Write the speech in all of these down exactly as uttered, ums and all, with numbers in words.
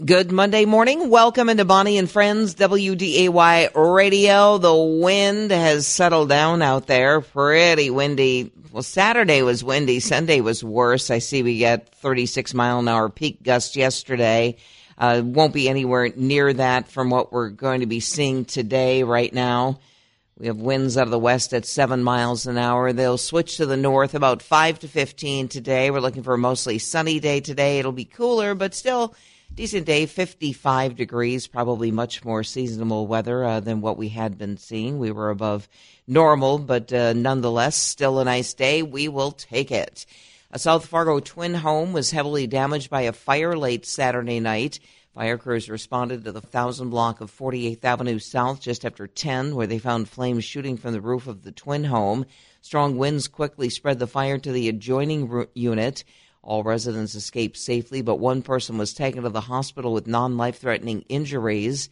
Good Monday morning. Welcome into Bonnie and Friends, W D A Y Radio. The wind has settled down out there. Pretty windy. Well, Saturday was windy. Sunday was worse. I see we got thirty-six mile an hour peak gust yesterday. Uh, won't be anywhere near that from what we're going to be seeing today right now. We have winds out of the west at seven miles an hour. They'll switch to the north about five to fifteen today. We're looking for a mostly sunny day today. It'll be cooler, but still decent day, fifty-five degrees, probably much more seasonable weather uh, than what we had been seeing. We were above normal, but uh, nonetheless, still a nice day. We will take it. A South Fargo twin home was heavily damaged by a fire late Saturday night. Fire crews responded to the one thousand block of forty-eighth Avenue South just after ten, where they found flames shooting from the roof of the twin home. Strong winds quickly spread the fire to the adjoining ro- unit. All residents escaped safely, but one person was taken to the hospital with non-life-threatening injuries.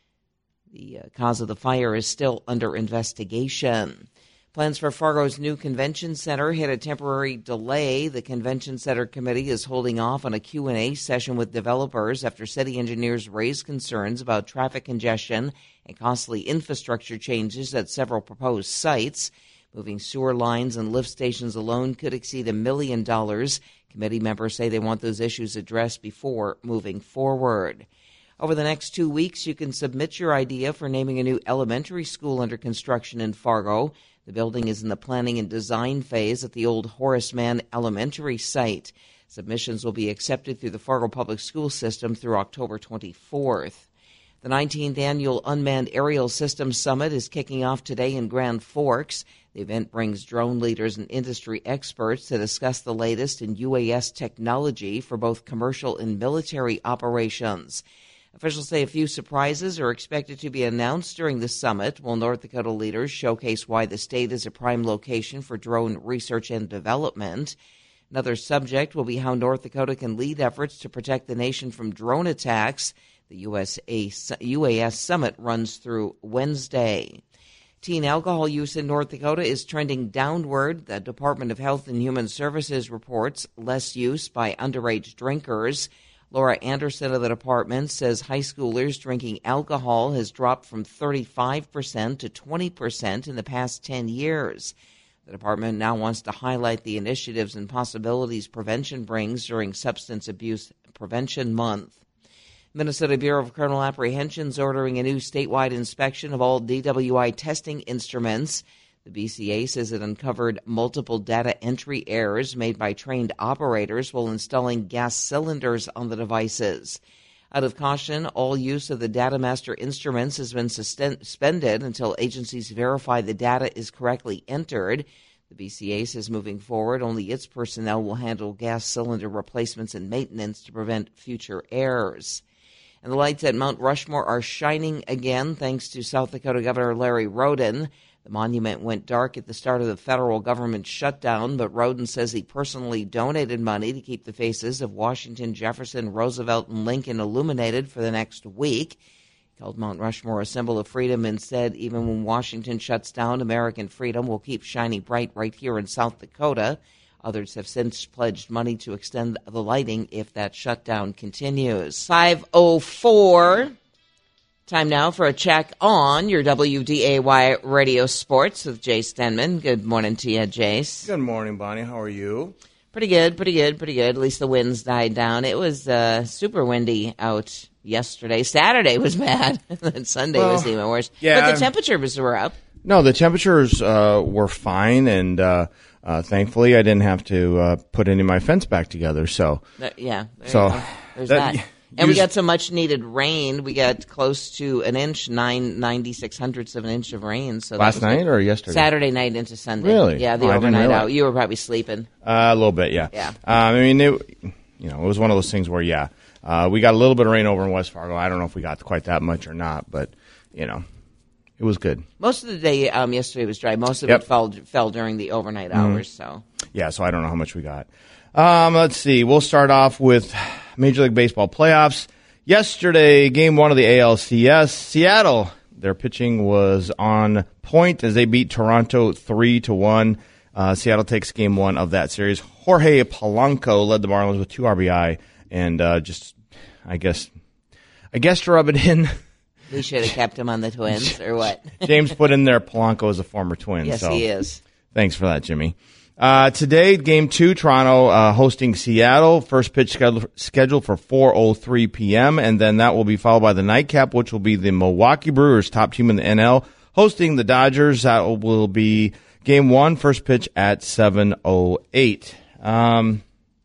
The uh, cause of the fire is still under investigation. Plans for Fargo's new convention center hit a temporary delay. The convention center committee is holding off on a Q and A session with developers after city engineers raised concerns about traffic congestion and costly infrastructure changes at several proposed sites. Moving sewer lines and lift stations alone could exceed a million dollars. Committee members say they want those issues addressed before moving forward. Over the next two weeks, you can submit your idea for naming a new elementary school under construction in Fargo. The building is in the planning and design phase at the old Horace Mann Elementary site. Submissions will be accepted through the Fargo Public School System through October twenty-fourth. The nineteenth Annual Unmanned Aerial Systems Summit is kicking off today in Grand Forks. The event brings drone leaders and industry experts to discuss the latest in U A S technology for both commercial and military operations. Officials say a few surprises are expected to be announced during the summit, while North Dakota leaders showcase why the state is a prime location for drone research and development. Another subject will be how North Dakota can lead efforts to protect the nation from drone attacks. The U S A, U A S summit runs through Wednesday. Teen alcohol use in North Dakota is trending downward. The Department of Health and Human Services reports less use by underage drinkers. Laura Anderson of the department says high schoolers drinking alcohol has dropped from thirty-five percent to twenty percent in the past ten years. The department now wants to highlight the initiatives and possibilities prevention brings during Substance Abuse Prevention Month. Minnesota Bureau of Criminal Apprehensions ordering a new statewide inspection of all D W I testing instruments. The B C A says it uncovered multiple data entry errors made by trained operators while installing gas cylinders on the devices. Out of caution, all use of the Data Master instruments has been suspended until agencies verify the data is correctly entered. The B C A says moving forward, only its personnel will handle gas cylinder replacements and maintenance to prevent future errors. And the lights at Mount Rushmore are shining again thanks to South Dakota Governor Larry Roden. The monument went dark at the start of the federal government shutdown, but Roden says he personally donated money to keep the faces of Washington, Jefferson, Roosevelt, and Lincoln illuminated for the next week. He called Mount Rushmore a symbol of freedom and said even when Washington shuts down, American freedom will keep shining bright right here in South Dakota. Others have since pledged money to extend the lighting if that shutdown continues. five oh four. Time now for a check on your W D A Y Radio Sports with Jace Denman. Good morning to you, Jace. Good morning, Bonnie. How are you? Pretty good, pretty good, pretty good. At least the winds died down. It was uh, super windy out yesterday. Saturday was bad. And Sunday well, was even worse. Yeah. But the temperatures were up. No, the temperatures uh, were fine, and uh, uh, thankfully I didn't have to uh, put any of my fence back together. So, uh, yeah, there so you go. There's that. that. And we got some much-needed rain. We got close to an inch, nine ninety-six hundredths of an inch of rain. So last night good. or yesterday? Saturday night into Sunday. Really? Yeah, the oh, overnight out. You were probably sleeping. Uh, a little bit, yeah. Yeah. Um, I mean, it, you know, it was one of those things where, yeah, uh, we got a little bit of rain over in West Fargo. I don't know if we got quite that much or not, but you know, it was good. Most of the day um, yesterday was dry. Most of yep. it fell fell during the overnight mm-hmm. hours. So yeah, so I don't know how much we got. Um, let's see. We'll start off with Major League Baseball playoffs. Yesterday, game one of the A L C S, Seattle, their pitching was on point as they beat Toronto three to one. Uh, Seattle takes game one of that series. Jorge Polanco led the Marlins with two R B I and uh, just, I guess, I guess to rub it in, We should have kept him on the Twins, or what? James put in there Polanco is a former Twin. Yes, so he is. Thanks for that, Jimmy. Uh, today, game two, Toronto uh, hosting Seattle. First pitch scheduled, scheduled for four oh three p.m., and then that will be followed by the nightcap, which will be the Milwaukee Brewers, top team in the N L, hosting the Dodgers. That will be game one, first pitch at seven oh eight. Um,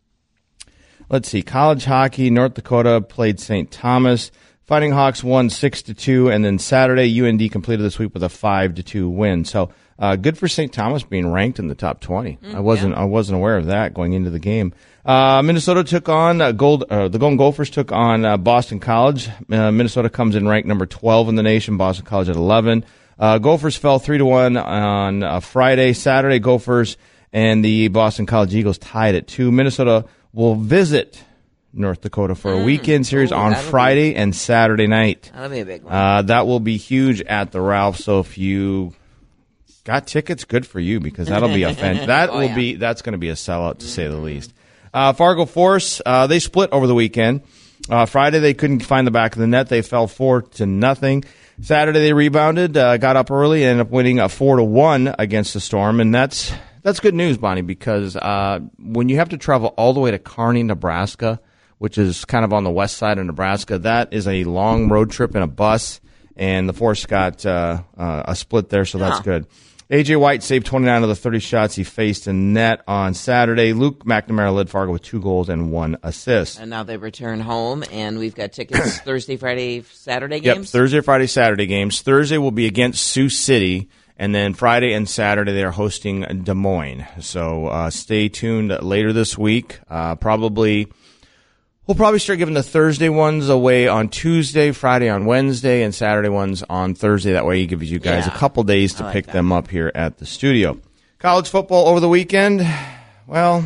let's see, college hockey, North Dakota played Saint Thomas. Fighting Hawks won six to two, and then Saturday, U N D completed the sweep with a five to two win. So, Uh, good for Saint Thomas being ranked in the top twenty. Mm, I wasn't yeah. I wasn't aware of that going into the game. Uh, Minnesota took on uh, Gold. Uh, the Golden Gophers took on uh, Boston College. Uh, Minnesota comes in ranked number twelve in the nation. Boston College at eleven. Uh, Gophers fell three to one on uh, Friday. Saturday, Gophers and the Boston College Eagles tied at two. Minnesota will visit North Dakota for mm. a weekend series Ooh, on Friday be, and Saturday night. That'll be a big one. Uh, that will be huge at the Ralph. So if you got tickets, good for you, because that'll be a fan. That oh, will yeah. be that's going to be a sellout to say the least. Uh, Fargo Force, uh, they split over the weekend. Uh, Friday they couldn't find the back of the net. They fell four to nothing. Saturday they rebounded, uh, got up early, and ended up winning a four to one against the Storm, and that's that's good news, Bonnie, because uh, when you have to travel all the way to Kearney, Nebraska, which is kind of on the west side of Nebraska, that is a long road trip in a bus, and the Force got uh, uh, a split there, so that's huh. good. A J. White saved twenty-nine of the thirty shots he faced in net on Saturday. Luke McNamara led Fargo with two goals and one assist. And now they return home, and we've got tickets Thursday, Friday, Saturday games? Yep, Thursday, Friday, Saturday games. Thursday will be against Sioux City, and then Friday and Saturday they are hosting Des Moines. So uh, stay tuned later this week. Uh, probably... We'll probably start giving the Thursday ones away on Tuesday, Friday on Wednesday, and Saturday ones on Thursday. That way he gives you guys yeah, a couple days to like pick that. them up here at the studio. College football over the weekend. Well,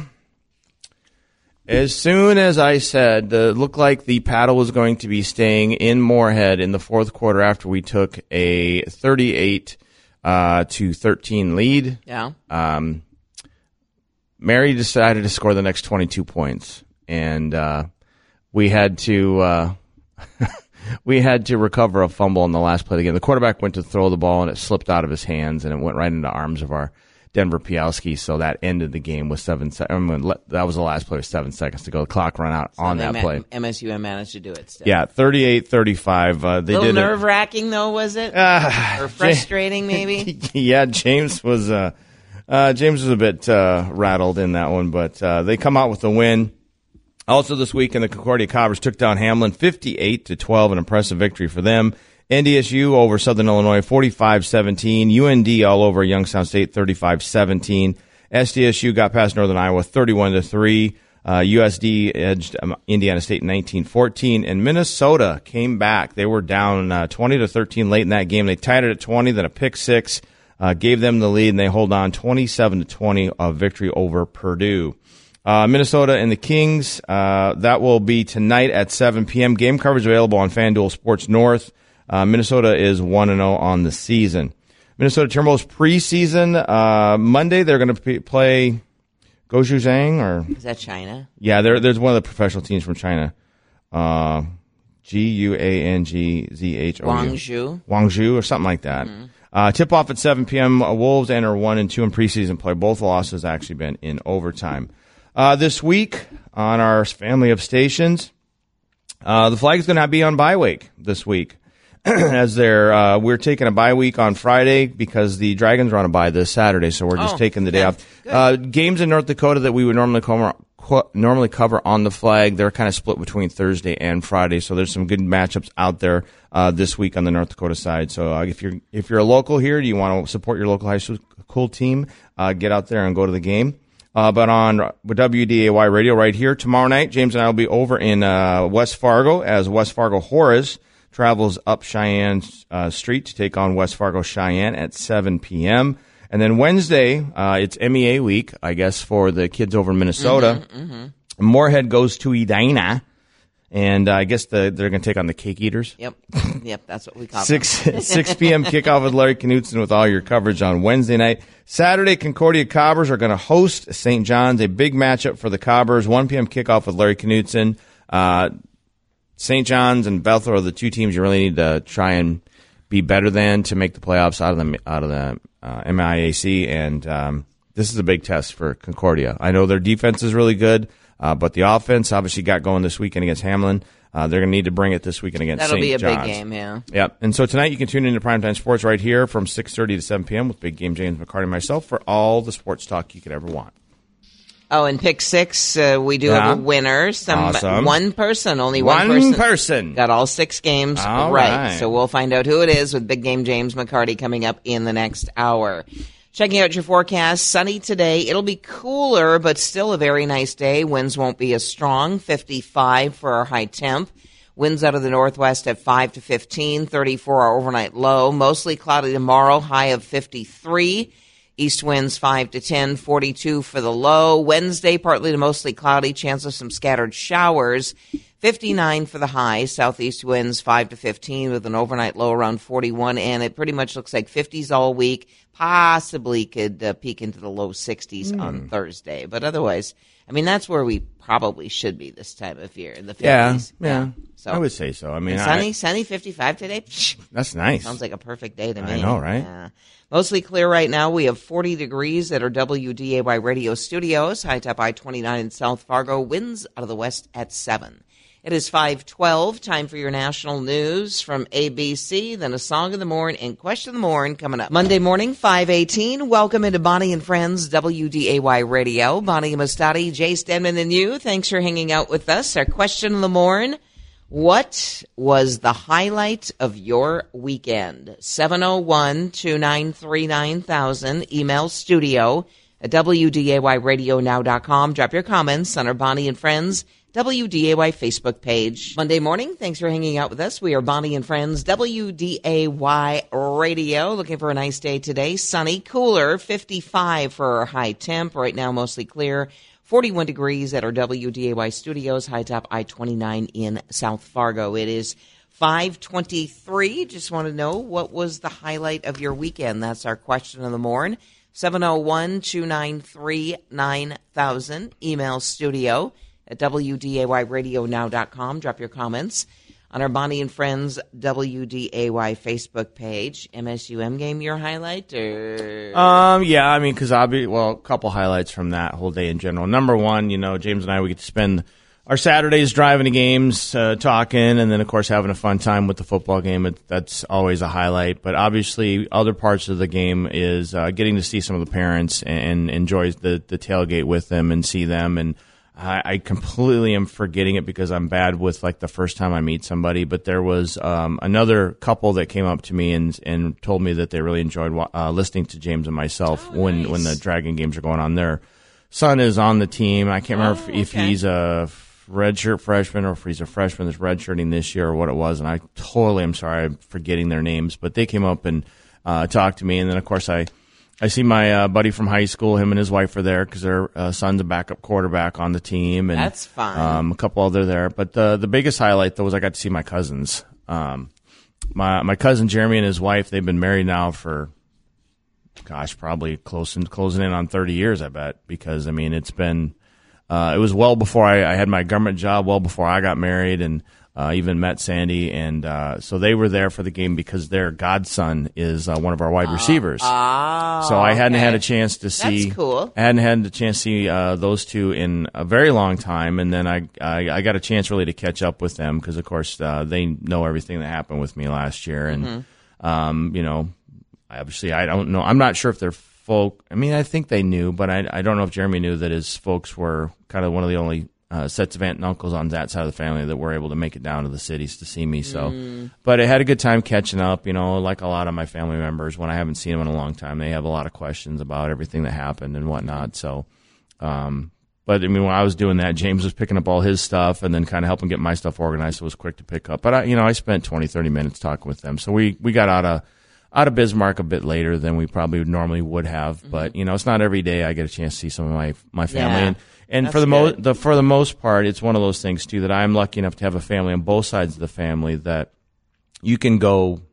as soon as I said, it looked like the paddle was going to be staying in Moorhead in the fourth quarter after we took a thirty-eight uh, to thirteen lead. Yeah. Um, Mary decided to score the next twenty-two points, and uh, we had to uh, we had to recover a fumble in the last play of the game. The quarterback went to throw the ball, and it slipped out of his hands, and it went right into the arms of our Denver Pialski. So that ended the game with seven seconds. I mean, that was the last play with seven seconds to go. The clock ran out so on that ma- play. M S U managed to do it still. Yeah, thirty-eight thirty-five. Uh, they a little did nerve-wracking, though, was it? Uh, or frustrating, maybe? Yeah, James was uh, uh, James was a bit uh, rattled in that one, but uh, they come out with the win. Also this weekend, the Concordia Cobbers took down Hamlin fifty-eight to twelve, an impressive victory for them. N D S U over Southern Illinois forty-five seventeen. U N D all over Youngstown State thirty-five seventeen. S D S U got past Northern Iowa thirty-one to three. Uh, U S D edged um, Indiana State nineteen fourteen. And Minnesota came back. They were down uh, twenty to thirteen late in that game. They tied it at twenty, then a pick six uh, gave them the lead, and they hold on twenty-seven to twenty, a victory over Purdue. Uh, Minnesota and the Kings, uh, that will be tonight at seven p.m. Game coverage available on FanDuel Sports North. Uh, Minnesota is one and oh on the season. Minnesota Timberwolves preseason, uh, Monday they're going to play Guoju Zhang, or is that China? Yeah, there's one of the professional teams from China. Uh, G U A N G Z H O U. Guangzhou. Guangzhou or something like that. Mm-hmm. Uh, tip off at seven p.m. Wolves enter one and two in preseason play. Both losses actually been in overtime. Uh, this week on our family of stations, uh, the flag is going to be on bye week this week. As they're, uh, we're taking a bye week on Friday because the Dragons are on a bye this Saturday, so we're just oh, taking the day good, off. Good. Uh, games in North Dakota that we would normally cover, normally cover on the flag, they're kind of split between Thursday and Friday, so there's some good matchups out there uh, this week on the North Dakota side. So uh, if you're if you're a local here, do you want to support your local high school team, uh, get out there and go to the game. Uh, but on W D A Y Radio right here tomorrow night, James and I will be over in uh, West Fargo as West Fargo Horace travels up Cheyenne uh, Street to take on West Fargo Cheyenne at seven p.m. And then Wednesday, uh, it's M E A week, I guess, for the kids over in Minnesota. Mm-hmm, mm-hmm. Moorhead goes to Edina, and uh, I guess the, they're going to take on the Cake Eaters. Yep, yep, that's what we call Six six p.m. kickoff with Larry Knutson with all your coverage on Wednesday night. Saturday, Concordia Cobbers are going to host Saint John's, a big matchup for the Cobbers. one p.m. kickoff with Larry Knutson. Uh, Saint John's and Bethel are the two teams you really need to try and be better than to make the playoffs out of the out of the uh, M I A C, and um, this is a big test for Concordia. I know their defense is really good, uh, but the offense obviously got going this weekend against Hamlin. Uh, they're going to need to bring it this weekend against Saint John's. That'll be a big game, yeah. Yep. And so tonight you can tune into Primetime Sports right here from six thirty to seven p.m. with Big Game James McCarty and myself for all the sports talk you could ever want. Oh, and pick six, uh, we do yeah. have a winner. Some awesome. One person, only one, one person. person. Got all six games all right. right. So we'll find out who it is with Big Game James McCarty coming up in the next hour. Checking out your forecast, sunny today. It'll be cooler, but still a very nice day. Winds won't be as strong, fifty-five for our high temp. Winds out of the northwest at five to fifteen, thirty-four our overnight low. Mostly cloudy tomorrow, high of fifty-three. East winds five to ten, forty-two for the low. Wednesday, partly to mostly cloudy, chance of some scattered showers. fifty-nine for the high. Southeast winds five to fifteen with an overnight low around forty-one. And it pretty much looks like fifties all week. Possibly could uh, peak into the low sixties mm. on Thursday. But otherwise, I mean, that's where we probably should be this time of year, in the fifties. Yeah, yeah. So, I would say so. I mean, sunny, I, sunny, fifty-five today. That's nice. Sounds like a perfect day to me. I know, right? Yeah. Mostly clear right now. We have forty degrees at our W D A Y radio studios. High top I twenty-nine in South Fargo. Winds out of the west at seven. It is five twelve. Time for your national news from A B C. Then a song of the morn and question of the morn coming up. Monday morning, five eighteen. Welcome into Bonnie and Friends, W D A Y radio. Bonnie Mastati, Jay Stedman, and you. Thanks for hanging out with us. Our question of the morn. What was the highlight of your weekend? seven oh one, two nine three, nine thousand. Email studio at W D A Y radio now dot com. Drop your comments on our Bonnie and Friends W D A Y Facebook page. Monday morning, thanks for hanging out with us. We are Bonnie and Friends, W D A Y radio. Looking for a nice day today. Sunny, cooler, fifty-five for our high temp. Right now, mostly clear. forty-one degrees at our W D A Y studios, high top I twenty-nine in South Fargo. It is five twenty-three. Just want to know, what was the highlight of your weekend? That's our question of the morn. seven oh one, two nine three, nine thousand. Email studio at W D A Y radio now dot com. Drop your comments on our Bonnie and Friends W D A Y Facebook page. M S U M game, your highlight? Or? Um, yeah, I mean, because I'll be, well, a couple highlights from that whole day in general. Number one, you know, James and I, we get to spend our Saturdays driving to games, uh, talking, and then, of course, having a fun time with the football game. It, that's always a highlight. But obviously, other parts of the game is uh, getting to see some of the parents and, and enjoy the, the tailgate with them and see them. And I, I completely am forgetting it because I'm bad with, like, the first time I meet somebody. But there was um, another couple that came up to me and and told me that they really enjoyed uh, listening to James and myself oh, when, nice. when the Dragon games are going on. Their son is on the team. I can't remember oh, if, if okay. he's a redshirt freshman or if he's a freshman that's redshirting this year or what it was. And I totally am sorry I'm forgetting their names. But they came up and uh, talked to me. And then, of course, I... I see my uh, buddy from high school. Him and his wife are there because their uh, son's a backup quarterback on the team. And, that's fun. Um, a couple other there. But the the biggest highlight, though, was I got to see my cousins. Um, my my cousin Jeremy and his wife, they've been married now for, gosh, probably close in, closing in on thirty years, I bet. Because, I mean, it's been, uh, it was well before I, I had my government job, well before I got married. And Uh, even met Sandy, and uh, so they were there for the game because their godson is uh, one of our wide receivers. Oh, so I hadn't okay. had a chance to see. That's cool. I hadn't had a chance to see uh, those two in a very long time, and then I I, I got a chance really to catch up with them because, of course, uh, they know everything that happened with me last year, and mm-hmm. um, you know, obviously I don't know. I'm not sure if they're folk. I mean, I think they knew, but I I don't know if Jeremy knew that his folks were kind of one of the only Uh, sets of aunt and uncles on that side of the family that were able to make it down to the cities to see me. So, mm. but I had a good time catching up. You know, like a lot of my family members, when I haven't seen them in a long time, they have a lot of questions about everything that happened and whatnot. So, um, but I mean, when I was doing that, James was picking up all his stuff and then kind of helping get my stuff organized. So it was quick to pick up. But I, you know, I spent twenty, thirty minutes talking with them. So we we got out of out of Bismarck a bit later than we probably normally would have. Mm-hmm. But you know, it's not every day I get a chance to see some of my my family. Yeah. And, And That's for the most, good. for the most part, it's one of those things too that I'm lucky enough to have a family on both sides of the family that you can go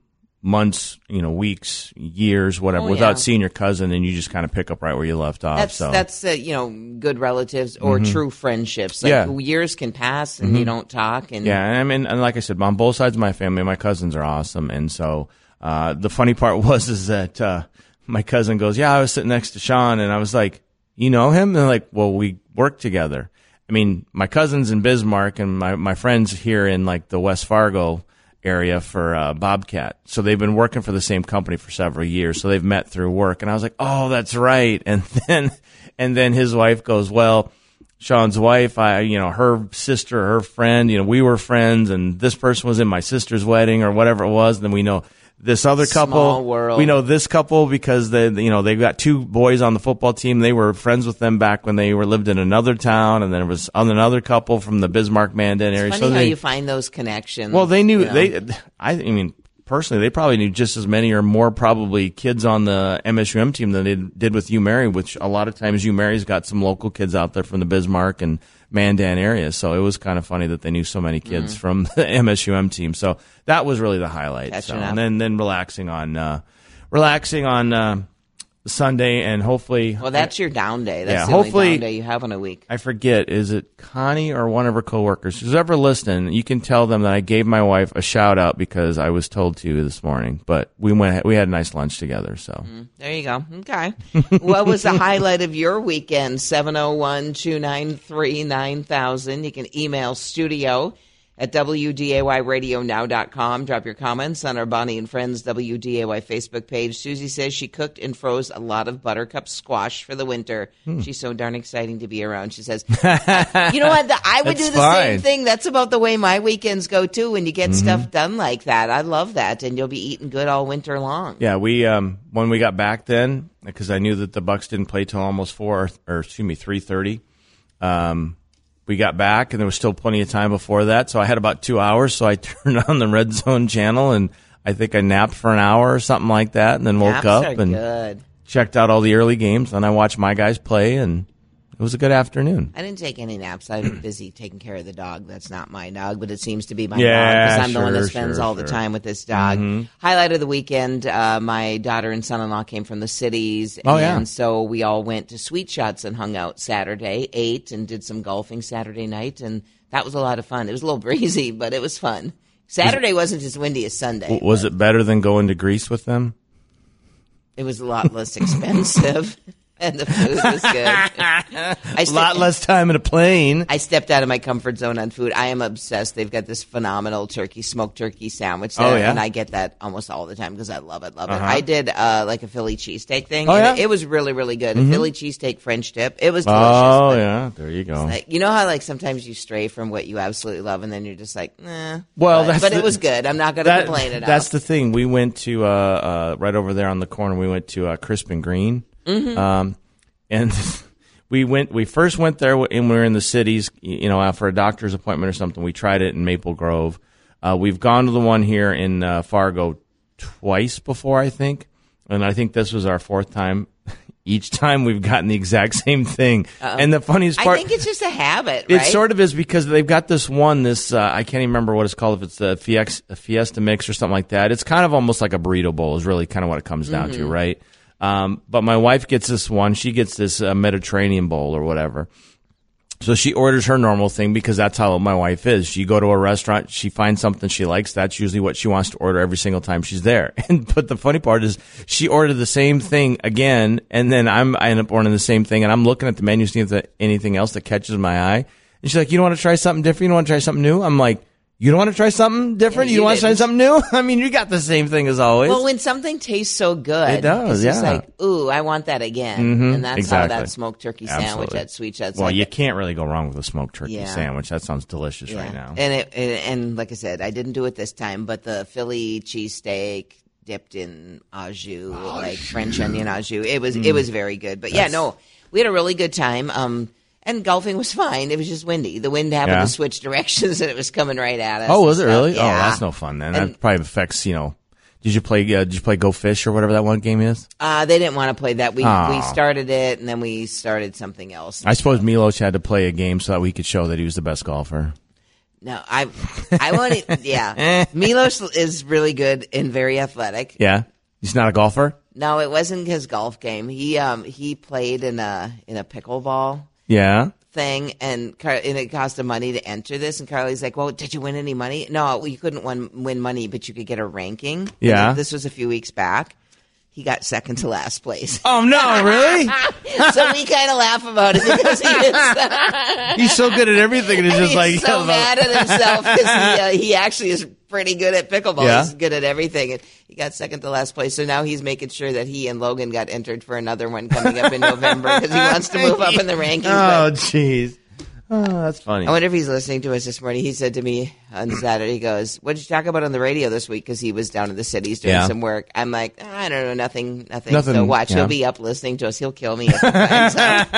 months, you know, weeks, years, whatever, Oh, without yeah. seeing your cousin, and you just kind of pick up right where you left off. That's so that's uh, you know, good relatives or true friendships. Like Yeah. years can pass and you don't talk. And yeah, and I mean, and like I said, on both sides of my family, my cousins are awesome, and so uh, the funny part was is that uh, my cousin goes, "Yeah, I was sitting next to Sean," and I was like, "You know him?" And they're like, "Well, we work together." I mean, my cousins in Bismarck and my my friends here in like the West Fargo area for uh, Bobcat. So they've been working for the same company for several years. So they've met through work. And I was like, oh, that's right. And then, and then his wife goes, well, Sean's wife, I, you know, her sister, her friend, you know, we were friends, and this person was in my sister's wedding or whatever it was. And then we know this other couple. Small world. We know this couple because they, you know, they've got two boys on the football team. They were friends with them back when they were lived in another town, and then there was another couple from the Bismarck Mandan area. Funny so how they, you find those connections. well, they knew you know. they. I, I mean, personally, they probably knew just as many or more probably kids on the M S U M team than they did with U Mary. Which a lot of times U Mary's got some local kids out there from the Bismarck and Mandan area. So it was kind of funny that they knew so many kids mm. from the M S U M team. So that was really the highlight. Catching So, up. and then then relaxing on uh, relaxing on uh, Sunday, and hopefully. Well, that's your down day. That's Yeah, the hopefully- only down day you have in a week. I forget, is it Connie or one of her coworkers who's ever listening? You can tell them that I gave my wife a shout out because I was told to this morning. But we went, we had a nice lunch together. So There you go. Okay. What was the highlight of your weekend? seven oh one, two nine three, nine thousand. You can email studio at W D A Y radio now dot com. Drop your comments on our Bonnie and Friends W D A Y Facebook page. Susie says she cooked and froze a lot of buttercup squash for the winter. Hmm. She's so darn exciting to be around. She says, I- you know what? The- I would That's do the same fine. thing. That's about the way my weekends go, too, when you get Mm-hmm. stuff done like that. I love that. And you'll be eating good all winter long. yeah, we um, when we got back then, because I knew that the Bucks didn't play till almost four or, or excuse me three thirty. Um, we got back and there was still plenty of time before that, so I had about two hours. So I turned on the Red Zone channel and I think I napped for an hour or something like that, and then woke Naps up are and good. checked out all the early games. And I watched my guys play, and it was a good afternoon. I didn't take any naps. I've been busy taking care of the dog. That's not my dog, but it seems to be my Yeah, dog because I'm the one that sure, spends sure, all the sure. time with this dog. Mm-hmm. Highlight of the weekend, uh, my daughter and son-in-law came from the cities. Oh, and yeah. so we all went to Sweet Shots and hung out Saturday, ate, and did some golfing Saturday night, and that was a lot of fun. It was a little breezy, but it was fun. Saturday wasn't as windy as Sunday. W- Was it better than going to Greece with them? It was a lot less expensive, and the food was good. I A lot less time in a plane. I stepped out of my comfort zone on food. I am obsessed. They've got this phenomenal turkey, smoked turkey sandwich there, Oh, yeah? and I get that almost all the time because I love it, love Uh-huh. it. I did uh, like a Philly cheesesteak thing, Oh, and yeah? it, it was really, really good. A Philly cheesesteak French dip. It was delicious. Oh, but yeah. There you go. like, you know how like sometimes you stray from what you absolutely love, and then you're just like, nah. Well, but, that's but the- it was good. I'm not going to That- complain at all. That's the thing. We went to, uh, uh, right over there on the corner, we went to uh, Crisp and Green. Mm-hmm. Um, and we went, we first went there and we were in the cities, you know, for a doctor's appointment or something. We tried it in Maple Grove. Uh, we've gone to the one here in uh, Fargo twice before, I think. And I think this was our fourth time. Each time we've gotten the exact same thing. Uh-oh. And the funniest part, I think it's just a habit, it right? sort of is, because they've got this one, this, uh, I can't even remember what it's called, if it's the Fiesta, Fiesta Mix or something like that. It's kind of almost like a burrito bowl is really kind of what it comes down Mm-hmm. to, right? Um, but my wife gets this one. She gets this uh, Mediterranean bowl or whatever. So she orders her normal thing because that's how my wife is. She go to a restaurant, she finds something she likes. That's usually what she wants to order every single time she's there. And but the funny part is she ordered the same thing again, and then I'm I end up ordering the same thing, and I'm looking at the menu to see if there's anything else that catches my eye. And she's like, "You don't want to try something different? You don't want to try something new?" I'm like, "You don't want to try something different? Yeah, you you don't want to try didn't. something new?" I mean, you got the same thing as always. Well, when something tastes so good, It does, it's just yeah. like, ooh, I want that again. Mhm, And that's exactly. how that smoked turkey sandwich Absolutely. at Sweet Shots. well, like you can't really go wrong with a smoked turkey Yeah. sandwich. That sounds delicious Yeah. right now. And, it, and and like I said, I didn't do it this time, but the Philly cheesesteak dipped in au jus, like French onion au jus, it was it was very good. But yeah, That's- no, we had a really good time. Um, and golfing was fine. It was just windy. The wind happened Yeah. to switch directions, and it was coming right at us. Oh, was it and stuff. really? Yeah. Oh, that's no fun then. And- that probably affects, you know. Did you play? Uh, did you play Go Fish or whatever that one game is? Uh, they didn't want to play that. We Aw. we started it, and then we started something else. I suppose Milos had to play a game so that we could show that he was the best golfer. No, I, I want to. Yeah, Milos is really good and very athletic. Yeah, he's not a golfer. No, it wasn't his golf game. He um he played in a in a pickleball. Yeah. Thing and Car- and it cost him money to enter this. And Carly's like, "Well, did you win any money?" No, well, you couldn't win, win money, but you could get a ranking. Yeah, and this was a few weeks back. He got second to last place. Oh no, really? So we kind of laugh about it because he is. He's so good at everything, and it's just he's like so yeah, mad at himself because he, uh, he actually is pretty good at pickleball. Yeah. He's good at everything, and he got second to last place. So now he's making sure that he and Logan got entered for another one coming up in November because he wants to move up in the rankings. Oh, but jeez. Oh, that's funny. I wonder if he's listening to us this morning. He said to me on Saturday, he goes, "What did you talk about on the radio this week?" Because he was down in the cities doing Yeah. some work. I'm like, oh, I don't know, nothing, nothing. Nothing, So watch, yeah. he'll be up listening to us. He'll kill me. If he finds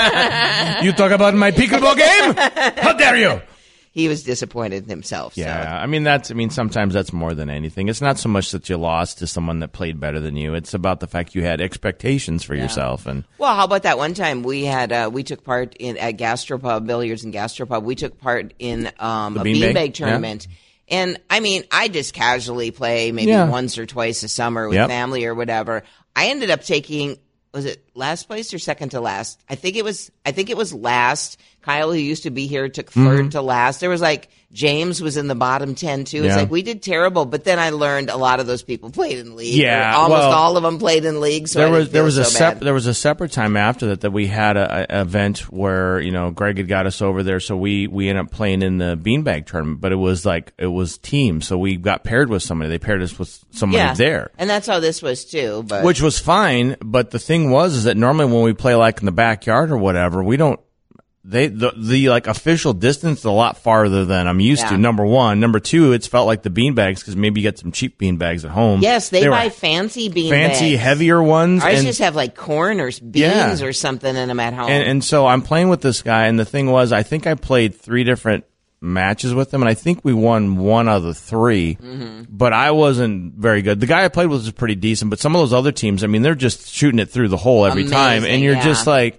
out. You talk about my pickleball game? How dare you? He was disappointed in himself. Yeah, So. I mean that's. I mean sometimes that's more than anything. It's not so much that you lost to someone that played better than you. It's about the fact you had expectations for yourself. And Well, how about that one time we had uh, we took part in at Gastropub Billiards and Gastropub. We took part in um, The a beanbag? beanbag tournament. And I mean, I just casually play maybe Yeah. once or twice a summer with Yep. family or whatever. I ended up taking, was it last place or second to last? I think it was. I think it was last. Kyle, who used to be here, took third Mm-hmm. to last. There was like James was in the bottom ten too. It's Yeah. like we did terrible, but then I learned a lot of those people played in league. Yeah, Or almost well, all of them played in league. So there I was didn't there feel was a so sep- bad. there was a separate time after that that we had a, a event where you know Greg had got us over there, so we we ended up playing in the beanbag tournament. But it was like it was team, so we got paired with somebody. They paired us with somebody yeah, there. and that's how this was too. But Which was fine, but the thing was is that normally when we play like in the backyard or whatever, we don't they the, the like official distance is a lot farther than I'm used Yeah. to. Number one, number two, it's felt like the beanbags because maybe you get some cheap beanbags at home. yes, they, were buy fancy bean fancy, bags. heavier ones. Ours and, just have like corn or beans Yeah. or something in them at home. and and so I'm playing with this guy, and the thing was, I think I played three different matches with him, and I think we won one out of the three, Mm-hmm. but I wasn't very good. The guy I played with was pretty decent, but some of those other teams, I mean, they're just shooting it through the hole every time, Amazing, and you're yeah. just like,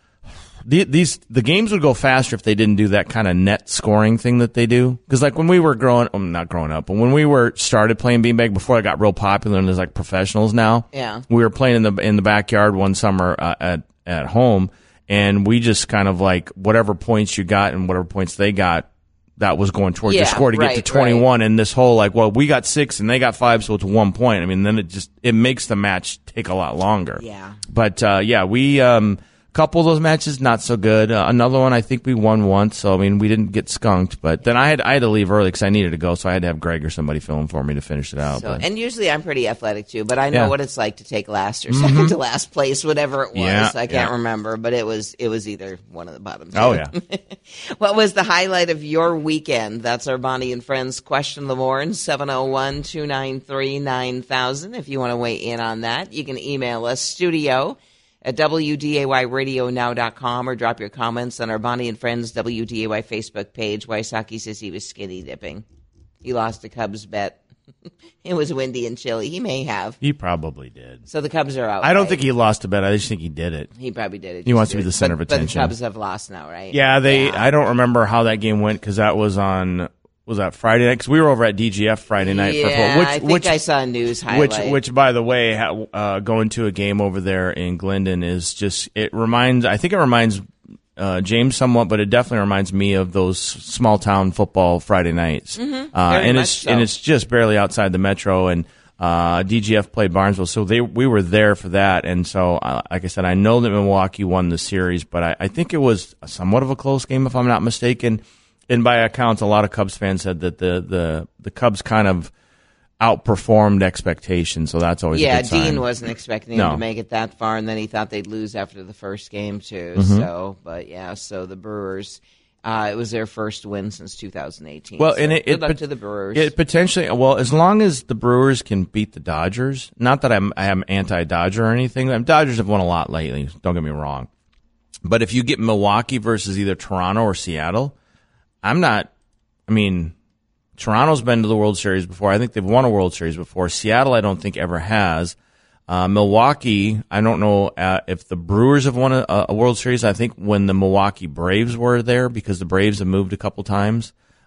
the, these the games would go faster if they didn't do that kind of net scoring thing that they do. Because like when we were growing, well, not growing up, but when we were started playing beanbag before I got real popular and there's like professionals now, Yeah. we were playing in the in the backyard one summer uh, at at home, and we just kind of like whatever points you got and whatever points they got, that was going towards your Yeah, score to get right, to twenty-one. And this whole like, well, we got six and they got five, so it's one point. I mean, then it just it makes the match take a lot longer. Yeah. But uh, yeah, we um, couple of those matches not so good. Uh, another one I think we won once. So I mean, we didn't get skunked. But then I had I had to leave early because I needed to go, so I had to have Greg or somebody film for me to finish it out. So, but. and usually I'm pretty athletic too, but I know Yeah. Mm-hmm. what it's like to take last or second to last place, whatever it was. Yeah, I can't yeah. remember, but it was it was either one of the bottom two. Oh yeah. What was the highlight of your weekend? That's our Bonnie and Friends question of the morning, seven oh one, two nine three, nine thousand. If you want to weigh in on that, you can email us, studio at W D A Y radio now dot com, or drop your comments on our Bonnie and Friends W D A Y Facebook page. Wysocki says he was skinny dipping. He lost a Cubs bet. It was windy and chilly. He may have. He probably did. So the Cubs are out. I don't right? think he lost a bet. I just think he did it. He probably did it. He just wants to be the center but, of attention. But the Cubs have lost now, right? Yeah, they. Yeah. I don't remember how that game went because that was on. Was that Friday night? Because we were over at D G F Friday night Yeah, for which I think which I saw a news which highlight. which by the way, ha- uh, going to a game over there in Glendon is just. It reminds. I think it reminds uh, James somewhat, but it definitely reminds me of those small town football Friday nights. Mm-hmm, uh, very and much it's so. and it's just barely outside the metro and. Uh, D G F played Barnesville, so they we were there for that, and so uh, like I said, I know that Milwaukee won the series, but I, I think it was somewhat of a close game, if I'm not mistaken. And by accounts, a lot of Cubs fans said that the the, the Cubs kind of outperformed expectations, so that's always yeah, a good sign. Dean wasn't expecting him No. to make it that far, and then he thought they'd lose after the first game too. Mm-hmm. So, but yeah, so the Brewers, uh, it was their first win since two thousand eighteen. Well, so and it, good it luck pot- to the Brewers. It potentially, well, as long as the Brewers can beat the Dodgers. Not that I'm I am anti-Dodger or anything. The Dodgers have won a lot lately. Don't get me wrong, but if you get Milwaukee versus either Toronto or Seattle, I'm not. I mean, Toronto's been to the World Series before. I think they've won a World Series before. Seattle, I don't think ever has. Uh, Milwaukee, I don't know uh, if the Brewers have won a, a World Series. I think when the Milwaukee Braves were there, because the Braves have moved a couple times.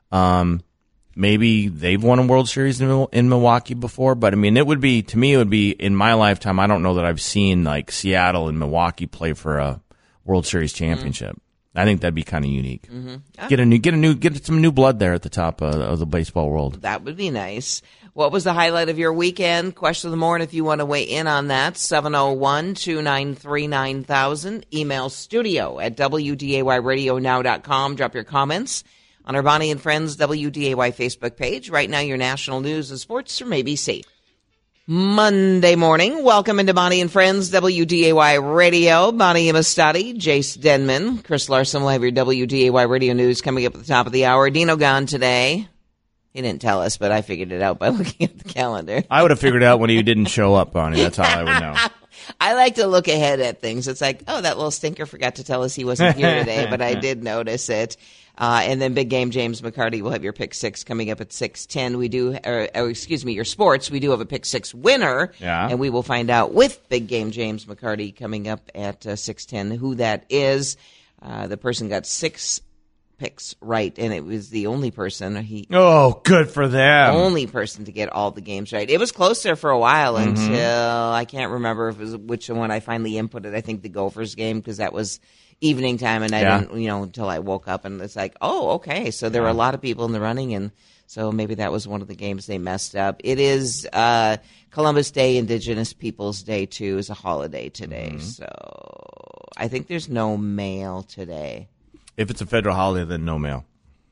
Um, maybe they've won a World Series in, in Milwaukee before, but I mean, it would be, to me, it would be in my lifetime. I don't know that I've seen like Seattle and Milwaukee play for a World Series championship. Mm-hmm. I think that'd be kind of unique. Mm-hmm. Oh. Get a new, get a new, get some new blood there at the top of, of the baseball world. That would be nice. What was the highlight of your weekend? Question of the morning, if you want to weigh in on that, seven oh one, two nine three, nine thousand. Email studio at W D A Y radio now dot com. Drop your comments on our Bonnie and Friends W D A Y Facebook page. Right now, your national news and sports from A B C. Monday morning. Welcome into Bonnie and Friends W D A Y Radio. Bonnie Imastati, Jace Denman, Chris Larson will have your W D A Y Radio news coming up at the top of the hour. Dino gone today. He didn't tell us, but I figured it out by looking at the calendar. I would have figured it out when he didn't show up, Bonnie. That's how I would know. I like to look ahead at things. It's like, oh, that little stinker forgot to tell us he wasn't here today, but I did notice it. Uh, and then Big Game James McCarty will have your Pick Six coming up at six ten. We do, or, or excuse me, your sports. We do have a Pick Six winner, yeah. And we will find out with Big Game James McCarty coming up at uh, six ten who that is. Uh, the person got six picks right, and it was the only person he oh good for them only person to get all the games right. It was close there for a while mm-hmm. until I can't remember if it was which one I finally inputted. I think the Gophers game, because that was evening time, and I yeah. didn't, you know, until I woke up, and it's like, oh, okay, so there yeah. were a lot of people in the running, and so maybe that was one of the games they messed up. It is uh, Columbus Day, Indigenous Peoples Day too, is a holiday today, mm-hmm. so I think there's no mail today. If it's a federal holiday, then no mail.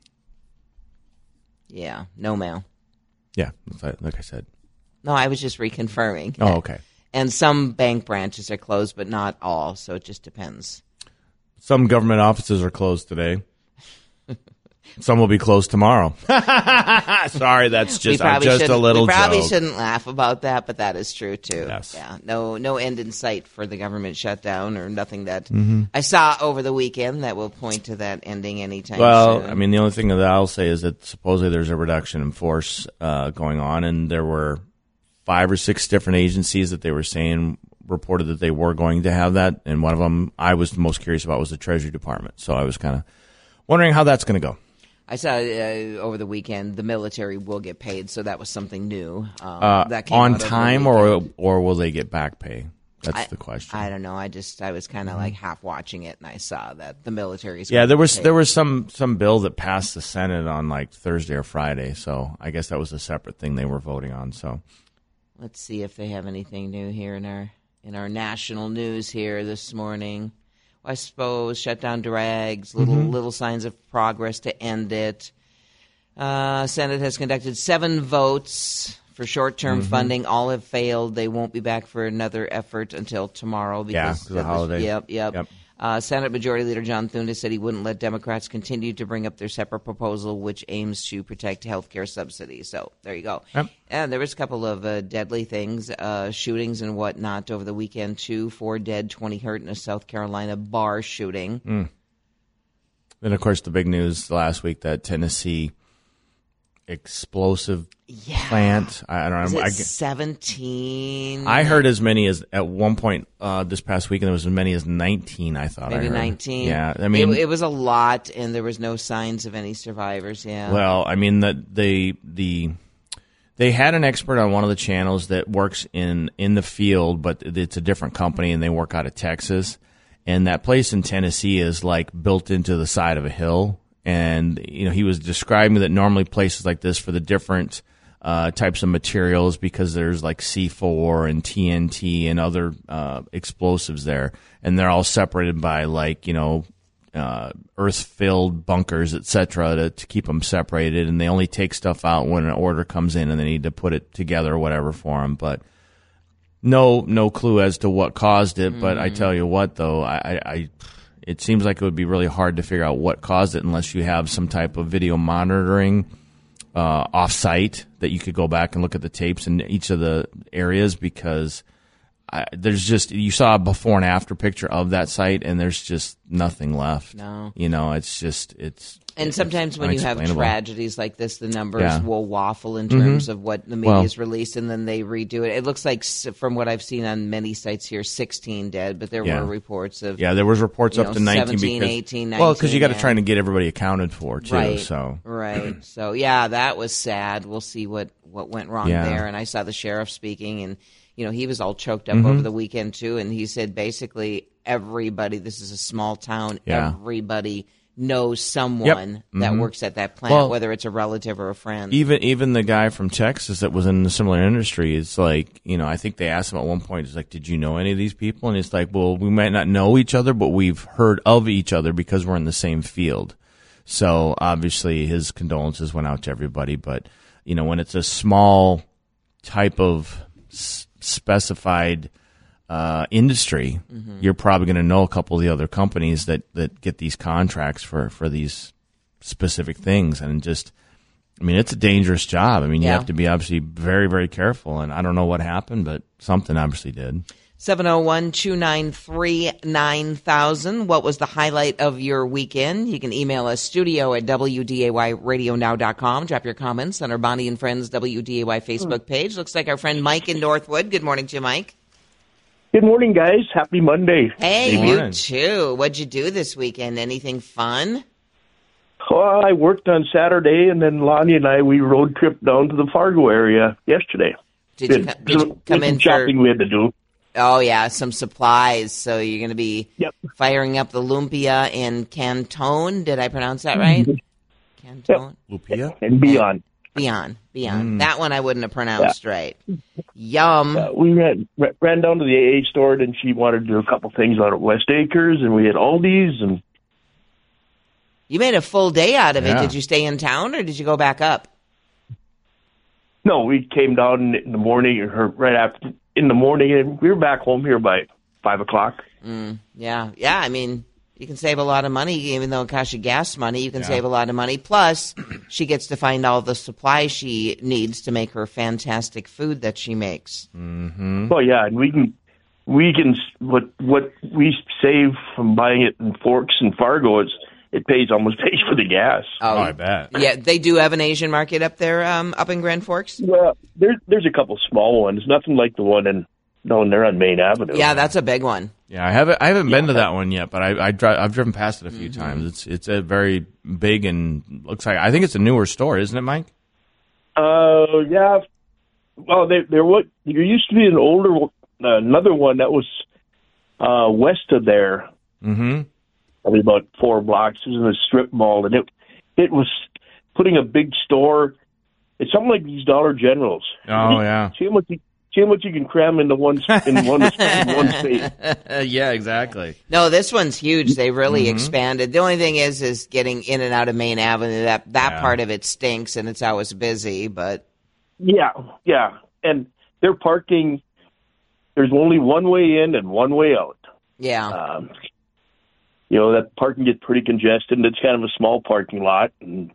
Yeah, no mail. Yeah, like I said. No, I was just reconfirming. Oh, okay. And some bank branches are closed, but not all, so it just depends. Some government offices are closed today. Some will be closed tomorrow. Sorry, that's just uh, just a little joke. We probably joke. shouldn't laugh about that, but that is true too. Yes. Yeah. No, no end in sight for the government shutdown, or nothing that mm-hmm. I saw over the weekend that will point to that ending anytime well, soon. I mean, the only thing that I'll say is that supposedly there's a reduction in force uh, going on, and there were five or six different agencies that they were saying reported that they were going to have that, and one of them I was most curious about was the Treasury Department. So I was kind of wondering how that's going to go. I saw uh, over the weekend the military will get paid, so that was something new. Um, uh, that came on out time, or or will they get back pay? That's I, the question. I don't know. I just I was kind of mm-hmm. like half watching it, and I saw that the military is. Yeah, there was paid. there was some some bill that passed the Senate on like Thursday or Friday, so I guess that was a separate thing they were voting on. So let's see if they have anything new here in our in our national news here this morning. I suppose shutdown drags, little mm-hmm. little signs of progress to end it. Uh, Senate has conducted seven votes for short-term mm-hmm. funding. All have failed. They won't be back for another effort until tomorrow. Because yeah, because of the holiday. Yep, yep. yep. Uh, Senate Majority Leader John Thune said he wouldn't let Democrats continue to bring up their separate proposal, which aims to protect health care subsidies. So there you go. Yep. And there was a couple of uh, deadly things, uh, shootings and whatnot over the weekend, too. Four dead, twenty hurt in a South Carolina bar shooting. Mm. Then, of course, the big news last week that Tennessee explosive yeah. plant. I, I don't Is know. it I, seventeen? I heard as many as at one point uh, this past weekend. There was as many as nineteen. I thought maybe I heard. nineteen. Yeah, I mean it, it was a lot, and there was no signs of any survivors. Yeah. Well, I mean that they the they had an expert on one of the channels that works in in the field, but it's a different company, and they work out of Texas. And that place in Tennessee is like built into the side of a hill. And, you know, he was describing that normally places like this for the different uh, types of materials, because there's like C four and T N T and other uh, explosives there. And they're all separated by like, you know, uh, earth-filled bunkers, et cetera, to, to keep them separated. And they only take stuff out when an order comes in and they need to put it together or whatever for them. But no no clue as to what caused it. Mm-hmm. But I tell you what, though, I... I, I it seems like it would be really hard to figure out what caused it unless you have some type of video monitoring uh, off-site that you could go back and look at the tapes in each of the areas, because I, there's just, you saw a before and after picture of that site, and there's just nothing left. No. You know, it's just, it's. And sometimes it's when you have tragedies like this, the numbers Yeah. will waffle in terms Mm-hmm. of what the media's Well- released, and then they redo it. It looks like, s- from what I've seen on many sites here, sixteen dead, but there Yeah. were reports of Yeah, there was reports you up know, to nineteen seventeen, because, eighteen, well, because you got to nineteen, try yeah. to get everybody accounted for too. Right, So right. So yeah, that was sad. We'll see what, what went wrong Yeah. there. And I saw the sheriff speaking, and you know he was all choked up Mm-hmm. over the weekend too. And he said basically everybody. This is a small town. Yeah. Everybody knows someone that Mhm. works at that plant, Well, whether it's a relative or a friend. even even the guy from Texas that was in a similar industry, it's like, you know, I think they asked him at one point, it's like, did you know any of these people? And it's like, well, we might not know each other, but we've heard of each other because we're in the same field. So obviously his condolences went out to everybody. But, you know, when it's a small type of s- specified uh, industry, mm-hmm. you're probably going to know a couple of the other companies that, that get these contracts for, for these specific things. And just, I mean, it's a dangerous job. I mean, you Yeah. have to be obviously very, very careful. And I don't know what happened, but something obviously did. seven oh one, two nine three, nine thousand. What was the highlight of your weekend? You can email us studio at W D A Y radio now dot com. Drop your comments on our Bonnie and Friends W D A Y Facebook page. Looks like our friend Mike in Northwood. Good morning to you, Mike. Good morning, guys. Happy Monday. Hey, Good you morning. too. What'd you do this weekend? Anything fun? Well, I worked on Saturday, and then Lonnie and I, we road tripped down to the Fargo area yesterday. Did you, co- did you come in some shopping for, we had to do. oh yeah, some supplies. So you're going to be Yep. firing up the Lumpia in Canton. Did I pronounce that right? Canton? Lupia? And beyond. Beyond, beyond. That one I wouldn't have pronounced right. Yum. Uh, we ran, ran down to the A A store, and she wanted to do a couple things out at West Acres, and we had Aldi's. And You made a full day out of it. Yeah. Did you stay in town or did you go back up? no, we came down in the morning, or right after, in the morning, and we were back home here by five o'clock. Yeah, yeah. I mean, you can save a lot of money, even though it costs you gas money. You can Yeah. save a lot of money. Plus, she gets to find all the supplies she needs to make her fantastic food that she makes. Well, yeah, and we can, we can, what what we save from buying it in Forks and Fargo, is it pays almost pays for the gas. Oh, I bet. Yeah, they do have an Asian market up there, um, up in Grand Forks. Well, there's there's a couple small ones, nothing like the one in down there on Main Avenue. Yeah, that's a big one. Yeah, I haven't I haven't been to that one yet, but I, I dri- I've driven past it a few Mm-hmm. times. It's it's a very big and looks like, I think it's a newer store, isn't it, Mike? Uh, yeah. Well, there there what there used to be an older one- uh, another one that was uh, west of there, Mm-hmm. probably about four blocks. It was in a strip mall, and it it was putting a big store. It's something like these Dollar Generals. Oh, yeah. See how much you, see how much you can cram into one sp- in one in one space. yeah, exactly. No, this one's huge. They really Mm-hmm. expanded. The only thing is, is getting in and out of Main Avenue. That that Yeah. part of it stinks, and it's always busy. But Yeah, yeah, and they're parking. There's only one way in and one way out. yeah, Um, you know, that parking gets pretty congested, and it's kind of a small parking lot. And,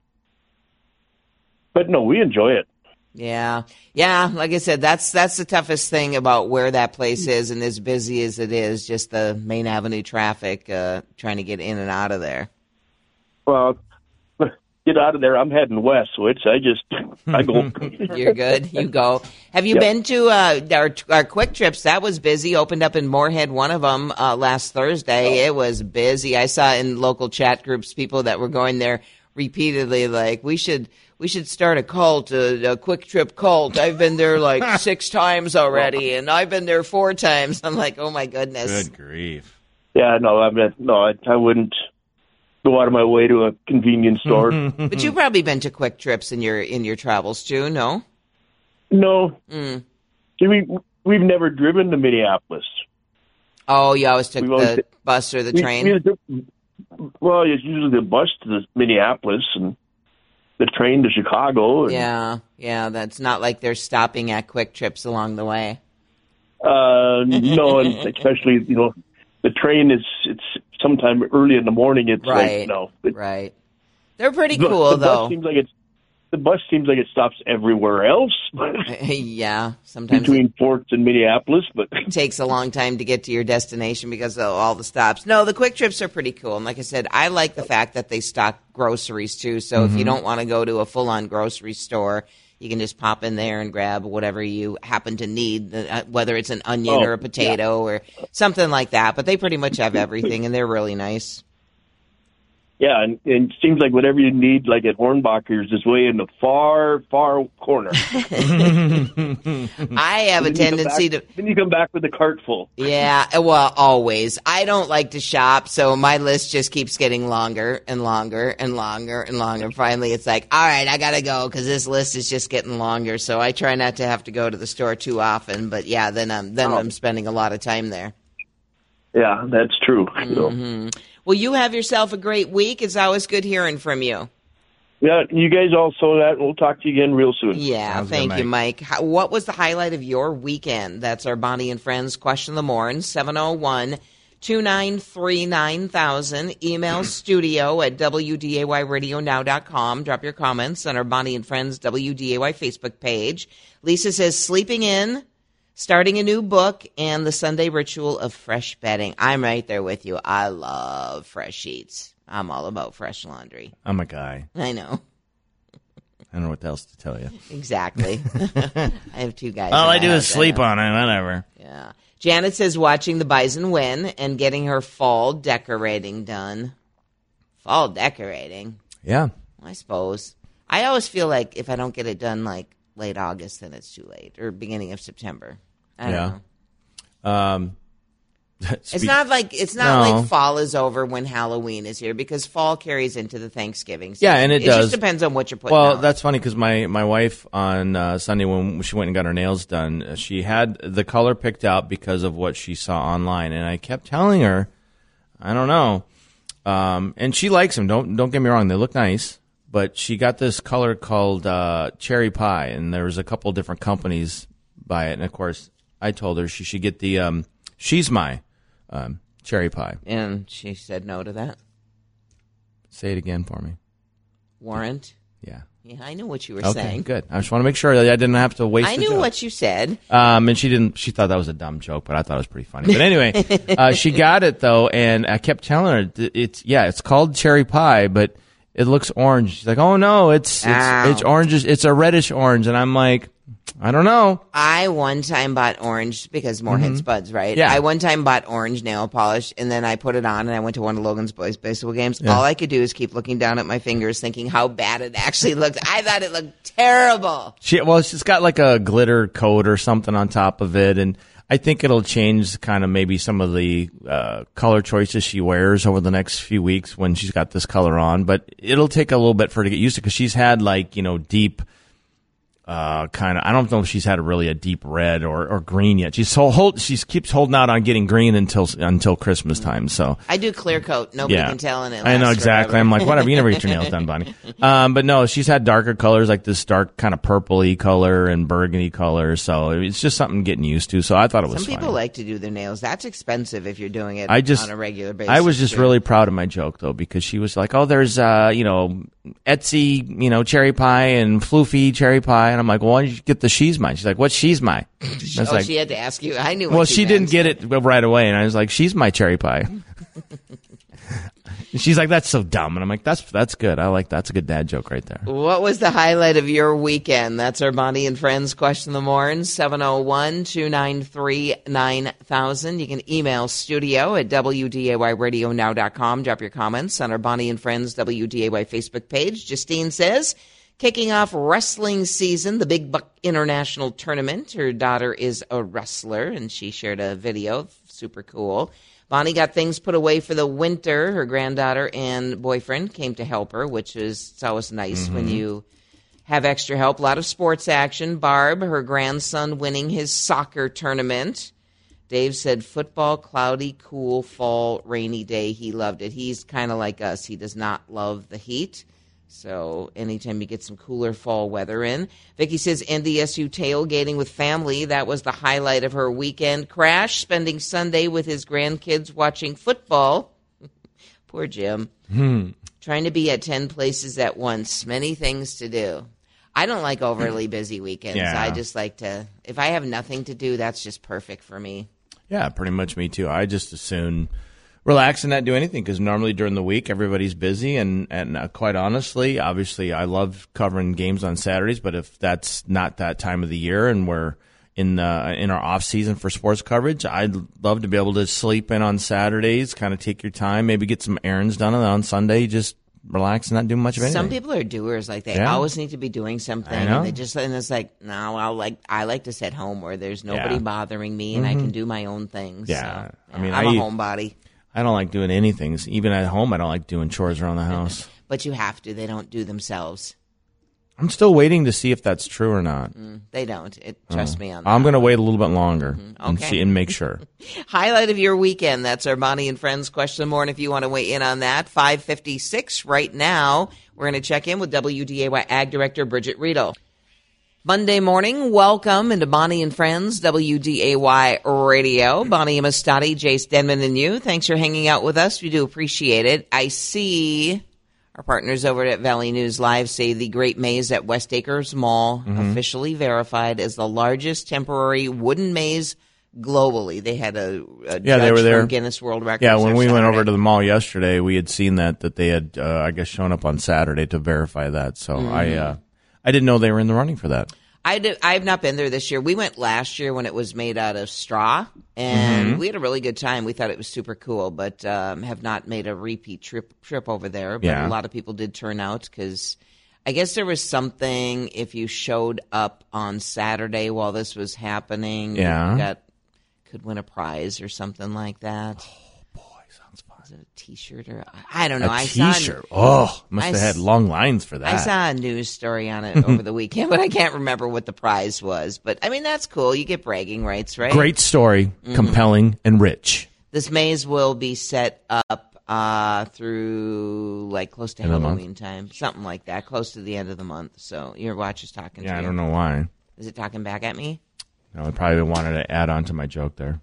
but no, we enjoy it. yeah, yeah. Like I said, that's that's the toughest thing about where that place is, and as busy as it is, just the Main Avenue traffic, uh, trying to get in and out of there. Well, get out of there. I'm heading west, so it's I just I go. You're good. You go. Have you Yep. been to uh, our our quick trips? That was busy. Opened up in Moorhead, one of them uh, last Thursday. It was busy. I saw in local chat groups people that were going there repeatedly. Like we should we should start a cult, a, a quick trip cult. I've been there like six times already, and I've been there four times. I'm like, oh my goodness. Good grief. Yeah, no, I mean, no, I, I wouldn't go out of my way to a convenience store. But you've probably been to quick trips in your in your travels too, no? No, Mm. See, we we've never driven to Minneapolis. Oh, you always took We've always- the bus or the We- train. we- well, it's usually the bus to Minneapolis and the train to Chicago. And, Yeah, yeah. That's not like they're stopping at quick trips along the way. Uh, no, and especially you know, the train is it's sometime early in the morning. It's Right. like no, it, Right. They're pretty the- cool, the though. Bus seems like it's the bus seems like it stops everywhere else. Yeah, sometimes between Forks and Minneapolis, but it takes a long time to get to your destination because of all the stops. No, the quick trips are pretty cool. And like I said, I like the fact that they stock groceries too. So mm-hmm. if you don't want to go to a full-on grocery store, you can just pop in there and grab whatever you happen to need, whether it's an onion oh, or a potato yeah. or something like that. But they pretty much have everything, and they're really nice. Yeah, and, and it seems like whatever you need, like at Hornbacher's, is way in the far, far corner. I have a tendency back, to... Then you come back with a cart full. Yeah, well, always. I don't like to shop, so my list just keeps getting longer and longer and longer and longer. Finally, it's like, all right, I got to go because this list is just getting longer. So I try not to have to go to the store too often. But, yeah, then I'm, then oh. I'm spending a lot of time there. Yeah, that's true. Mm-hmm. Well, you have yourself a great week. It's always good hearing from you. Yeah, you guys all saw that. We'll talk to you again real soon. Yeah, Sounds thank good, you, Mike. How, what was the highlight of your weekend? That's our Bonnie and Friends question of the morning, seven oh one, two nine three, nine thousand. Email studio at W D A Y radio now dot com. Drop your comments on our Bonnie and Friends W D A Y Facebook page. Lisa says, sleeping in. Starting a new book, and the Sunday ritual of fresh bedding. I'm right there with you. I love fresh sheets. I'm all about fresh laundry. I'm a guy. I know. I don't know what else to tell you. Exactly. I have two guys. All I do house, is sleep on it, whatever. Yeah. Janet says watching the Bison win and getting her fall decorating done. Fall decorating? Yeah. I suppose. I always feel like if I don't get it done, like, late August, then it's too late, or beginning of September. I don't yeah. know. Um, it's not like it's not no. like fall is over when Halloween is here, because fall carries into the Thanksgiving season. Yeah, and it, it does. It just depends on what you're putting Well, out. that's funny because my, my wife on uh, Sunday when she went and got her nails done, she had the color picked out because of what she saw online, and I kept telling her, I don't know, um, and she likes them. Don't don't get me wrong; they look nice. But she got this color called uh, cherry pie, and there was a couple different companies by it. And, of course, I told her she should get the um, She's My um, cherry pie. And she said no to that. Say it again for me. Warrant? Yeah. Yeah, I knew what you were okay, saying. Good. I just want to make sure that I didn't have to waste I the knew joke. what you said. Um, and she didn't. She thought that was a dumb joke, but I thought it was pretty funny. But anyway, uh, she got it, though, and I kept telling her, it's yeah, it's called cherry pie, but it looks orange. She's like, oh, no, it's it's, it's orange. It's a reddish orange. And I'm like, I don't know. I one time bought orange because Morehead's Mm-hmm. buds, right? Yeah. I one time bought orange nail polish, and then I put it on, and I went to one of Logan's boys' baseball games. Yeah. All I could do is keep looking down at my fingers, thinking how bad it actually looked. I thought it looked terrible. She well, she's got like a glitter coat or something on top of it, and I think it'll change kind of maybe some of the uh, color choices she wears over the next few weeks when she's got this color on. But it'll take a little bit for her to get used to because she's had like, you know, deep uh, kind of, I don't know if she's had a really a deep red or, or green yet. She's so hold, she keeps holding out on getting green until until Christmas time. So I do clear coat. Nobody yeah. can tell, and it I know lasts exactly. forever. I'm like, whatever. You never get your nails done, Bonnie. Um, but no, she's had darker colors like this dark kind of purpley color and burgundy color. So it's just something getting used to. So I thought it was Some people fine. like to do their nails. That's expensive if you're doing it I just, on a regular basis. I was just too. really proud of my joke though because she was like, "Oh, there's uh, you know, Etsy, you know, cherry pie and Floofy cherry pie," and I'm like, "Well, why don't you get the She's Mine?" She's like, "What's She's Mine?" I was Oh, like, she had to ask you. I knew. What "Well, she, she didn't meant. get it right away," and I was like, "She's my cherry pie." She's like, "That's so dumb," and I'm like, "That's that's good. I like that's a good dad joke right there." What was the highlight of your weekend? That's our Bonnie and Friends question of the morning, seven oh one, two nine three, nine thousand. You can email studio at W D A Y radio now dot com. Drop your comments on our Bonnie and Friends W D A Y Facebook page. Justine says, kicking off wrestling season, the Big Buck International Tournament. Her daughter is a wrestler, and she shared a video. Super cool. Bonnie got things put away for the winter. Her granddaughter and boyfriend came to help her, which is it's always nice mm-hmm. when you have extra help. A lot of sports action. Barb, her grandson, winning his soccer tournament. Dave said football, cloudy, cool, fall, rainy day. He loved it. He's kind of like us. He does not love the heat. So anytime you get some cooler fall weather in. Vicki says N D S U tailgating with family. That was the highlight of her weekend. Crash spending Sunday with his grandkids watching football. Poor Jim. Hmm. Trying to be at ten places at once. Many things to do. I don't like overly busy weekends. Yeah. I just like to, if I have nothing to do, that's just perfect for me. Yeah, pretty much me too. I just as soon relax and not do anything because normally during the week everybody's busy. And, and uh, quite honestly, obviously, I love covering games on Saturdays. But if that's not that time of the year and we're in the, in our off season for sports coverage, I'd love to be able to sleep in on Saturdays, kind of take your time, maybe get some errands done, and then on Sunday just relax and not do much of anything. Some people are doers, like they Yeah. always need to be doing something, I know. and they just and it's like, no, I'll like I like to sit home where there's nobody Yeah. bothering me, and I can do my own things. Yeah. So, I mean, I'm I- a homebody, I don't like doing anything. Even at home, I don't like doing chores around the house. but you have to. They don't do themselves. I'm still waiting to see if that's true or not. They don't. It, trust me on that. I'm going to wait a little bit longer and Okay. see and make sure. Highlight of your weekend. That's our Bonnie and Friends question of the morning. If you want to weigh in on that, five fifty-six right now. We're going to check in with W D A Y Ag Director Bridget Riedel. Monday morning, welcome into Bonnie and Friends, W D A Y Radio. Bonnie Amistadi, Jace Denman, and you. Thanks for hanging out with us. We do appreciate it. I see our partners over at Valley News Live say the Great Maze at West Acres Mall officially verified as the largest temporary wooden maze globally. They had a, a Yeah, they judge were there. from Guinness World Records. Yeah, when there we went Saturday. over to the mall yesterday, we had seen that that they had, uh, I guess, shown up on Saturday to verify that. So I, uh, I didn't know they were in the running for that. I did, I've not been there this year. We went last year when it was made out of straw, and Mm-hmm. we had a really good time. We thought it was super cool, but um, have not made a repeat trip trip over there. But Yeah. a lot of people did turn out because I guess there was something if you showed up on Saturday while this was happening, Yeah. you got could win a prize or something like that. Boy, sounds fun. Was it a T-shirt or I don't know? A I saw T-shirt. Oh, must I have had s- long lines for that. I saw a news story on it over the weekend, but I can't remember what the prize was. But I mean, that's cool. You get bragging rights, right? Great story, Mm-hmm. compelling, and rich. This maze will be set up uh, through like close to End of the month? Halloween time, something like that, close to the end of the month. So your watch is talking Yeah, to I you. don't know why. Is it talking back at me? No, I probably wanted to add on to my joke there.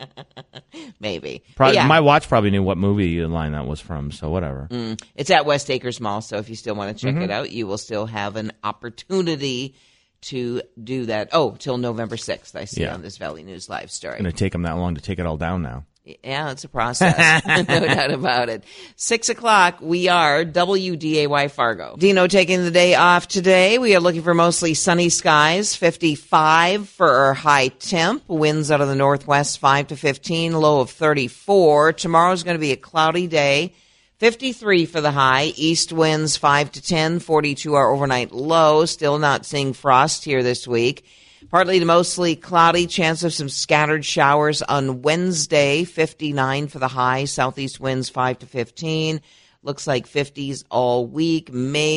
Maybe. But Probably, yeah, My watch probably knew what movie line that was from, so whatever. it's at West Acres Mall. So if you still want to check Mm-hmm. it out, you will still have an opportunity to do that. Oh, till November sixth, I see Yeah. on this Valley News Live story. It's going to take them that long to take it all down now. Yeah, it's a process. No doubt about it. Six o'clock, we are W D A Y Fargo. Dino taking the day off today. We are looking for mostly sunny skies, fifty-five for our high temp. Winds out of the northwest, five to fifteen, low of thirty-four. Tomorrow's going to be a cloudy day. fifty-three for the high, east winds five to ten, forty-two our overnight low. Still not seeing frost here this week. Partly to mostly cloudy, chance of some scattered showers on Wednesday, fifty-nine for the high, southeast winds five to fifteen. Looks like fifties all week,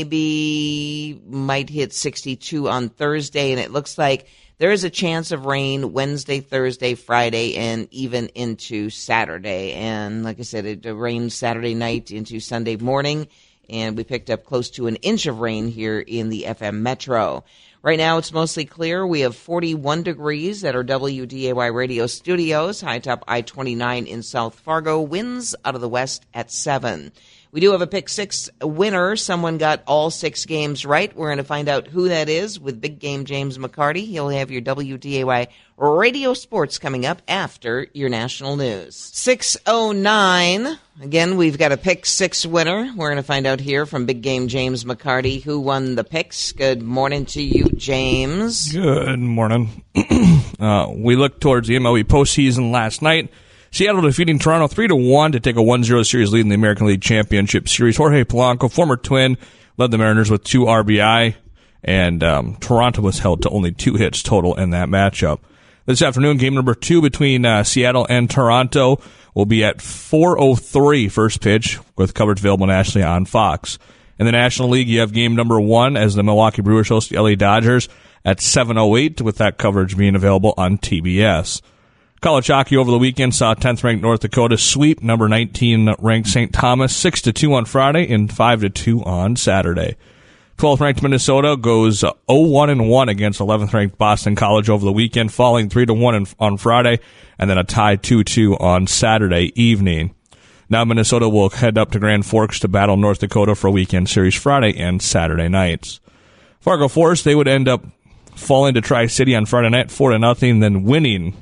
maybe might hit sixty-two on Thursday, and it looks like there is a chance of rain Wednesday, Thursday, Friday, and even into Saturday. And like I said, it rained Saturday night into Sunday morning, and we picked up close to an inch of rain here in the F M Metro. Right now, it's mostly clear. We have forty-one degrees at our W D A Y radio studios, high top I twenty-nine in South Fargo, winds out of the west at seven. We do have a pick six winner. Someone got all six games right. We're going to find out who that is with Big Game James McCarty. He'll have your W D A Y radio sports coming up after your national news. six oh nine. Again, we've got a pick six winner. We're going to find out here from Big Game James McCarty who won the picks. Good morning to you, James. Good morning. uh, we looked towards the M L B postseason last night. Seattle defeating Toronto three to one to take a one zero series lead in the American League Championship Series. Jorge Polanco, former Twin, led the Mariners with two R B I, and um, Toronto was held to only two hits total in that matchup. This afternoon, game number two between uh, Seattle and Toronto will be at four oh three first pitch, with coverage available nationally on Fox. In the National League, you have game number one as the Milwaukee Brewers host the L A Dodgers at seven oh eight, with that coverage being available on T B S. College hockey over the weekend saw tenth-ranked North Dakota sweep number nineteen-ranked Saint Thomas six to two on Friday and five to two on Saturday. twelfth-ranked Minnesota goes oh one and one against eleventh-ranked Boston College over the weekend, falling three to one on Friday, and then a tie two two on Saturday evening. Now Minnesota will head up to Grand Forks to battle North Dakota for a weekend series Friday and Saturday nights. Fargo Forest, they would end up falling to Tri-City on Friday night, four to nothing, then winning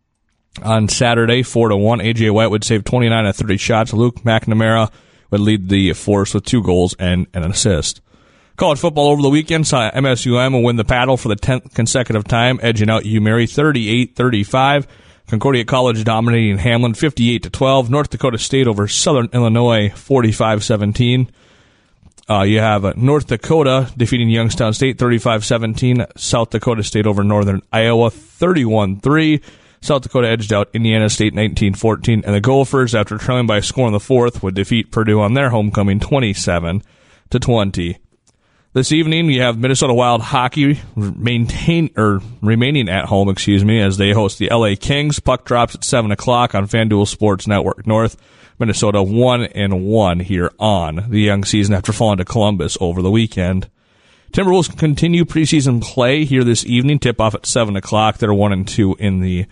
on Saturday, four to one. A J White would save twenty-nine of thirty shots. Luke McNamara would lead the Force with two goals and an assist. College football over the weekend saw M S U M win the paddle for the tenth consecutive time, edging out UMary thirty-eight thirty-five. Concordia College dominating Hamlin fifty-eight to twelve. North Dakota State over Southern Illinois forty-five seventeen. Uh, you have uh, North Dakota defeating Youngstown State thirty-five seventeen. South Dakota State over Northern Iowa thirty-one three. South Dakota edged out Indiana State nineteen fourteen. And the Gophers, after trailing by a score in the fourth, would defeat Purdue on their homecoming twenty-seven to twenty. This evening, you have Minnesota Wild hockey maintain or remaining at home, excuse me, as they host the L A Kings. Puck drops at seven o'clock on FanDuel Sports Network North. Minnesota one and one here on the young season after falling to Columbus over the weekend. Timberwolves continue preseason play here this evening. Tip off at seven o'clock. They're one and two in the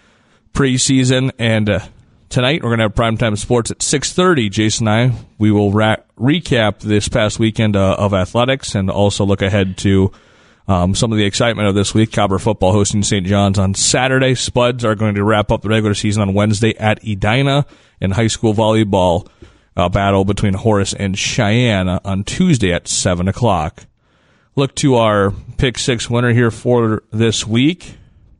preseason, and uh, tonight we're going to have primetime sports at six thirty. Jason and I, we will ra- recap this past weekend uh, of athletics and also look ahead to um, some of the excitement of this week. Cobber football hosting Saint John's on Saturday. Spuds are going to wrap up the regular season on Wednesday at Edina, and high school volleyball uh, battle between Horace and Cheyenne on Tuesday at seven o'clock. Look to our pick six winner here for this week.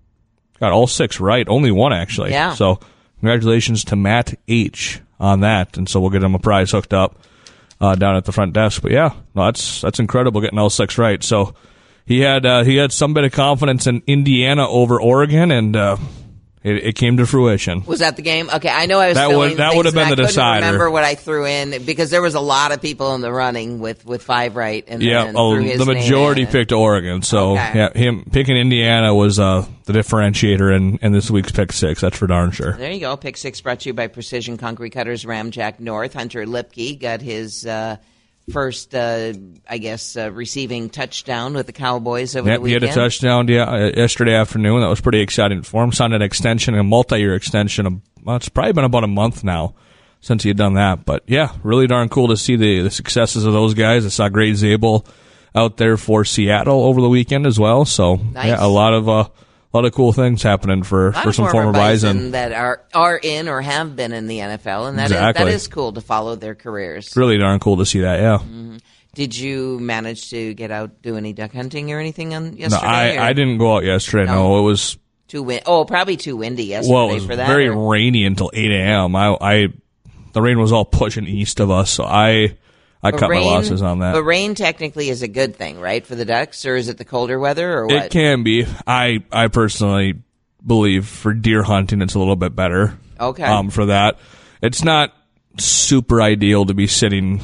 Got all six right. Only one, actually. Yeah. So congratulations to Matt H. on that. And so we'll get him a prize hooked up uh, down at the front desk. But, yeah, no, that's that's incredible getting all six right. So he had uh, he had some bit of confidence in Indiana over Oregon, and uh, it, it came to fruition. Was that the game? Okay, I know I was That filling would- that things would have been and the I decider. couldn't remember what I threw in because there was a lot of people in the running with, with five right. And Yeah, then oh, threw his the majority name in. picked Oregon. So, Okay. yeah, him picking Indiana was uh, the differentiator in, in this week's pick six. That's for darn sure. There you go. Pick six brought to you by Precision Concrete Cutters, Ramjack North. Hunter Lipke got his uh, first, uh, I guess, uh, receiving touchdown with the Cowboys over Yep, the he weekend. had a touchdown yeah, uh, yesterday afternoon. That was pretty exciting for him. Signed an extension, a multi-year extension. Of, well, it's probably been about a month now since he had done that. But, yeah, really darn cool to see the, the successes of those guys. I saw Gray Zabel out there for Seattle over the weekend as well. So, Nice. yeah, a lot of uh, a lot of cool things happening for, A lot for of some former Bison. that are are in or have been in the N F L, and that is Exactly. that is cool to follow their careers. Really darn cool to see that, yeah. Did you manage to get out do any duck hunting or anything on No, yesterday? I, or I didn't go out yesterday. No, No. it was Too win- oh, probably too windy yesterday well, it was for that. very or- rainy until eight a.m. I, I the rain was all pushing east of us, so I I But cut rain- my losses on that. But rain technically is a good thing, right, for the ducks, or is it the colder weather, or It what? can be. I I personally believe for deer hunting it's a little bit better. Okay. Um, for that, it's not super ideal to be sitting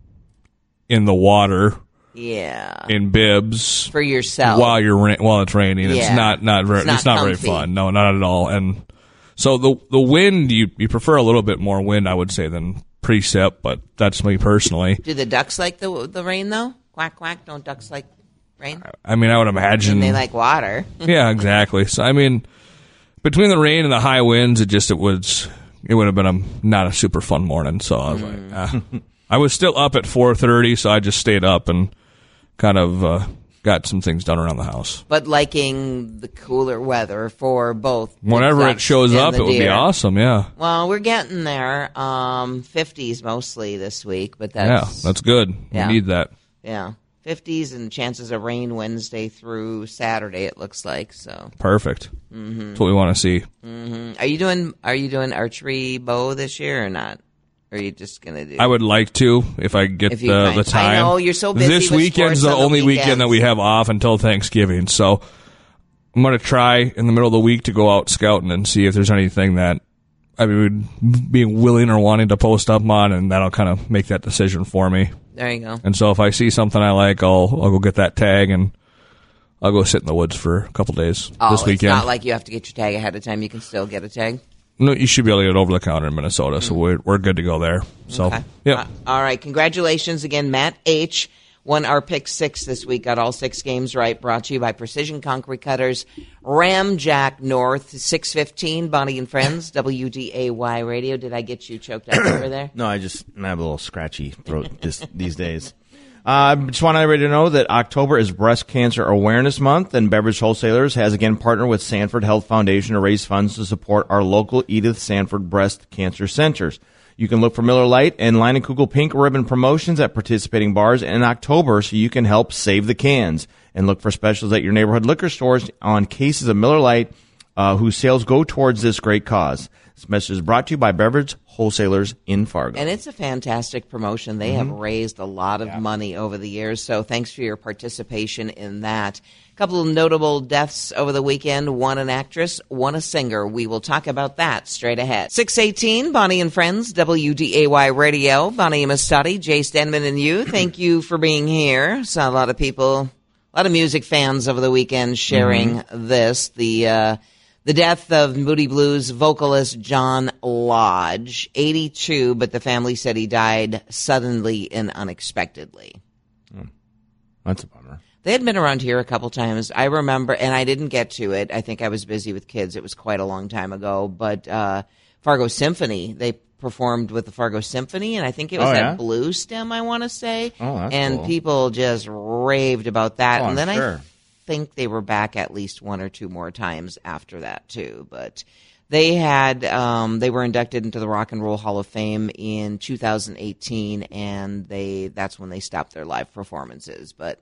in the water Yeah, in bibs for yourself. while you're ra- while it's raining. It's Yeah. not not very, It's it's not not, very comfy. fun. No, not at all. And so the the wind you you prefer a little bit more wind, I would say, than precip, but that's me personally. Do the ducks like the the rain though? Quack quack. Don't ducks like rain? I mean, I would imagine And they like water. yeah, exactly. So I mean, between the rain and the high winds, it just it was it would have been a not a super fun morning. So I was like, ah. I was still up at four thirty, so I just stayed up and kind of uh, got some things done around the house. But liking the cooler weather for both. the Whenever it ducks shows and up, the it would be deer. awesome. Yeah, Well, we're getting there. Um, fifties mostly this week, but yeah, that's that's good. Yeah. We need that. yeah, fifties and chances of rain Wednesday through Saturday. It looks like so. Perfect. Mm-hmm. That's what we want to see. Are you doing Are you doing archery bow this year or not? Or are you just gonna do? I would like to if I get If you the, find- the time. I know, you're so busy This with weekend's sports the on the only weekend weekends. that we have off until Thanksgiving, so I'm going to try in the middle of the week to go out scouting and see if there's anything that I mean, would be willing or wanting to post up on, and that'll kind of make that decision for me. There you go. And so if I see something I like, I'll I'll go get that tag and I'll go sit in the woods for a couple days Oh, this weekend. it's not like you have to get your tag ahead of time. You can still get a tag. No, you should be able to get it over the counter in Minnesota, so we're we're good to go there. So, Okay. yeah. Uh, all right. Congratulations again, Matt H. Won our pick six this week. Got all six games right. Brought to you by Precision Concrete Cutters, Ramjack North, six fifteen, Bonnie and Friends, W D A Y Radio. Did I get you choked up over there? No, I just I have a little scratchy throat this, these days. I uh, just want everybody to know that October is Breast Cancer Awareness Month, and Beverage Wholesalers has again partnered with Sanford Health Foundation to raise funds to support our local Edith Sanford Breast Cancer Centers. You can look for Miller Lite and Leinenkugel Pink Ribbon promotions at participating bars in October so you can help save the cans. And look for specials at your neighborhood liquor stores on cases of Miller Lite uh, whose sales go towards this great cause. This message is brought to you by Beverage Wholesalers in Fargo. And it's a fantastic promotion. They mm-hmm. have raised a lot of yeah. money over the years, so thanks for your participation in that. A couple of notable deaths over the weekend. One an actress, one a singer. We will talk about that straight ahead. six eighteen, Bonnie and Friends, W D A Y Radio. Bonnie Amistadi, Jay Stenman and you. Thank you for being here. Saw a lot of people, a lot of music fans over the weekend sharing mm-hmm. this. The, uh, The death of Moody Blues vocalist John Lodge, eighty-two, but the family said he died suddenly and unexpectedly. Oh, that's a bummer. They had been around here a couple times. I remember, and I didn't get to it. I think I was busy with kids. It was quite a long time ago. But uh, Fargo Symphony, they performed with the Fargo Symphony, and I think it was oh, at yeah? Blue Stem, I want to say. Oh, that's and cool. people just raved about that. Oh, and then I'm sure. I think they were back at least one or two more times after that too. But they had um, they were inducted into the Rock and Roll Hall of Fame in two thousand eighteen, and they that's when they stopped their live performances. But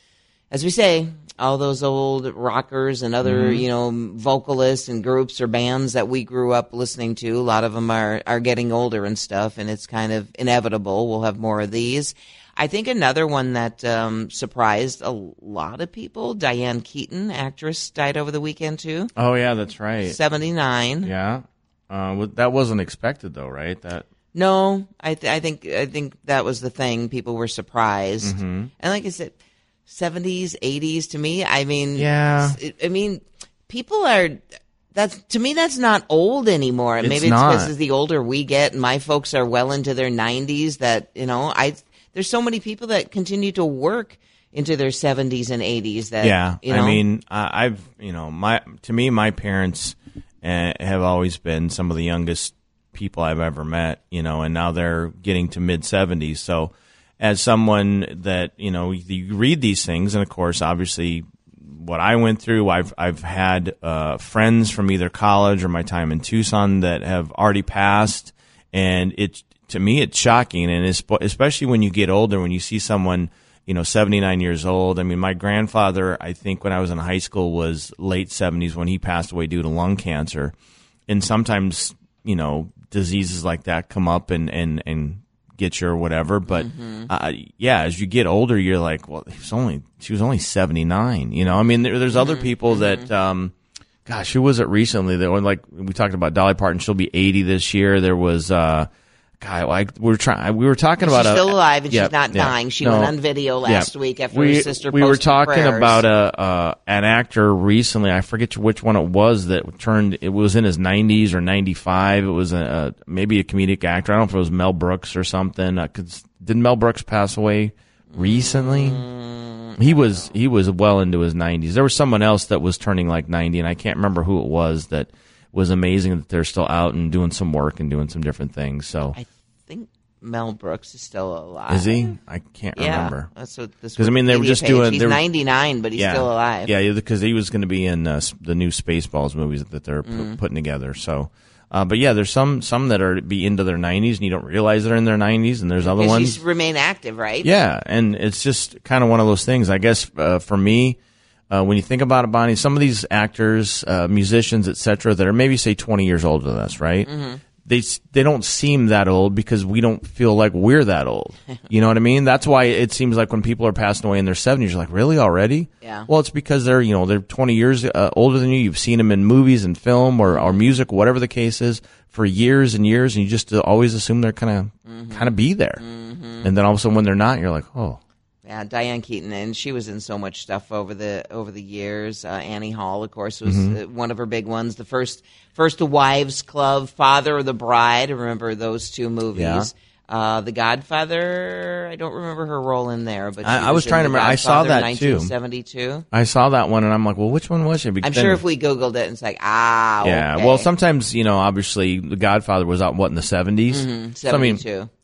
as we say, all those old rockers and other mm-hmm. you know vocalists and groups or bands that we grew up listening to, a lot of them are are getting older and stuff, and it's kind of inevitable. We'll have more of these. I think another one that um, surprised a lot of people, Diane Keaton, actress, died over the weekend too. Oh, yeah, that's right. seventy-nine. Yeah. Uh, that wasn't expected, though, right? That No, I, th- I think I think that was the thing. People were surprised. Mm-hmm. And like I said, seventies, eighties to me, I mean, yeah. I mean, people are... That's to me. That's not old anymore. It's Maybe it's not. because the older we get, and my folks are well into their nineties. That you know, I there's so many people that continue to work into their seventies and eighties. That yeah, you know? I mean, I, I've you know, my to me, my parents uh, have always been some of the youngest people I've ever met. You know, and now they're getting to mid seventies. So, as someone that you know, you read these things, and of course, obviously. What I went through, I've I've had uh, friends from either college or my time in Tucson that have already passed, and it to me it's shocking, and it's, especially when you get older, when you see someone you know seventy-nine years old. I mean, my grandfather, I think when I was in high school, was late seventies when he passed away due to lung cancer, and sometimes you know diseases like that come up and and and. get you or whatever, but mm-hmm. uh, yeah, as you get older, you're like, well, he was only she was only seventy-nine. You know, I mean, there, there's mm-hmm. other people that, um, gosh, who was it recently that were like we talked about Dolly Parton? She'll be eighty this year. There was, uh, God, like we were trying, we were talking she's about she's a, still alive and yeah, she's not yeah, dying. She no, went on video last yeah. week after we, her sister. We were posted talking prayers. about a uh, an actor recently. I forget which one it was that turned. It was in his nineties or ninety-five. It was a, a maybe a comedic actor. I don't know if it was Mel Brooks or something. Uh, cause didn't Mel Brooks pass away recently? Mm, he was he was well into his nineties. There was someone else that was turning like ninety, and I can't remember who it was. That was amazing that they're still out and doing some work and doing some different things. So I think Mel Brooks is still alive. Is he? I can't yeah, remember. That's what this. Because I mean, they were just page. doing. He's were, ninety-nine, but he's yeah, still alive. Yeah, because he was going to be in uh, the new Spaceballs movies that they're mm. p- putting together. So, uh, but yeah, there's some some that are be into their nineties and you don't realize they're in their nineties, and there's other because ones she's remain active, right? Yeah, and it's just kind of one of those things. I guess uh, for me. Uh, when you think about it, Bonnie, some of these actors, uh, musicians, et cetera, that are maybe, say, twenty years older than us, right? Mm-hmm. They they don't seem that old because we don't feel like we're that old. You know what I mean? That's why it seems like when people are passing away in their seventies, you're like, really, already? Yeah. Well, it's because they're, you know, they're twenty years uh, older than you. You've seen them in movies and film or, or music, whatever the case is, for years and years, and you just uh, always assume they're kind of mm-hmm. kind of be there. Mm-hmm. And then all of a sudden when they're not, you're like, oh. Yeah, Diane Keaton, and she was in so much stuff over the over the years. Uh, Annie Hall, of course, was mm-hmm. one of her big ones. The first first Wives Club, Father of the Bride. I remember those two movies. Yeah. Uh, the Godfather. I don't remember her role in there, but she I, I was was trying to remember. I saw that nineteen seventy-two. Too. I saw that one, and I'm like, well, which one was she? Because I'm sure if we Googled it, it's like, ah, yeah. okay. Well, sometimes you know, obviously, The Godfather was out what in the seventies. Mm-hmm. seventy-two. So, I mean,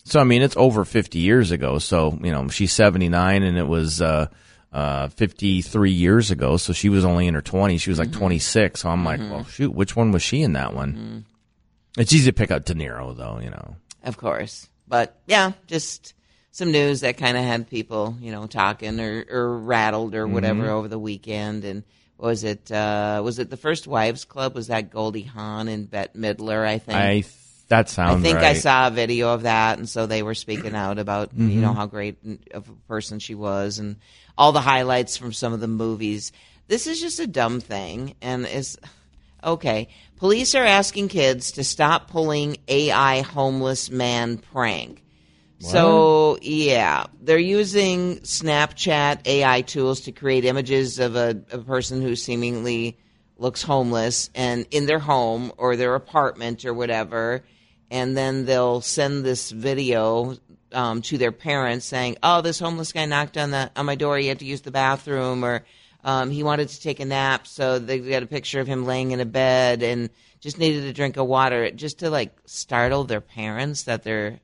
So, I mean, it's over fifty years ago. So, you know, she's seventy-nine and it was uh, uh, fifty-three years ago. So she was only in her twenties. She was like mm-hmm. twenty-six. So I'm like, mm-hmm. well, shoot, which one was she in that one? Mm-hmm. It's easy to pick out De Niro, though, you know. Of course. But, yeah, just some news that kind of had people, you know, talking or, or rattled or whatever mm-hmm. over the weekend. And was it uh, was it the First Wives Club? Was that Goldie Hawn and Bette Midler, I think? I That sounds I think right. I saw a video of that, and so they were speaking out about, mm-hmm. you know, how great of a person she was and all the highlights from some of the movies. This is just a dumb thing, and is okay. Police are asking kids to stop pulling A I homeless man prank. What? So, yeah, they're using Snapchat A I tools to create images of a, a person who seemingly looks homeless and in their home or their apartment or whatever. And then they'll send this video um, to their parents saying, oh, this homeless guy knocked on the on my door. He had to use the bathroom, or um, he wanted to take a nap. So they got a picture of him laying in a bed and just needed a drink of water, just to, like, startle their parents that they're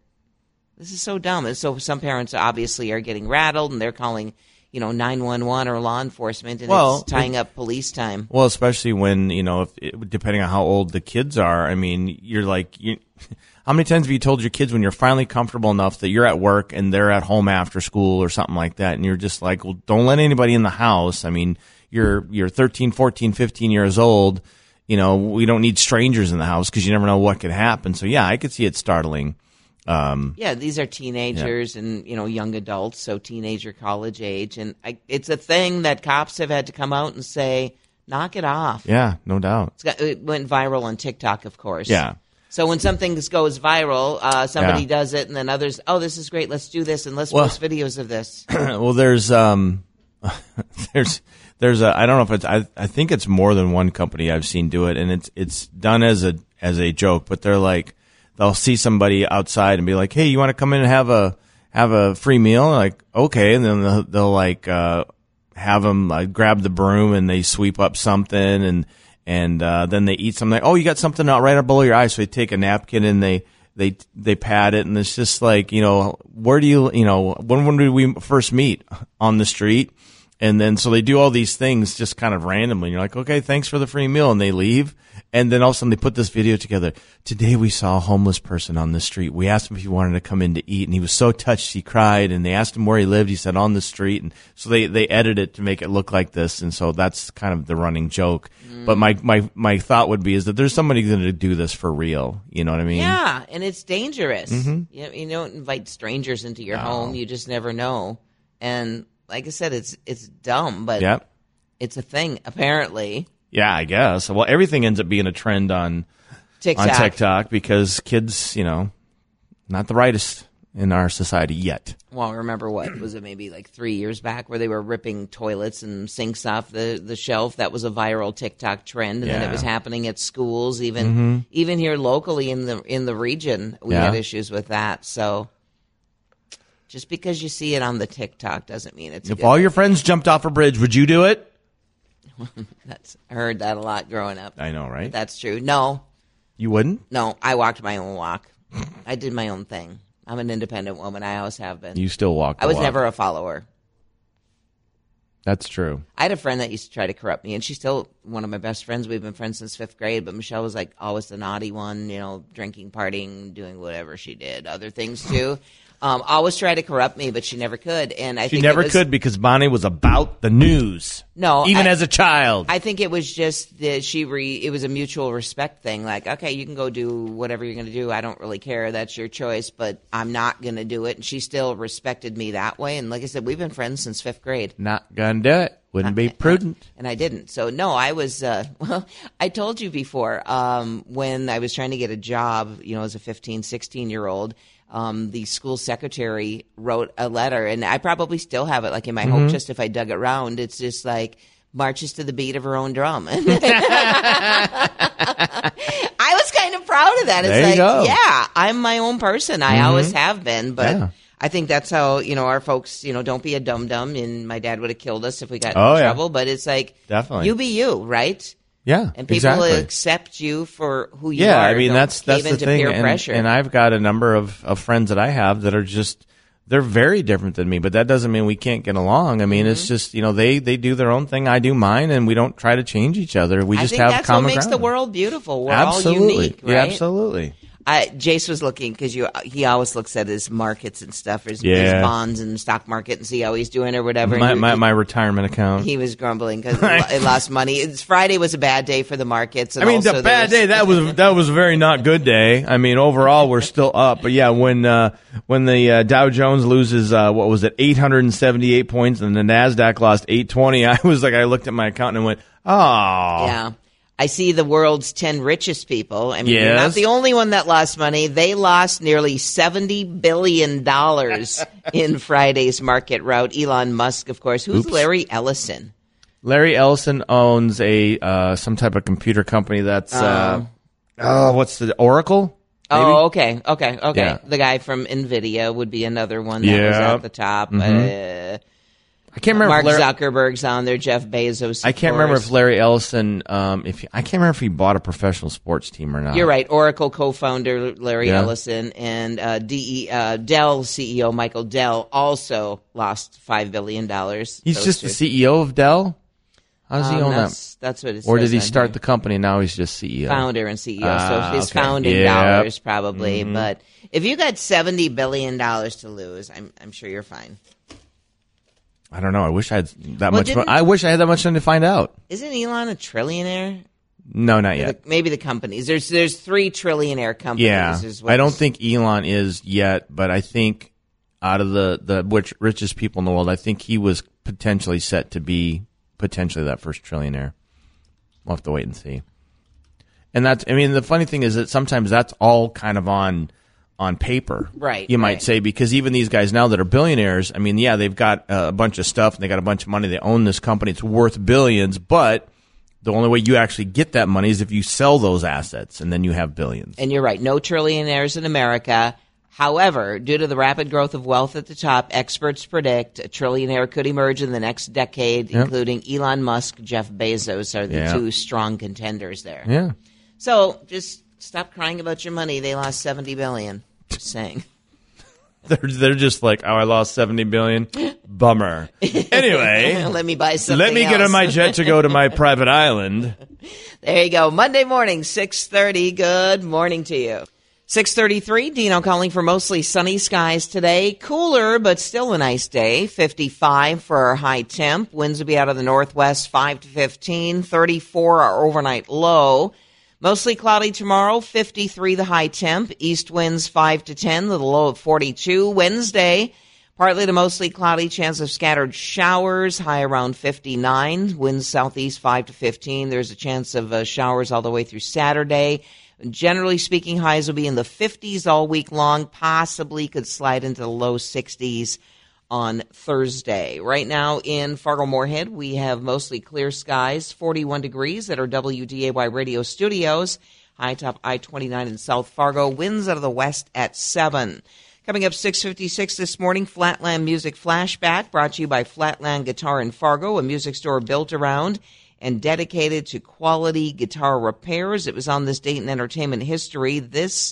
– this is so dumb. And so some parents obviously are getting rattled, and they're calling – you know, nine one one or law enforcement, and well, it's tying up police time. Well, especially when, you know, if it, depending on how old the kids are, I mean, you're like, you, how many times have you told your kids when you're finally comfortable enough that you're at work and they're at home after school or something like that, and you're just like, well, don't let anybody in the house. I mean, you're you're thirteen, fourteen, fifteen years old. You know, we don't need strangers in the house because you never know what could happen. So, yeah, I could see it startling. Um, yeah, these are teenagers yeah. and, you know, young adults, so teenager, college age. And I, it's a thing that cops have had to come out and say, knock it off. Yeah, no doubt. It's got, it went viral on TikTok, of course. Yeah. So when something goes viral, uh, somebody yeah. does it, and then others, oh, this is great, let's do this, and let's well, post videos of this. Well, there's, um, there's, there's a, I don't know if it's, I, I think it's more than one company I've seen do it, and it's, it's done as a, as a joke, but they're like, they'll see somebody outside and be like, hey, you want to come in and have a have a free meal? Like, okay. And then they'll, they'll like uh, have them uh, grab the broom and they sweep up something, and and uh, then they eat something. Like, oh, you got something out right up below your eye. So they take a napkin and they they they pat it, and it's just like, you know, where do you, you know, when when did we first meet? On the street. And then so they do all these things just kind of randomly. And you're like, okay, thanks for the free meal. And they leave. And then all of a sudden they put this video together. Today we saw a homeless person on the street. We asked him if he wanted to come in to eat. And he was so touched he cried. And they asked him where he lived. He said on the street. And so they, they edit it to make it look like this. And so that's kind of the running joke. Mm. But my, my, my thought would be is that there's somebody going to do this for real. You know what I mean? Yeah. And it's dangerous. Mm-hmm. You, you don't invite strangers into your no. home. You just never know. And like I said, it's it's dumb, but yep. it's a thing, apparently. Yeah, I guess. Well, everything ends up being a trend on TikTok. on TikTok because kids, you know, not the rightest in our society yet. Well, remember what was it? Maybe like three years back, where they were ripping toilets and sinks off the, the shelf. That was a viral TikTok trend, and yeah. then it was happening at schools, even mm-hmm. even here locally in the in the region. We yeah. had issues with that. So just because you see it on the TikTok doesn't mean it's. If all thing. your friends jumped off a bridge, would you do it? That's I heard that a lot growing up. I know, right? That's true. No, you wouldn't. No, I walked my own walk. I did my own thing. I'm an independent woman. I always have been. You still walk. I was walk. never a follower. That's true. I had a friend that used to try to corrupt me, and she's still one of my best friends. We've been friends since fifth grade, but Michelle was like always the naughty one, you know, drinking, partying, doing whatever she did, other things too. Um, always tried to corrupt me, but she never could. And I she think never it was, could because Bonnie was about the news. No, even I, as a child. I think it was just that she re, it was a mutual respect thing. Like, okay, you can go do whatever you're going to do. I don't really care. That's your choice, but I'm not going to do it. And she still respected me that way. And like I said, we've been friends since fifth grade. Not gonna do it. Wouldn't be prudent. And I didn't. So, no, I was, uh, well, I told you before, um, when I was trying to get a job, you know, as a fifteen, sixteen-year-old, um, the school secretary wrote a letter, and I probably still have it, like in my mm-hmm. home, just if I dug it around. It's just like, marches to the beat of her own drum. I was kind of proud of that. It's there you like, go. yeah, I'm my own person. I mm-hmm. always have been, but... Yeah. I think that's how, you know, our folks, you know, don't be a dum-dum, and my dad would have killed us if we got oh, in yeah. trouble, but it's like, definitely, you be you, right? Yeah, and people exactly. accept you for who you yeah, are. I mean Don't that's that's cave the into thing, peer and, pressure. and I've got a number of, of friends that I have that are just they're very different than me, but that doesn't mean we can't get along. I mean, mm-hmm. it's just you know they, they do their own thing, I do mine, and we don't try to change each other. We I just think have that's common what makes ground. the world beautiful. We're absolutely. all unique, right? Yeah, absolutely. I, Jace was looking because you he always looks at his markets and stuff, his, yeah. his bonds and stock market, and see how he's doing or whatever. My he, my, my retirement account. He was grumbling because it lost money. It's, Friday was a bad day for the markets. And I mean, also the bad was, day that was that was a very not good day. I mean, overall we're still up, but yeah, when uh, when the uh, Dow Jones loses uh, what was it, eight hundred seventy-eight points, and the Nasdaq lost eight twenty, I was like, I looked at my account and went, oh, yeah. I see the world's ten richest people. I mean, yes. you're not the only one that lost money. They lost nearly seventy billion dollars in Friday's market rout. Elon Musk, of course. Who's Oops. Larry Ellison? Larry Ellison owns a uh, some type of computer company that's, uh, oh, what's the, Oracle? Maybe? Oh, okay, okay, okay. Yeah. The guy from NVIDIA would be another one that Yeah. was at the top. Mm-hmm. Uh, I can't remember. Mark if Larry, Zuckerberg's on there. Jeff Bezos. I of can't remember course. if Larry Ellison, um, if he, I can't remember if he bought a professional sports team or not. You're right. Oracle co-founder Larry Yeah. Ellison and uh, D E, uh, Dell C E O Michael Dell also lost five billion dollars. He's just the C E O of Dell? How does he Um, own that's, that? That's what it Or says did he on start here. the company and now he's just C E O? Founder and C E O. Ah, so his okay. founding Yep. dollars probably. Mhm. But if you got seventy billion dollars to lose, I'm, I'm sure you're fine. I don't know. I wish I had that Well, much. Mo- didn't- I wish I had that much time to find out. Isn't Elon a trillionaire? No, not yet. The- maybe the companies. There's there's three trillionaire companies. Yeah, is what I don't it's- think Elon is yet, but I think out of the the rich, richest people in the world, I think he was potentially set to be potentially that first trillionaire. We'll have to wait and see. And that's, I mean, the funny thing is that sometimes that's all kind of on on paper, Right, you might right. say, because even these guys now that are billionaires, I mean, yeah, they've got a bunch of stuff and they got a bunch of money. They own this company; it's worth billions, but the only way you actually get that money is if you sell those assets, and then you have billions. And you're right, no trillionaires in America. However, due to the rapid growth of wealth at the top, experts predict a trillionaire could emerge in the next decade, Yep. including Elon Musk, Jeff Bezos are the Yeah. two strong contenders there. Yeah. So just stop crying about your money. They lost seventy billion. Just saying. They're they're just like, oh, I lost seventy billion. Bummer. Anyway, Let me buy something let me get else. on my jet to go to my private island. There you go. Monday morning, six thirty. Good morning to you. six thirty-three, Dino calling for mostly sunny skies today. Cooler, but still a nice day. fifty-five for our high temp. Winds will be out of the northwest, five to fifteen. thirty-four our overnight low. Mostly cloudy tomorrow, fifty-three the high temp. East winds five to ten, the low of forty-two. Wednesday, partly to mostly cloudy, chance of scattered showers, high around fifty-nine. Winds southeast five to fifteen. There's a chance of uh, showers all the way through Saturday. Generally speaking, highs will be in the fifties all week long, possibly could slide into the low sixties on Thursday. Right now in Fargo-Moorhead, we have mostly clear skies, forty-one degrees at our W D A Y radio studios. High top I twenty-nine in South Fargo, winds out of the west at seven. Coming up six fifty-six this morning, Flatland Music Flashback, brought to you by Flatland Guitar in Fargo, a music store built around and dedicated to quality guitar repairs. It was on this date in entertainment history. This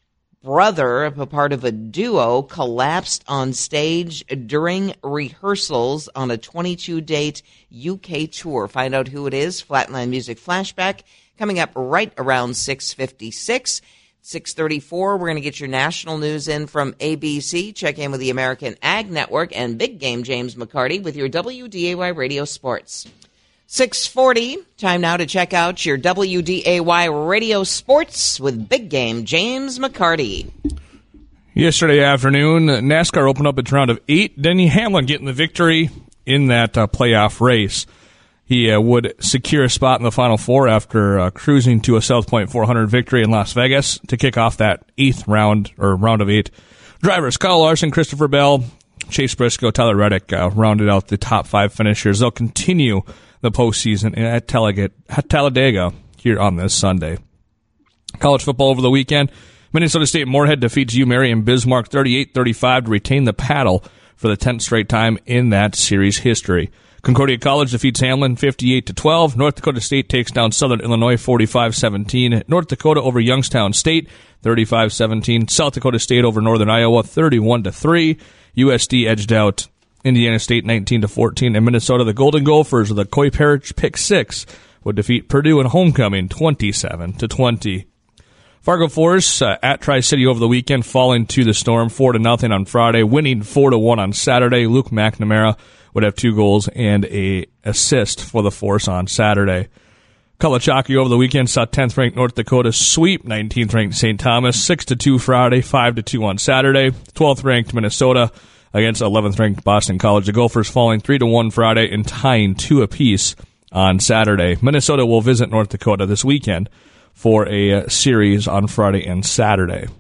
brother, a part of a duo, collapsed on stage during rehearsals on a twenty-two date U K tour. Find out who it is. Flatland Music Flashback coming up right around six fifty-six. six thirty-four, we're going to get your national news in from A B C. Check in with the American Ag Network and Big Game James McCarty with your W D A Y Radio Sports. six forty, time now to check out your W D A Y Radio Sports with Big Game James McCarty. Yesterday afternoon, NASCAR opened up its round of eight. Denny Hamlin getting the victory in that uh, playoff race. He uh, would secure a spot in the Final Four after uh, cruising to a South Point four hundred victory in Las Vegas to kick off that eighth round, or round of eight. Drivers Kyle Larson, Christopher Bell, Chase Briscoe, Tyler Reddick uh, rounded out the top five finishers. They'll continue the postseason at Talladega, at Talladega here on this Sunday. College football over the weekend. Minnesota State Moorhead defeats UMarion Bismarck thirty-eight thirty-five to retain the paddle for the tenth straight time in that series history. Concordia College defeats Hamlin fifty-eight to twelve. North Dakota State takes down Southern Illinois forty-five seventeen. North Dakota over Youngstown State thirty-five seventeen. South Dakota State over Northern Iowa thirty-one to three. U S D edged out Indiana State nineteen to fourteen. And Minnesota, the Golden Gophers with the Coy Parrish pick six would defeat Purdue in homecoming twenty-seven to twenty. Fargo Forest uh, at Tri-City over the weekend, falling to the Storm four to nothing on Friday, winning four to one on Saturday. Luke McNamara would have two goals and a assist for the Force on Saturday. Kalachaki over the weekend saw tenth ranked North Dakota sweep nineteenth ranked Saint Thomas six to two Friday, five to two on Saturday. twelfth ranked Minnesota against eleventh ranked Boston College. The Gophers falling three to one Friday and tying two apiece on Saturday. Minnesota will visit North Dakota this weekend for a uh, series on Friday and Saturday.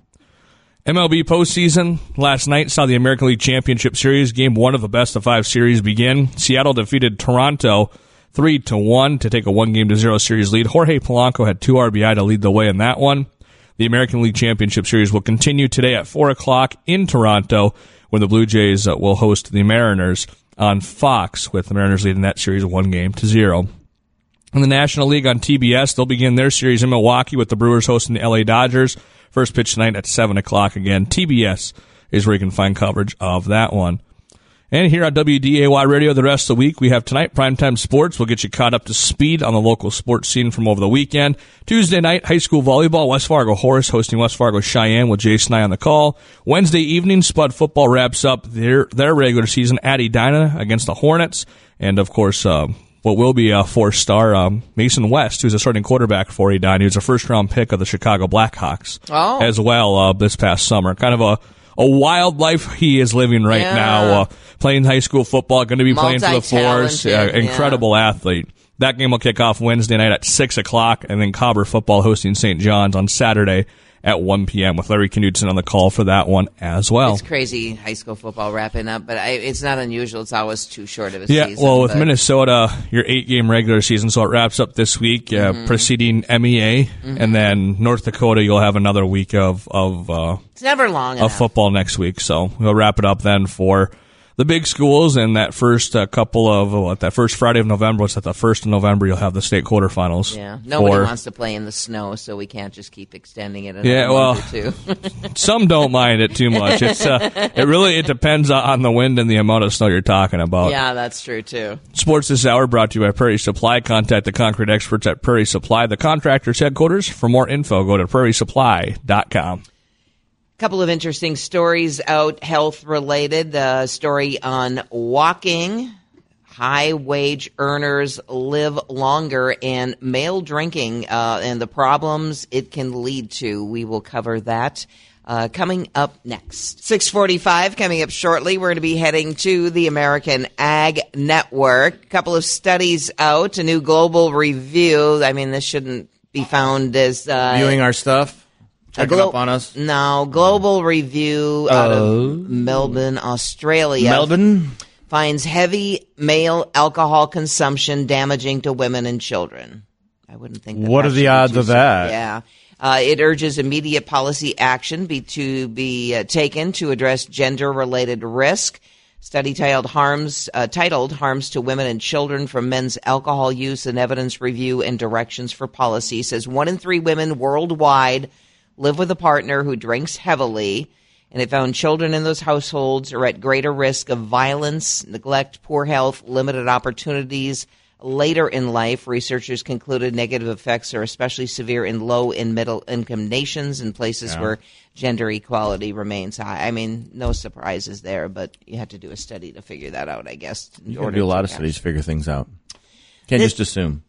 M L B postseason last night saw the American League Championship Series, game one of a best-of-five series begin. Seattle defeated Toronto three to one to take a one-game to zero series lead. Jorge Polanco had two R B I to lead the way in that one. The American League Championship Series will continue today at four o'clock in Toronto, when the Blue Jays uh, will host the Mariners on Fox, with the Mariners leading that series one game to zero. In the National League on T B S, they'll begin their series in Milwaukee with the Brewers hosting the L A Dodgers. First pitch tonight at seven o'clock again. T B S is where you can find coverage of that one. And here on W D A Y Radio the rest of the week, we have tonight Primetime Sports. We'll get you caught up to speed on the local sports scene from over the weekend. Tuesday night, high school volleyball, West Fargo Horace hosting West Fargo Cheyenne with Jason I on the call. Wednesday evening, Spud football wraps up their their regular season at Edina against the Hornets. And, of course, uh, what will be a four-star um, Mason West, who's a starting quarterback for Edina, who's a first-round pick of the Chicago Blackhawks oh. as well uh, this past summer. Kind of a A wild life he is living right yeah. now, uh, playing high school football, going to be playing for the Force, uh, incredible yeah. athlete. That game will kick off Wednesday night at six o'clock, and then Cobber football hosting Saint John's on Saturday at one p.m. with Larry Knudsen on the call for that one as well. It's crazy high school football wrapping up, but I, it's not unusual. It's always too short of a yeah, season. Yeah, well, with but... Minnesota, your eight-game regular season, so it wraps up this week, uh, mm-hmm. preceding M E A, mm-hmm. and then North Dakota, you'll have another week of of uh, it's never long of enough. football next week. So we'll wrap it up then for the big schools, and that first uh, couple of what that first Friday of November. What's that? The first of November, you'll have the state quarterfinals. Yeah, nobody for, wants to play in the snow, so we can't just keep extending it. Another yeah, well, month or two. Some don't mind it too much. It's uh, it really it depends on the wind and the amount of snow you're talking about. Yeah, that's true too. Sports this hour brought to you by Prairie Supply. Contact the concrete experts at Prairie Supply, the contractor's headquarters. For more info, go to prairie supply dot com. Couple of interesting stories out, health related. The story on walking. High wage earners live longer, and male drinking uh, and the problems it can lead to. We will cover that uh, coming up next. six forty-five coming up shortly. We're going to be heading to the American Ag Network. A couple of studies out, a new global review. I mean, this shouldn't be found as uh, viewing our stuff. Checking glo- up on us? No, global review out Oh. of Melbourne, Australia. Melbourne? Finds heavy male alcohol consumption damaging to women and children. I wouldn't think that What that are the should be odds too of soon. that? Yeah. Uh, it urges immediate policy action be to be uh, taken to address gender-related risk. Study titled harms uh, titled harms to women and children from men's alcohol use and evidence review and directions for policy says one in three women worldwide live with a partner who drinks heavily, and it found children in those households are at greater risk of violence, neglect, poor health, limited opportunities later in life. Researchers concluded negative effects are especially severe in low and middle income nations and places Yeah. where gender equality remains high. I mean, no surprises there, but you have to do a study to figure that out, I guess. in You can order do a lot to of studies to actually- figure things out. Can't This- just assume.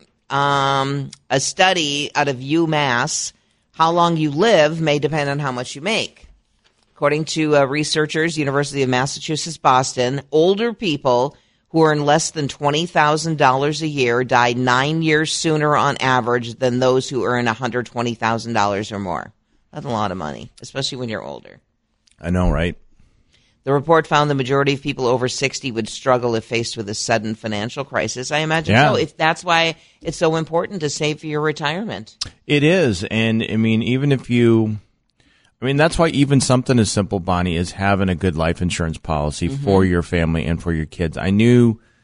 Um, a study out of UMass, how long you live may depend on how much you make. According to uh, researchers, University of Massachusetts, Boston, older people who earn less than twenty thousand dollars a year die nine years sooner on average than those who earn one hundred twenty thousand dollars or more. That's a lot of money, especially when you're older. I know, right? The report found the majority of people over sixty would struggle if faced with a sudden financial crisis. I imagine Yeah. so. If that's why it's so important to save for your retirement. It is. And, I mean, even if you... I mean, that's why even something as simple, Bonnie, as having a good life insurance policy Mm-hmm. for your family and for your kids. I knew,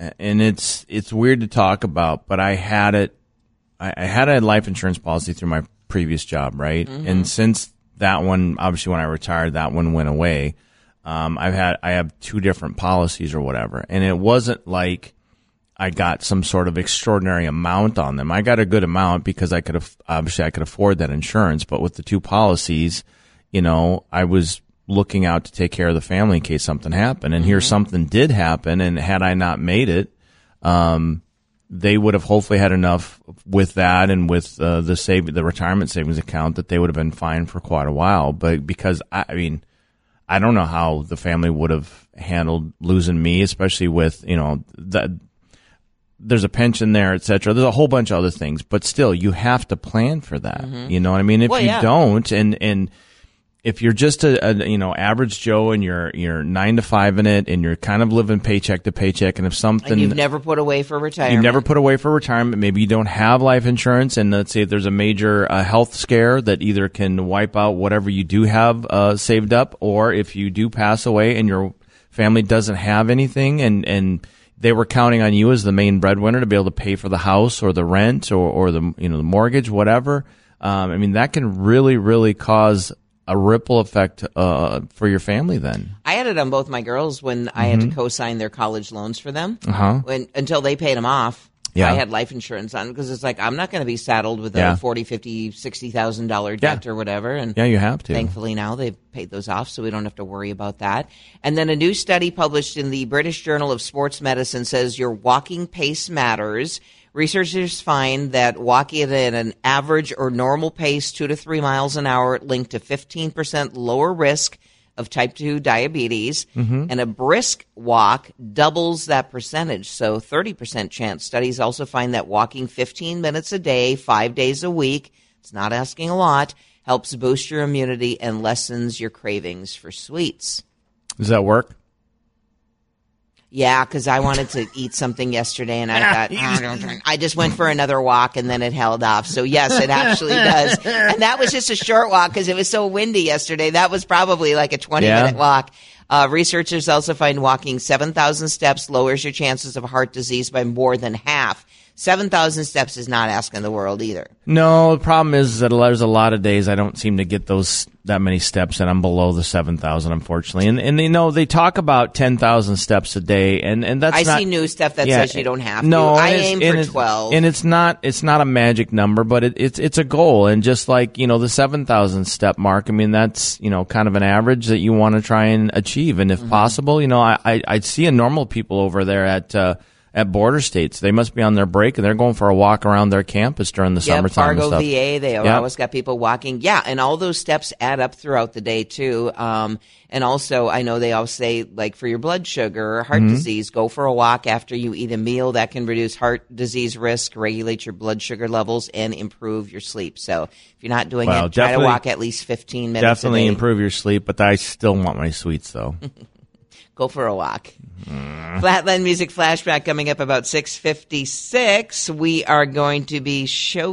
and it's it's weird to talk about, but I had it. I, I had a life insurance policy through my previous job, right? Mm-hmm. And since that one, obviously, when I retired, that one went away. Um, I've had I have two different policies or whatever, and it wasn't like I got some sort of extraordinary amount on them. I got a good amount because I could have obviously I could afford that insurance, but with the two policies, you know, I was looking out to take care of the family in case something happened. And mm-hmm. here something did happen, and had I not made it, um, they would have hopefully had enough with that and with uh, the save the retirement savings account that they would have been fine for quite a while. But because I, I mean, I don't know how the family would have handled losing me, especially with, you know, the, there's a pension there, et cetera. There's a whole bunch of other things, but still, you have to plan for that. Mm-hmm. You know what I mean? If well, you yeah. don't, and and if you're just a, a you know average Joe and you're you're nine to five in it, and you're kind of living paycheck to paycheck, and if something and you've never put away for retirement, you've never put away for retirement, maybe you don't have life insurance, and let's say if there's a major uh, health scare that either can wipe out whatever you do have uh, saved up, or if you do pass away and your family doesn't have anything, and and they were counting on you as the main breadwinner to be able to pay for the house or the rent or or the you know the mortgage, whatever. Um, I mean, that can really really cause a ripple effect uh, for your family then. I had it on both my girls when I mm-hmm. had to co-sign their college loans for them. Uh-huh. When until they paid them off, yeah. I had life insurance on because it's like I'm not going to be saddled with yeah. a forty, fifty, sixty thousand dollar debt yeah. or whatever. And yeah, you have to. Thankfully now they've paid those off, so we don't have to worry about that. And then a new study published in the British Journal of Sports Medicine says your walking pace matters. Researchers find that walking at an average or normal pace, two to three miles an hour, linked to fifteen percent lower risk of type two diabetes, mm-hmm. and a brisk walk doubles that percentage, so thirty percent chance. Studies also find that walking fifteen minutes a day, five days a week, it's not asking a lot, helps boost your immunity and lessens your cravings for sweets. Does that work? Yeah, because I wanted to eat something yesterday, and I thought, oh, I just went for another walk, and then it held off. So, yes, it actually does. And that was just a short walk because it was so windy yesterday. That was probably like a twenty-minute yeah. walk. Uh, researchers also find walking seven thousand steps lowers your chances of heart disease by more than half. seven thousand steps is not asking the world either. No, the problem is that there's a lot of days I don't seem to get those that many steps, and I'm below the seven thousand, unfortunately. And, and you know, they talk about ten thousand steps a day, and, and that's I not... see new stuff that yeah, says you don't have no, to. I aim for twelve. And it's not it's not a magic number, but it, it's it's a goal. And just like, you know, the seven thousand step mark, I mean, that's, you know, kind of an average that you want to try and achieve. And if mm-hmm. possible, you know, I, I, I see a normal people over there at... Uh, At border states, they must be on their break, and they're going for a walk around their campus during the yeah, summertime Fargo and stuff. V A, they yep. always got people walking. Yeah, and all those steps add up throughout the day, too. Um, and also, I know they always say, like, for your blood sugar or heart mm-hmm. disease, go for a walk after you eat a meal. That can reduce heart disease risk, regulate your blood sugar levels, and improve your sleep. So if you're not doing well, it, try to walk at least fifteen minutes Definitely a day. improve your sleep, but I still want my sweets, though. Go for a walk. Mm. Flatland Music Flashback coming up about six fifty-six. We are going to be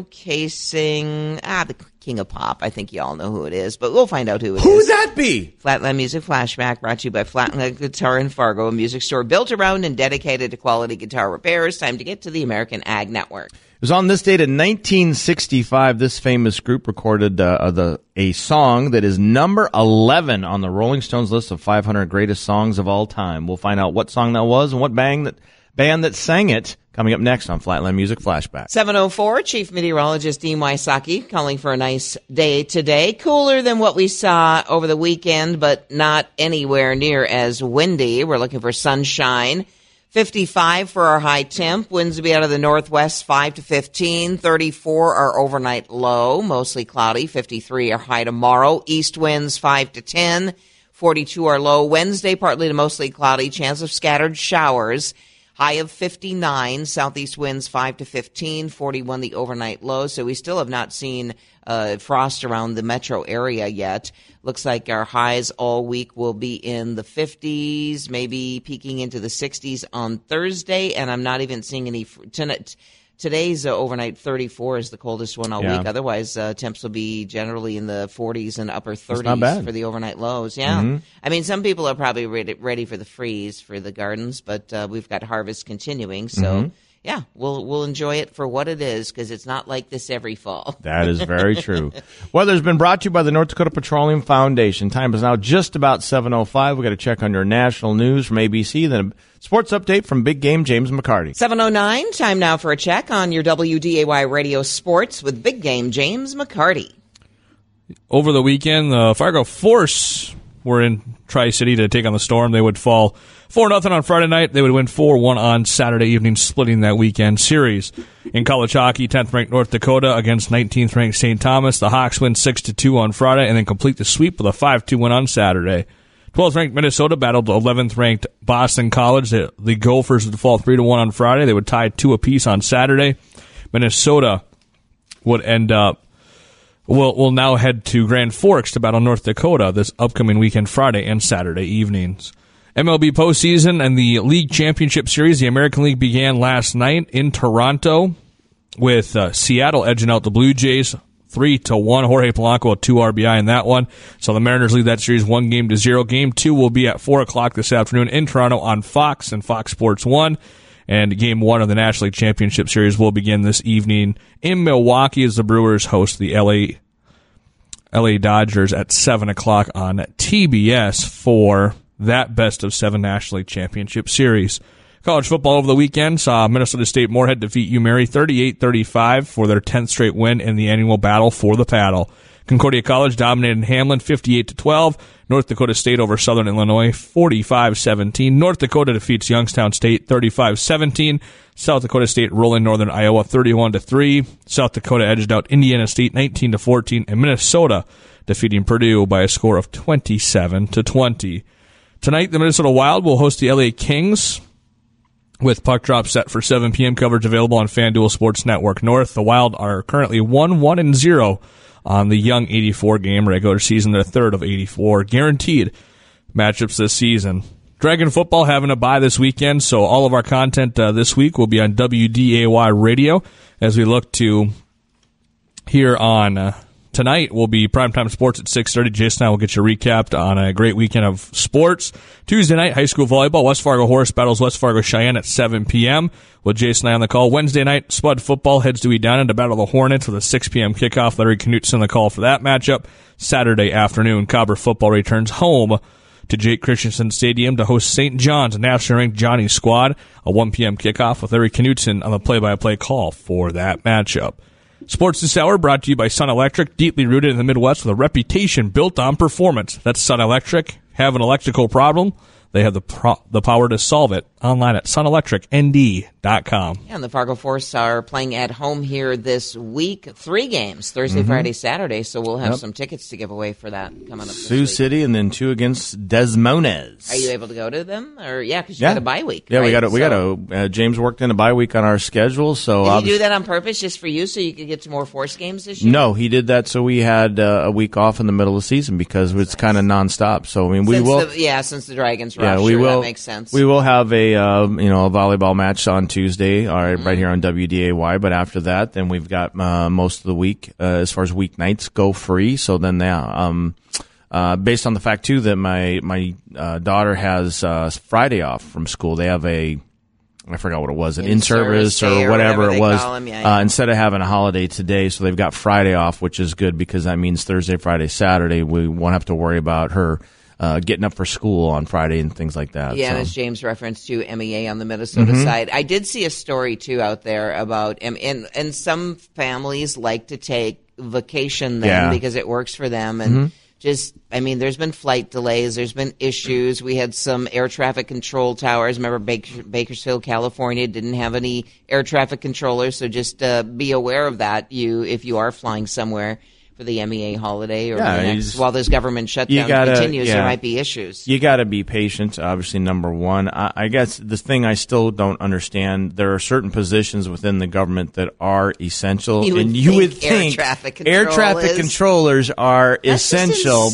showcasing ah the King of Pop. I think you all know who it is, but we'll find out who it Who is. Who'd that be? Flatland Music Flashback, brought to you by Flatland Guitar in Fargo, a music store built around and dedicated to quality guitar repairs. Time to get to the American Ag Network. It was on this date in nineteen sixty-five. This famous group recorded uh, the a song that is number eleven on the Rolling Stones list of five hundred greatest songs of all time. We'll find out what song that was and what bang that band that sang it coming up next on Flatland Music Flashback. seven oh four, Chief Meteorologist Dean Wysocki calling for a nice day today. Cooler than what we saw over the weekend, but not anywhere near as windy. We're looking for sunshine. fifty-five for our high temp. Winds will be out of the northwest, five to fifteen. thirty-four our overnight low, mostly cloudy. fifty-three our high tomorrow. East winds, five to ten. forty-two our low. Wednesday, partly to mostly cloudy. Chance of scattered showers. High of fifty-nine. Southeast winds, five to fifteen. forty-one the overnight low. So we still have not seen uh, frost around the metro area yet. Looks like our highs all week will be in the fifties, maybe peaking into the sixties on Thursday, and I'm not even seeing any tonight. today's uh, overnight thirty-four is the coldest one all Yeah. week. Otherwise, uh, temps will be generally in the forties and upper thirties not bad. for the overnight lows. Yeah. Mm-hmm. I mean, some people are probably ready, ready for the freeze for the gardens, but uh, we've got harvest continuing. So, Mm-hmm. yeah, we'll we'll enjoy it for what it is because it's not like this every fall. That is very true. Weather's been brought to you by the North Dakota Petroleum Foundation. Time is now just about seven oh five. We've got to check on your national news from A B C, then a sports update from Big Game James McCarty. seven oh nine, time now for a check on your W D A Y Radio Sports with Big Game James McCarty. Over the weekend, the Fargo Force were in Tri-City to take on the Storm. They would fall four nothing on Friday night. They would win four one on Saturday evening, splitting that weekend series. In college hockey, tenth-ranked North Dakota against nineteenth-ranked Saint Thomas. The Hawks win six to two on Friday and then complete the sweep with a five two win on Saturday. twelfth-ranked Minnesota battled eleventh-ranked Boston College. The, the Gophers would fall three to one on Friday. They would tie two apiece on Saturday. Minnesota would end up We'll, we'll now head to Grand Forks to battle North Dakota this upcoming weekend, Friday and Saturday evenings. M L B postseason and the League Championship Series. The American League began last night in Toronto with uh, Seattle edging out the Blue Jays three to one. Jorge Polanco with two R B I in that one. So the Mariners lead that series one game to zero. Game two will be at four o'clock this afternoon in Toronto on Fox and Fox Sports one. And game one of the National League Championship Series will begin this evening in Milwaukee as the Brewers host the L A L A Dodgers at seven o'clock on T B S for that best of seven National League Championship Series. College football over the weekend saw Minnesota State Moorhead defeat UMary thirty-eight thirty-five for their tenth straight win in the annual battle for the paddle. Concordia College dominated Hamlin fifty-eight to twelve. North Dakota State over Southern Illinois forty-five seventeen. North Dakota defeats Youngstown State thirty-five seventeen. South Dakota State rolling Northern Iowa thirty-one to three. South Dakota edged out Indiana State nineteen to fourteen, and Minnesota defeating Purdue by a score of twenty-seven to twenty. Tonight, the Minnesota Wild will host the L A Kings with puck drop set for seven p.m. Coverage available on FanDuel Sports Network North. The Wild are currently one one and zero on the young eighty-four game regular season, their third of eighty-four guaranteed matchups this season. Dragon football having a bye this weekend, so all of our content uh, this week will be on W D A Y Radio as we look to here on uh, tonight will be Primetime Sports at six thirty. Jason and I will get you recapped on a great weekend of sports. Tuesday night, high school volleyball. West Fargo Horse battles West Fargo Cheyenne at seven p.m. with Jason and I on the call. Wednesday night, Spud football heads to Edina to battle the Hornets with a six p.m. kickoff. Larry Knutson on the call for that matchup. Saturday afternoon, Cobber football returns home to Jake Christensen Stadium to host Saint John's nationally ranked Johnny squad. A one p.m. kickoff with Larry Knutson on the play-by-play call for that matchup. Sports this hour brought to you by Sun Electric, deeply rooted in the Midwest with a reputation built on performance. That's Sun Electric. Have an electrical problem? They have the pro- the power to solve it. Online at sun electric n d dot com. Yeah, and the Fargo Force are playing at home here this week. Three games, Thursday, mm-hmm. Friday, Saturday, so we'll have yep. some tickets to give away for that coming up this Sioux week. City and then two against Desmones. Are you able to go to them? Or Yeah, because you yeah. got a bye week, Yeah, right? we got a, we so, got a, uh, James worked in a bye week on our schedule. So Did you do that on purpose just for you so you could get some more Force games this year? No, he did that so we had uh, a week off in the middle of the season because it's kind of nonstop. So, I mean, we since will. The, yeah, since the Dragons were yeah, off, we sure, will, that makes sense. We will have a uh, you know a volleyball match on Tuesday, all right, mm-hmm. right here on W D A Y. But after that, then we've got uh, most of the week uh, as far as weeknights go free. So then, yeah, um, uh, based on the fact too that my my uh, daughter has uh, Friday off from school, they have a I forgot what it was, an in service or, or whatever, whatever it was. Them, yeah, yeah. Uh, instead of having a holiday today, so they've got Friday off, which is good because that means Thursday, Friday, Saturday we won't have to worry about her. Uh, getting up for school on Friday and things like that. Yeah, so. and as James referenced to M E A on the Minnesota mm-hmm. side, I did see a story too out there about and and some families like to take vacation then yeah. because it works for them and. Mm-hmm. Just, I mean, there's been flight delays. There's been issues. We had some air traffic control towers. Remember, Baker, Bakersfield, California, didn't have any air traffic controllers. So just uh, be aware of that. You, if you are flying somewhere for the M E A holiday or yeah, the next, while this government shutdown gotta, continues, yeah. there might be issues. You got to be patient. Obviously, number one. I, I guess the thing I still don't understand. There are certain positions within the government that are essential, you and would you think would think air traffic, air traffic is, controllers are that's essential. Just insane.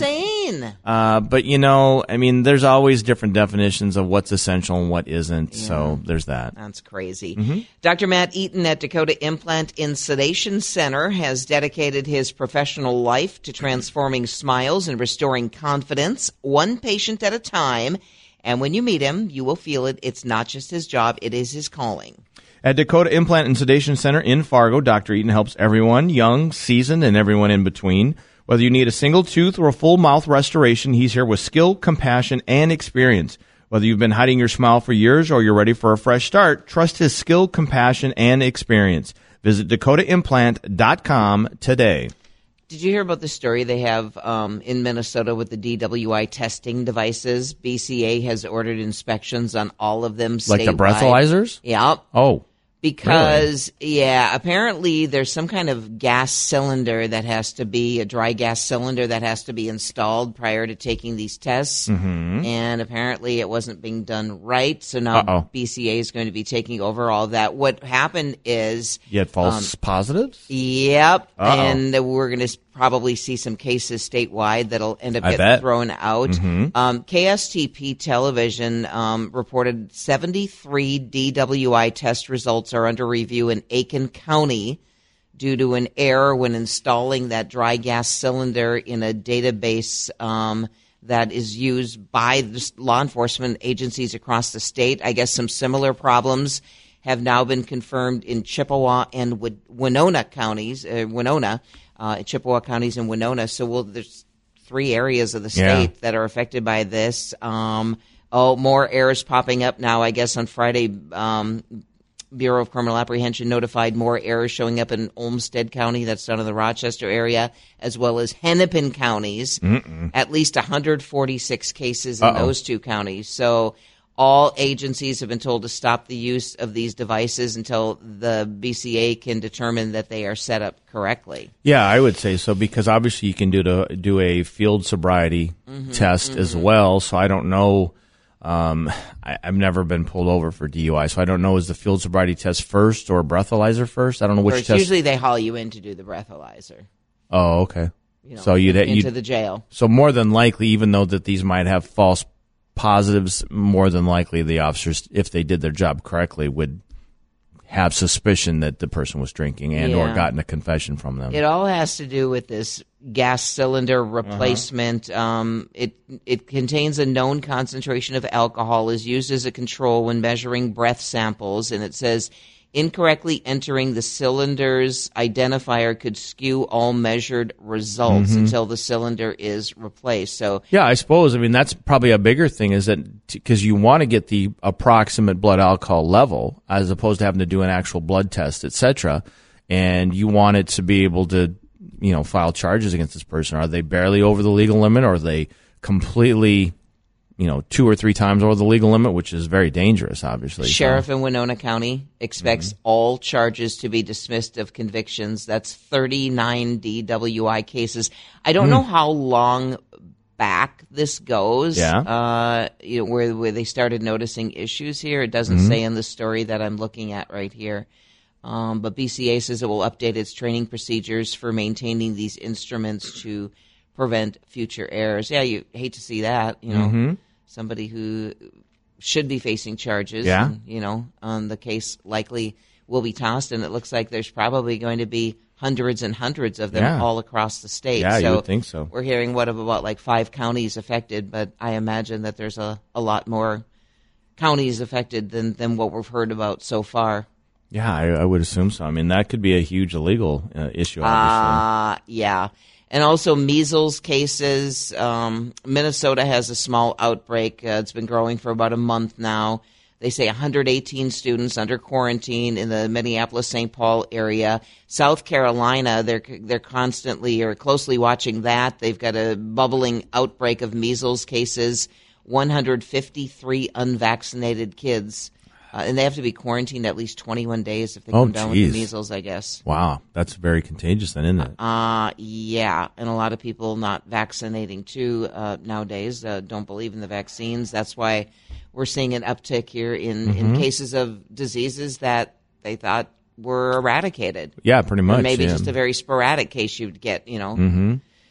mean? Uh, but, you know, I mean, there's always different definitions of what's essential and what isn't. Yeah. So there's that. That's crazy. Mm-hmm. Doctor Matt Eaton at Dakota Implant and Sedation Center has dedicated his professional life to transforming smiles and restoring confidence, one patient at a time. And when you meet him, you will feel it. It's not just his job, it is his calling. At Dakota Implant and Sedation Center in Fargo, Doctor Eaton helps everyone, young, seasoned, and everyone in between. Whether you need a single tooth or a full mouth restoration, he's here with skill, compassion, and experience. Whether you've been hiding your smile for years or you're ready for a fresh start, trust his skill, compassion, and experience. Visit dakota implant dot com today. Did you hear about the story they have um, in Minnesota with the D W I testing devices? B C A has ordered inspections on all of them statewide. Like the breathalyzers? Yep. Oh. Because, really? yeah, apparently there's some kind of gas cylinder that has to be, a dry gas cylinder that has to be installed prior to taking these tests. Mm-hmm. And apparently it wasn't being done right. So now Uh-oh. B C A is going to be taking over all that. What happened is... You had false um, positives? Yep. Uh-oh. And we're going to probably see some cases statewide that'll end up I getting bet. thrown out. Mm-hmm. Um, K S T P Television um, reported seventy-three D W I test results are under review in Aiken County due to an error when installing that dry gas cylinder in a database um, that is used by the law enforcement agencies across the state. I guess some similar problems have now been confirmed in Chippewa and Winona counties, uh, Winona, uh, Chippewa counties and Winona. So we'll, there's three areas of the state yeah. that are affected by this. Um, oh, more errors popping up now. I guess on Friday, um, Bureau of Criminal Apprehension notified more errors showing up in Olmsted County, that's down in the Rochester area, as well as Hennepin counties. Mm-mm. At least one hundred forty-six cases in Uh-oh. those two counties. So all agencies have been told to stop the use of these devices until the B C A can determine that they are set up correctly. Yeah, I would say so, because obviously you can do to do a field sobriety mm-hmm, test mm-hmm. as well. So I don't know. Um, I, I've never been pulled over for D U I, so I don't know, is the field sobriety test first or breathalyzer first? I don't know which First, test. Usually they haul you in to do the breathalyzer. Oh, okay. You know, so you'd into you'd, the jail. So more than likely, even though that these might have false positives, more than likely the officers, if they did their job correctly, would have suspicion that the person was drinking and yeah. or gotten a confession from them. It all has to do with this gas cylinder replacement. Uh-huh. Um, it it contains a known concentration of alcohol, is used as a control when measuring breath samples, and it says incorrectly entering the cylinder's identifier could skew all measured results mm-hmm. until the cylinder is replaced. So yeah, I suppose. I mean, that's probably a bigger thing, is that because you want to get the approximate blood alcohol level as opposed to having to do an actual blood test, et cetera. And you want it to be able to, you know, file charges against this person. Are they barely over the legal limit, or are they completely, you know, two or three times over the legal limit, which is very dangerous, obviously. Sheriff so. in Winona County expects mm-hmm. all charges to be dismissed of convictions. That's thirty-nine D W I cases. I don't mm. know how long back this goes, yeah. uh, you know, where, where they started noticing issues here. It doesn't mm-hmm. say in the story that I'm looking at right here. Um, but B C A says it will update its training procedures for maintaining these instruments to prevent future errors. Yeah, you hate to see that, you know. Mm-hmm. Somebody who should be facing charges, yeah. and, you know, on the case likely will be tossed, and it looks like there's probably going to be hundreds and hundreds of them yeah. all across the state. Yeah, so you would think so. We're hearing what of about like five counties affected, but I imagine that there's a, a lot more counties affected than, than what we've heard about so far. Yeah, I, I would assume so. I mean, that could be a huge illegal uh, issue, obviously. Uh, yeah. And also measles cases. Um, Minnesota has a small outbreak. Uh, it's been growing for about a month now. They say one hundred eighteen students under quarantine in the Minneapolis-Saint Paul area. South Carolina, they're they're constantly or closely watching that. They've got a bubbling outbreak of measles cases. one hundred fifty-three unvaccinated kids. Uh, and they have to be quarantined at least twenty-one days if they come oh, down geez. with the measles, I guess. Wow, that's very contagious then, isn't it? Uh, yeah, and a lot of people not vaccinating too uh, nowadays, uh, don't believe in the vaccines. That's why we're seeing an uptick here in, mm-hmm. in cases of diseases that they thought were eradicated. Yeah, pretty much. Or maybe yeah. just a very sporadic case you'd get, you know. Mm-hmm.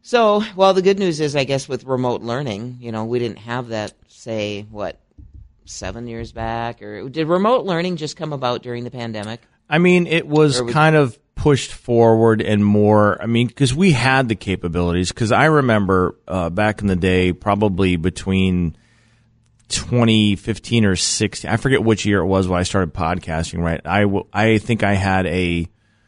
So, well, the good news is, I guess, with remote learning, you know, we didn't have that, say, what, seven years back? Or did remote learning just come about during the pandemic? I mean, it was, was kind of pushed forward and more, I mean, because we had the capabilities. Because I remember uh, back in the day, probably between twenty fifteen or sixteen, I forget which year it was when I started podcasting, right? I, w- I think I had a,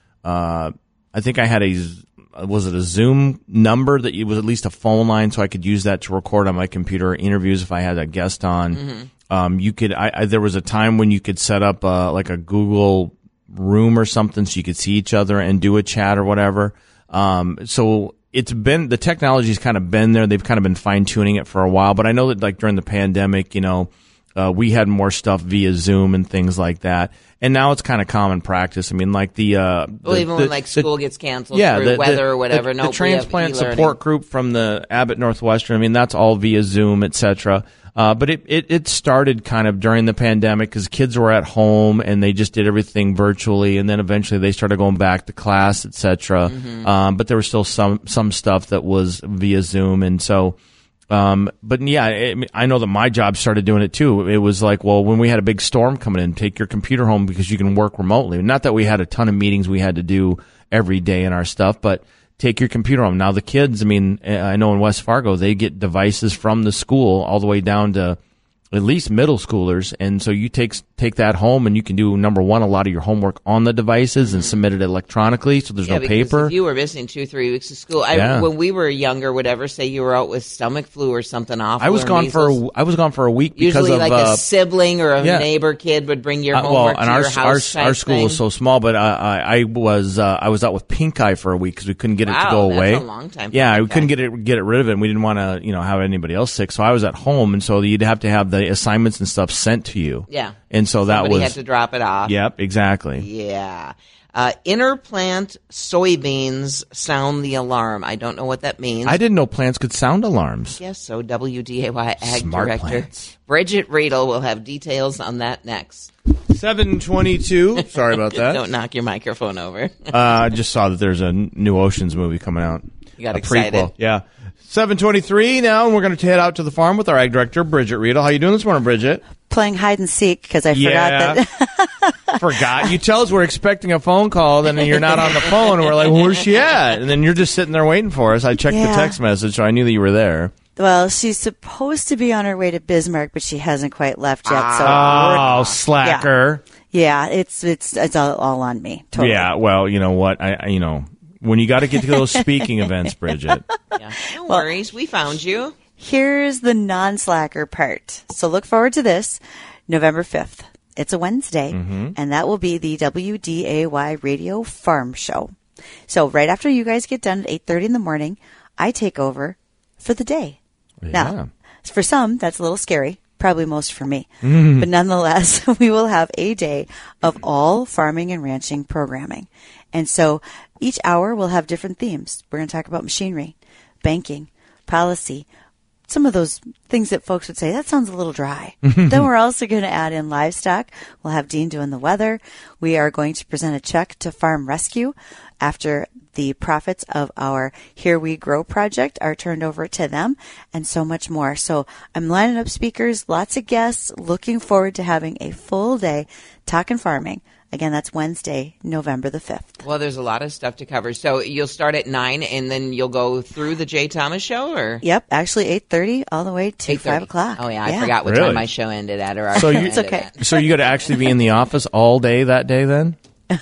uh, I think I had a, was it a Zoom number that it was at least a phone line so I could use that to record on my computer interviews if I had a guest on. Mm-hmm. Um, you could, I, I, there was a time when you could set up uh, like a Google room or something so you could see each other and do a chat or whatever. Um, so it's been, the technology's kind of been there. They've kind of been fine tuning it for a while, but I know that like during the pandemic, you know, uh, we had more stuff via Zoom and things like that. And now it's kind of common practice. I mean, like the, uh, well, the, even the, when like school the, gets canceled yeah, for the, weather the, or whatever. The, no, the transplant support group from the Abbott Northwestern. I mean, that's all via Zoom, et cetera. Uh, but it, it, it started kind of during the pandemic because kids were at home and they just did everything virtually. And then eventually they started going back to class, et cetera. Mm-hmm. Um, but there was still some, some stuff that was via Zoom. And so, um, but yeah, it, I know that my job started doing it too. It was like, well, when we had a big storm coming in, take your computer home because you can work remotely. Not that we had a ton of meetings we had to do every day in our stuff, but take your computer home. Now the kids, I mean, I know in West Fargo, they get devices from the school all the way down to at least middle schoolers. And so you take take that home and you can do, number one, a lot of your homework on the devices and submit it electronically so there's yeah, no paper. If you were missing two, three weeks of school, I, yeah. when we were younger, whatever, say you were out with stomach flu or something awful. I was gone measles, for a, I was gone for a week because usually of like uh, a sibling or a yeah. neighbor kid would bring your Uh, homework well, and to our your house. our, our school thing. was so small, but I I, I was uh, I was out with pink eye for a week because we couldn't get wow, it to go that's away. a long time. For yeah, we pink couldn't eye. get it get it rid of it. And we didn't want to you know have anybody else sick, so I was at home, and so you'd have to have the assignments and stuff sent to you. Yeah, and so that Somebody was had to drop it off. Yep, exactly. Yeah. Uh, inner plant soybeans sound the alarm. I don't know what that means. I didn't know plants could sound alarms. Yes, so W D A Y Ag Smart Director plants. Bridget Riedel will have details on that next. seven twenty-two. Sorry about that. Don't knock your microphone over. uh, I just saw that there's a new Oceans movie coming out. You got a excited. Prequel. Yeah. seven twenty-three now, and we're going to head out to the farm with our Ag Director, Bridget Riedel. How you doing this morning, Bridget? Playing hide and seek because I Yeah. forgot that. Forgot. You tell us we're expecting a phone call, then you're not on the phone, and we're like, well, where's she at? And then you're just sitting there waiting for us. I checked Yeah. the text message, so I knew that you were there. Well, she's supposed to be on her way to Bismarck, but she hasn't quite left yet. So Oh, we're- slacker. yeah, it's it's it's all, all on me. Totally. Yeah, well, you know what? I, I you know, when you got to get to those speaking events, Bridget. Yeah. No worries. We found you. Here's the non-slacker part. So look forward to this, November fifth. It's a Wednesday, Mm-hmm. and that will be the W D A Y Radio Farm Show. So right after you guys get done at eight thirty in the morning, I take over for the day. Yeah. Now, for some, that's a little scary. Probably most for me. Mm-hmm. But nonetheless, we will have a day of all farming and ranching programming. And so each hour we'll have different themes. We're going to talk about machinery, banking, policy, some of those things that folks would say, that sounds a little dry. Then we're also going to add in livestock. We'll have Dean doing the weather. We are going to present a check to Farm Rescue after the profits of our Here We Grow project are turned over to them, and so much more. So I'm lining up speakers, lots of guests, looking forward to having a full day talking farming. Again, that's Wednesday, November the fifth. Well, there's a lot of stuff to cover. So you'll start at nine, and then you'll go through the Jay Thomas Show, or Yep, actually eight thirty all the way to eight thirty? five o'clock. Oh yeah, I Yeah. forgot what Really? time my show ended at, or our So show you- ended It's okay. at. So you got to actually be in the office all day that day then?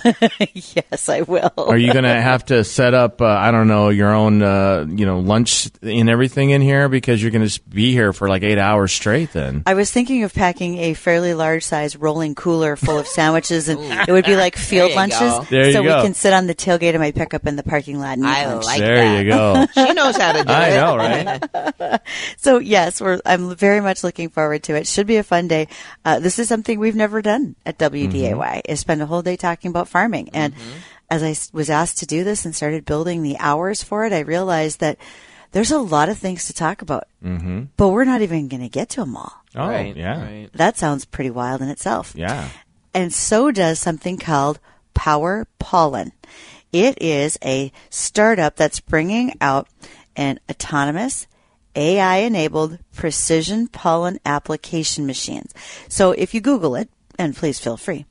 Yes, I will. Are you going to have to set up, uh, I don't know, your own, uh, you know, lunch and everything in here because you're going to be here for like eight hours straight then? I was thinking of packing a fairly large size rolling cooler full of sandwiches, and it would be like field you lunches. go. There you so go. we can sit on the tailgate of my pickup in the parking lot and eat I lunch. like there that. you go. She knows how to do I it. know, right? So yes, we're, I'm very much looking forward to it. Should be a fun day. Uh, this is something we've never done at W D A Y, is spend a whole day talking about farming. And as I s- was asked to do this and started building the hours for it, I realized that there's a lot of things to talk about, mm-hmm. but we're not even going to get to them all. Oh, Right, yeah. right. That sounds pretty wild in itself. Yeah. And so does something called Power Pollen. It is a startup that's bringing out and autonomous A I-enabled precision pollen application machines. So if you Google it, and please feel free,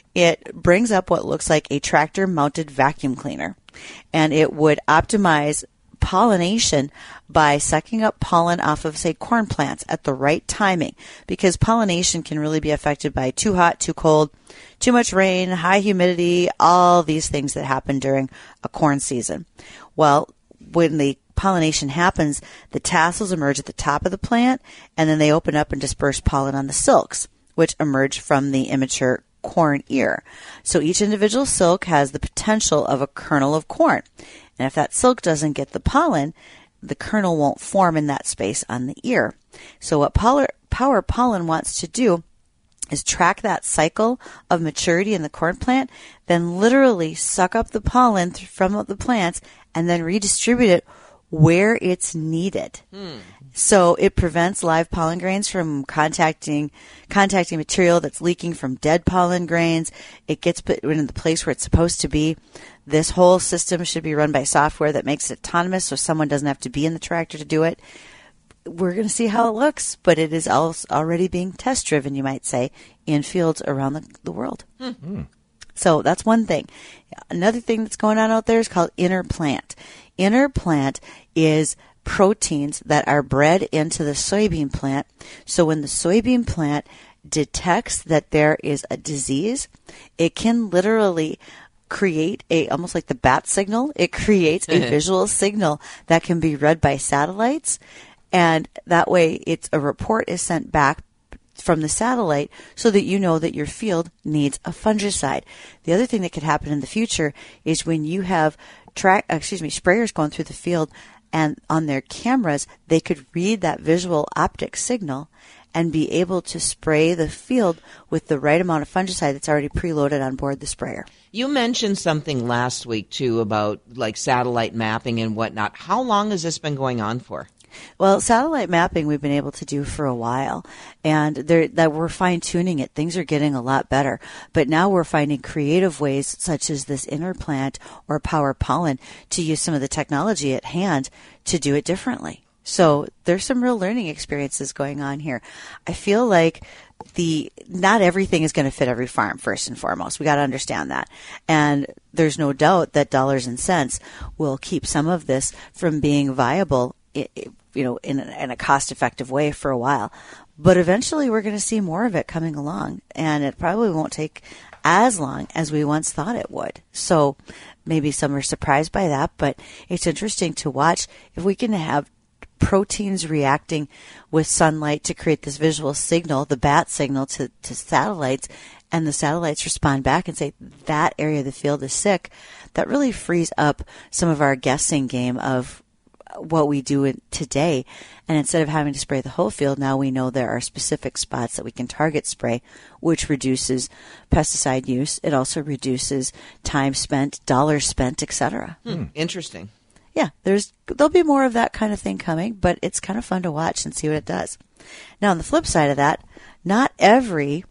it brings up what looks like a tractor-mounted vacuum cleaner, and it would optimize pollination by sucking up pollen off of, say, corn plants at the right timing, because pollination can really be affected by too hot, too cold, too much rain, high humidity, all these things that happen during a corn season. Well, when the pollination happens, the tassels emerge at the top of the plant, and then they open up and disperse pollen on the silks, which emerge from the immature corn ear. So each individual silk has the potential of a kernel of corn. And if that silk doesn't get the pollen, the kernel won't form in that space on the ear. So what Power, Power Pollen wants to do is track that cycle of maturity in the corn plant, then literally suck up the pollen from the plants and then redistribute it where it's needed. Hmm. So it prevents live pollen grains from contacting contacting material that's leaking from dead pollen grains. It gets put in the place where it's supposed to be. This whole system should be run by software that makes it autonomous, so someone doesn't have to be in the tractor to do it. We're going to see how it looks, but it is already being test-driven, you might say, in fields around the, the world. Mm-hmm. So that's one thing. Another thing that's going on out there is called inner plant. Inner plant is proteins that are bred into the soybean plant. So when the soybean plant detects that there is a disease, it can literally create a, almost like the bat signal, it creates a visual signal that can be read by satellites. And that way it's a report is sent back from the satellite so that you know that your field needs a fungicide. The other thing that could happen in the future is when you have track, excuse me, sprayers going through the field, and on their cameras, they could read that visual optic signal and be able to spray the field with the right amount of fungicide that's already preloaded on board the sprayer. You mentioned something last week, too, about like satellite mapping and whatnot. How long has this been going on for? Well, satellite mapping we've been able to do for a while, and that we're fine-tuning it. Things are getting a lot better. But now we're finding creative ways, such as this inner plant or Power Pollen, to use some of the technology at hand to do it differently. So there's some real learning experiences going on here. I feel like the not everything is going to fit every farm, first and foremost. We got to understand that. And there's no doubt that dollars and cents will keep some of this from being viable, you know, in a, in a cost-effective way for a while. But eventually we're going to see more of it coming along, and it probably won't take as long as we once thought it would. So maybe some are surprised by that, but it's interesting to watch if we can have proteins reacting with sunlight to create this visual signal, the bat signal to, to satellites, and the satellites respond back and say that area of the field is sick. That really frees up some of our guessing game of what we do today. And instead of having to spray the whole field, now we know there are specific spots that we can target spray, which reduces pesticide use. It also reduces time spent, dollars spent, et cetera. Hmm. Interesting. Yeah, there's there'll be more of that kind of thing coming, but it's kind of fun to watch and see what it does. Now, on the flip side of that, not every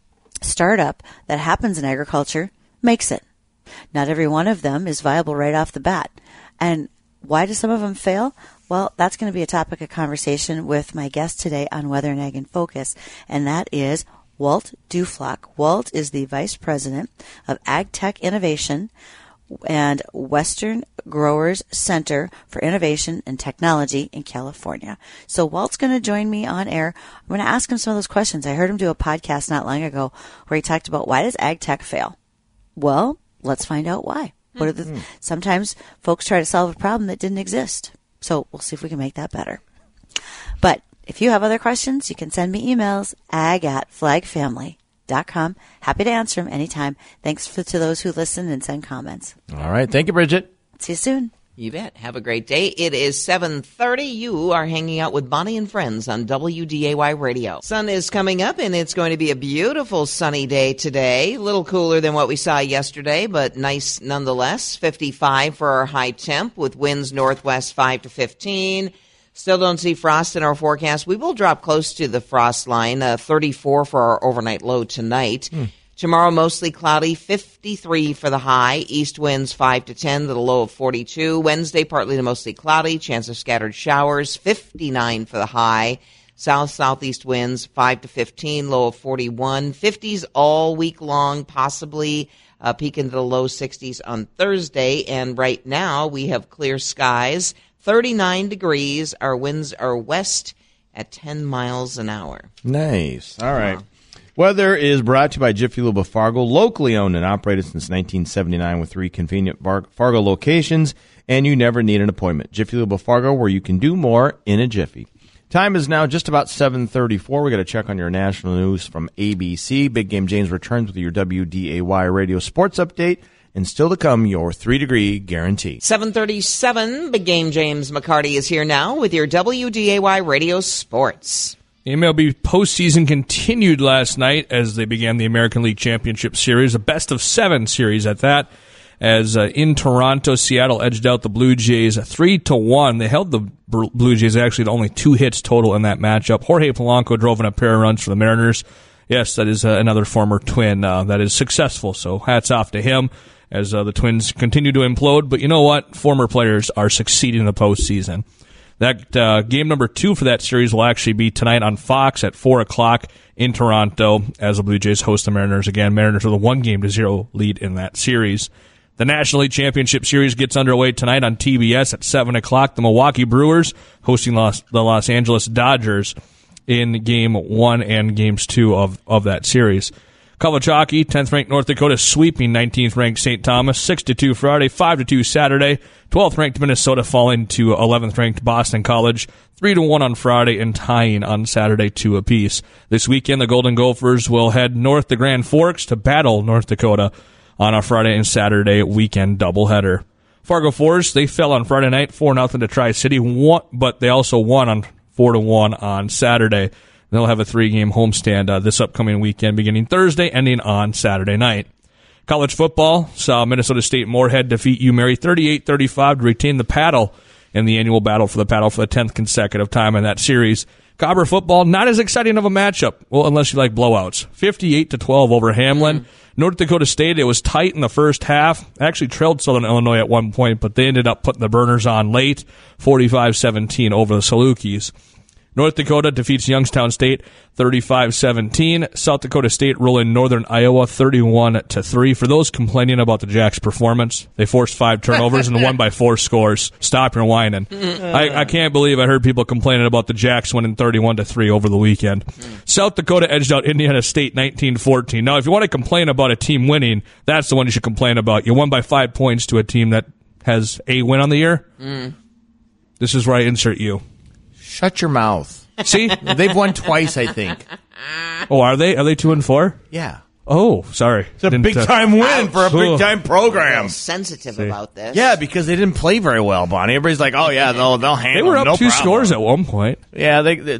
startup that happens in agriculture makes it. Not every one of them is viable right off the bat. And why do some of them fail? Well, that's going to be a topic of conversation with my guest today on Weather and Ag in Focus, and that is Walt Duflock. Walt is the Vice President of Ag Tech Innovation and Western Growers Center for Innovation and Technology in California. So Walt's going to join me on air. I'm going to ask him some of those questions. I heard him do a podcast not long ago where he talked about why does ag tech fail? Well, let's find out why. What are the th- sometimes folks try to solve a problem that didn't exist. So we'll see if we can make that better. But if you have other questions, you can send me emails, ag at flagfamily dot com. Happy to answer them anytime. Thanks for, to those who listen and send comments. All right. Thank you, Bridget. See you soon. You bet. Have a great day. It is seven thirty. You are hanging out with Bonnie and Friends on W D A Y Radio. Sun is coming up, and it's going to be a beautiful sunny day today. A little cooler than what we saw yesterday, but nice nonetheless. fifty-five for our high temp with winds northwest five to fifteen. Still don't see frost in our forecast. We will drop close to the frost line, uh, thirty-four for our overnight low tonight. Hmm. Tomorrow, mostly cloudy, fifty-three for the high. East winds five to ten, to the low of forty-two. Wednesday, partly to mostly cloudy, chance of scattered showers, fifty-nine for the high. South-southeast winds five to fifteen, low of forty-one. fifties all week long, possibly uh, peak into the low sixties on Thursday. And right now, we have clear skies, thirty-nine degrees. Our winds are west at ten miles an hour. Nice. All right. Wow. Weather is brought to you by Jiffy Lube of Fargo, locally owned and operated since nineteen seventy-nine with three convenient Bar- Fargo locations, and you never need an appointment. Jiffy Lube of Fargo, where you can do more in a jiffy. Time is now just about seven thirty-four. We got to check on your national news from A B C. Big Game James returns with your W D A Y radio sports update. And still to come, your three-degree guarantee. seven thirty-seven, Big Game James McCarty is here now with your W D A Y radio sports. The M L B postseason continued last night as they began the American League Championship Series, a best-of-seven series at that. As uh, in Toronto, Seattle edged out the Blue Jays three to one. They held the Blue Jays actually to only two hits total in that matchup. Jorge Polanco drove in a pair of runs for the Mariners. Yes, that is uh, another former Twin uh, that is successful, so hats off to him as uh, the Twins continue to implode. But you know what? Former players are succeeding in the postseason. That uh, game number two for that series will actually be tonight on Fox at four o'clock in Toronto as the Blue Jays host the Mariners again. Mariners with a one game to zero lead in that series. The National League Championship Series gets underway tonight on T B S at seven o'clock. The Milwaukee Brewers hosting Los, the Los Angeles Dodgers in game one and games two of, of that series. College hockey, tenth-ranked North Dakota sweeping nineteenth-ranked Saint Thomas, six to two Friday, five to two Saturday. twelfth-ranked Minnesota falling to eleventh-ranked Boston College, three to one on Friday and tying on Saturday two apiece. This weekend, the Golden Gophers will head north to Grand Forks to battle North Dakota on a Friday and Saturday weekend doubleheader. Fargo Forest, they fell on Friday night, four nothing to Tri-City, but they also won on four to one on Saturday. They'll have a three-game homestand uh, this upcoming weekend, beginning Thursday, ending on Saturday night. College football saw Minnesota State Moorhead defeat UMary thirty-eight thirty-five to retain the paddle in the annual battle for the paddle for the tenth consecutive time in that series. Cobber football, not as exciting of a matchup, well, unless you like blowouts. fifty-eight to twelve over Hamlin. Mm. North Dakota State, it was tight in the first half. Actually trailed Southern Illinois at one point, but they ended up putting the burners on late, forty-five seventeen over the Salukis. North Dakota defeats Youngstown State thirty-five seventeen. South Dakota State rolling Northern Iowa thirty-one to three. For those complaining about the Jacks' performance, they forced five turnovers and won by four scores. Stop your whining. I, I can't believe I heard people complaining about the Jacks winning thirty-one to three over the weekend. South Dakota edged out Indiana State nineteen fourteen. Now, if you want to complain about a team winning, that's the one you should complain about. You won by five points to a team that has a win on the year. Mm. This is where I insert you. Shut your mouth. See? They've won twice, I think. Oh, are they? Are they two and four? Yeah. Oh, sorry. It's a Didn't, big-time uh, win for a big-time program. Sensitive See. about this. Yeah, because they didn't play very well, Bonnie. Everybody's like, oh, yeah, they'll, they'll handle it. They were up no two problem. scores at one point. Yeah, they... they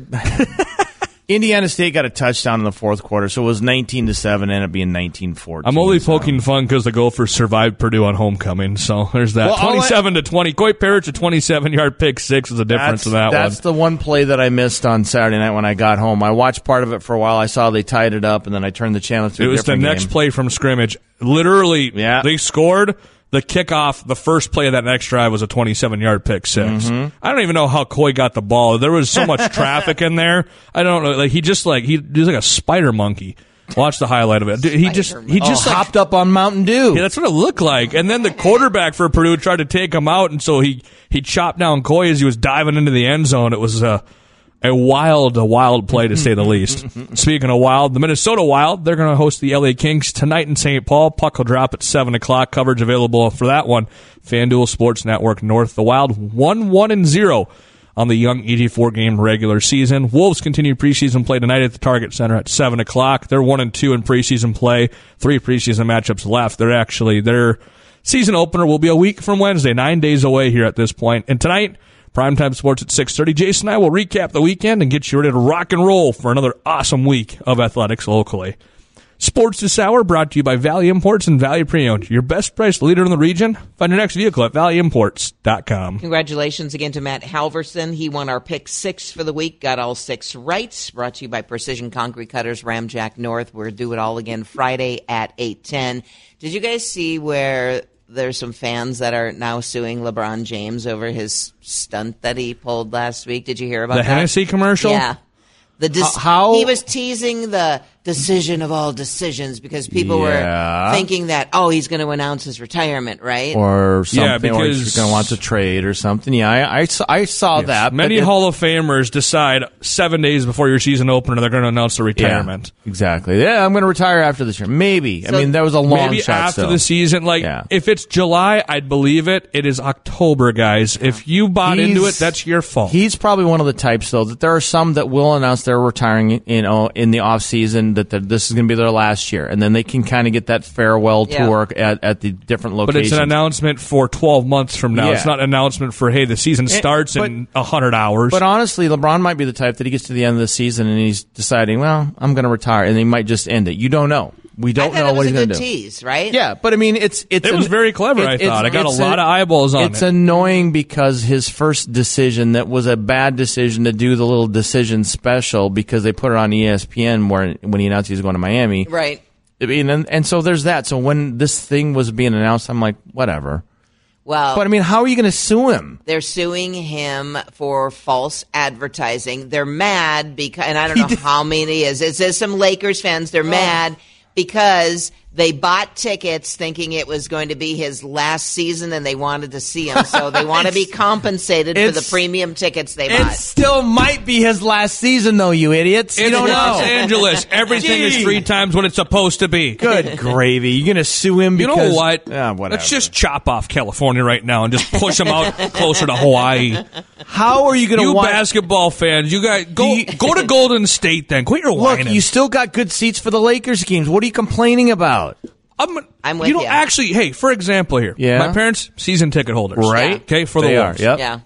Indiana State got a touchdown in the fourth quarter, so it was nineteen to seven, ended up being nineteen fourteen. I'm only so. poking fun because the Gophers survived Purdue on homecoming, so there's that. Well, twenty-seven I, to twenty. Coy Parrish, a twenty-seven-yard pick six is the difference in that that's one. That's the one play that I missed on Saturday night when I got home. I watched part of it for a while. I saw they tied it up, and then I turned the channel to a different game. It was the next play from scrimmage. Literally, yeah. They scored. The kickoff, the first play of that next drive was a twenty-seven-yard pick six. Mm-hmm. I don't even know how Coy got the ball. There was so much traffic in there. I don't know. Like he just like he, he was like a spider monkey. Watch the highlight of it. He just he just oh, like, hopped up on Mountain Dew. Yeah, that's what it looked like. And then the quarterback for Purdue tried to take him out, and so he he chopped down Coy as he was diving into the end zone. It was a a wild, a wild play to say the least. Speaking of wild, the Minnesota Wild, they're going to host the L A Kings tonight in Saint Paul. Puck will drop at seven o'clock. Coverage available for that one. FanDuel Sports Network North. The Wild one one and zero on the young eighty-four game regular season. Wolves continue preseason play tonight at the Target Center at seven o'clock. They're one and two in preseason play. Three preseason matchups left. They're actually, their season opener will be a week from Wednesday, nine days away here at this point. And tonight, Primetime Sports at six thirty. Jason and I will recap the weekend and get you ready to rock and roll for another awesome week of athletics locally. Sports this hour brought to you by Valley Imports and Valley Pre-Owned, your best price leader in the region. Find your next vehicle at valley imports dot com. Congratulations again to Matt Halverson. He won our pick six for the week, got all six right. Brought to you by Precision Concrete Cutters, Ramjack North. We'll do it all again Friday at eight ten. Did you guys see where there's some fans that are now suing LeBron James over his stunt that he pulled last week? Did you hear about The that? Hennessy commercial? Yeah. The dis- How- he was teasing the decision of all decisions because people Yeah. were thinking that, oh, he's going to announce his retirement, right? Or something, Yeah, or because- he's going to want to trade or something. Yeah, I, I, saw- I saw that. but Many it- Hall of Famers decide seven days before your season opener they're going to announce the retirement. Yeah, exactly. Yeah, I'm going to retire after this year. Maybe. I So mean, that was a long Maybe shot after still. the season. Like, Yeah. if it's July, I'd believe it. It is October, guys. If you bought into it, He's- that's your fault. He's probably one of the types, though, that there are some that will announce they're retiring, you know, in the off season, that the, this is going to be their last year, and then they can kind of get that farewell Yeah. tour at, at the different But locations. it's an announcement for twelve months from now. Yeah. It's not an announcement for, hey, the season starts but- in one hundred hours. But honestly, LeBron might be the type that he gets to the end of the season and he's deciding, well, I'm going to retire, and he might just end it. You don't know. We I don't thought know it was what a he's going good to do. tease, right? Yeah, but I mean, it's it's It was an- very clever, I it's- thought. I got a it's lot of eyeballs on It's it. annoying because his first decision that was a bad decision to do the little decision special because they put it on E S P N where when he announced he was going to Miami. Right. I mean, and, and so there's that. So when this thing was being announced, I'm like, whatever. Well, But I mean, how are you going to sue him? they're suing him for false advertising. They're mad because, and I don't know how many it is. It says some Lakers fans. They're mad because they bought tickets thinking it was going to be his last season and they wanted to see him. So they want to be compensated for the it's- premium tickets they It bought. still might be his last season, though, you idiots. You It's don't Los know. Angeles. Everything is Gee. three times what it's supposed to be. Good gravy. You're going to sue him You because... know what? Ah, whatever. Let's just chop off California right now and just push them out closer to Hawaii. How are you going to You want... basketball fans, you guys go Do you- go to Golden State then. Quit your Look, whining. you still got good seats for the Lakers games. What are you complaining about? I'm, I'm with you. Know, ya. actually, hey, for example, here, Yeah. my parents season ticket holders, Right. Okay, for They the are, Wolves. yep. Yeah.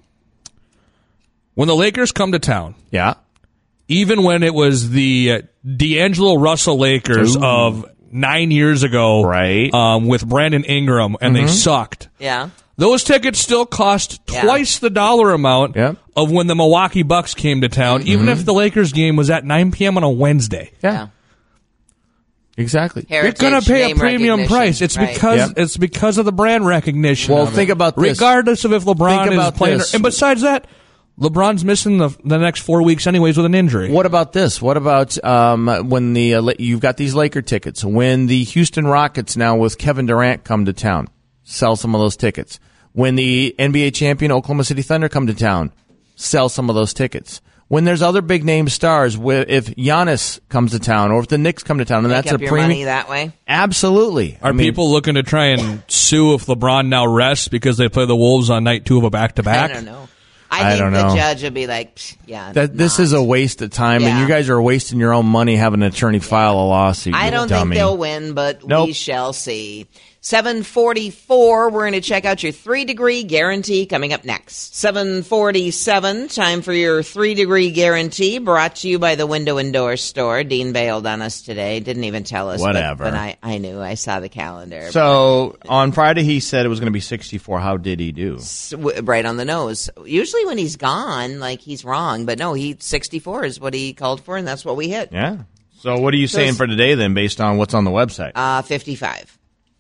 When the Lakers come to town, Yeah. even when it was the uh, D'Angelo Russell Lakers Ooh. of nine years ago, Right. um, with Brandon Ingram, and they sucked. Yeah. Those tickets still cost Yeah. twice the dollar amount Yep. of when the Milwaukee Bucks came to town, even if the Lakers game was at nine p.m. on a Wednesday. Yeah. Yeah. Exactly. Heritage, You're going to pay a name premium recognition. price. It's Right. because Yep. it's because of the brand recognition. Well, of it. think about this. Regardless of if LeBron Think is about playing, this. and besides that, LeBron's missing the the next four weeks anyways with an injury. What about this? What about um, when the uh, La- you've got these Laker tickets? When the Houston Rockets now with Kevin Durant come to town, sell some of those tickets. When the N B A champion Oklahoma City Thunder come to town, sell some of those tickets. When there's other big name stars, wh- if Giannis comes to town or if the Knicks come to town, and Make that's up a your premium. money that way. Absolutely. Are I mean, people looking to try and sue if LeBron now rests because they play the Wolves on night two of a back to I back? don't know. I, I think don't the know. judge would be like, "Psh, yeah. that this not." is a waste of time, and Yeah. you guys are wasting your own money having an attorney file a lawsuit. I you don't dummy. think they'll win, but Nope. we shall see. seven forty-four, we're going to check out your three-degree guarantee coming up next. seven forty-seven, time for your three-degree guarantee, brought to you by the Window and Door Store. Dean bailed on us today, didn't even tell us. but- Whatever. But, I, I knew, I saw the calendar. So on Friday he said it was going to be sixty-four. How did he do? S- w- right on the nose. Usually when he's gone, like, he's wrong, but no, he sixty-four is what he called for, and that's what we hit. Yeah. So what are you saying it's- for today then, based on what's on the website? Uh, fifty-five.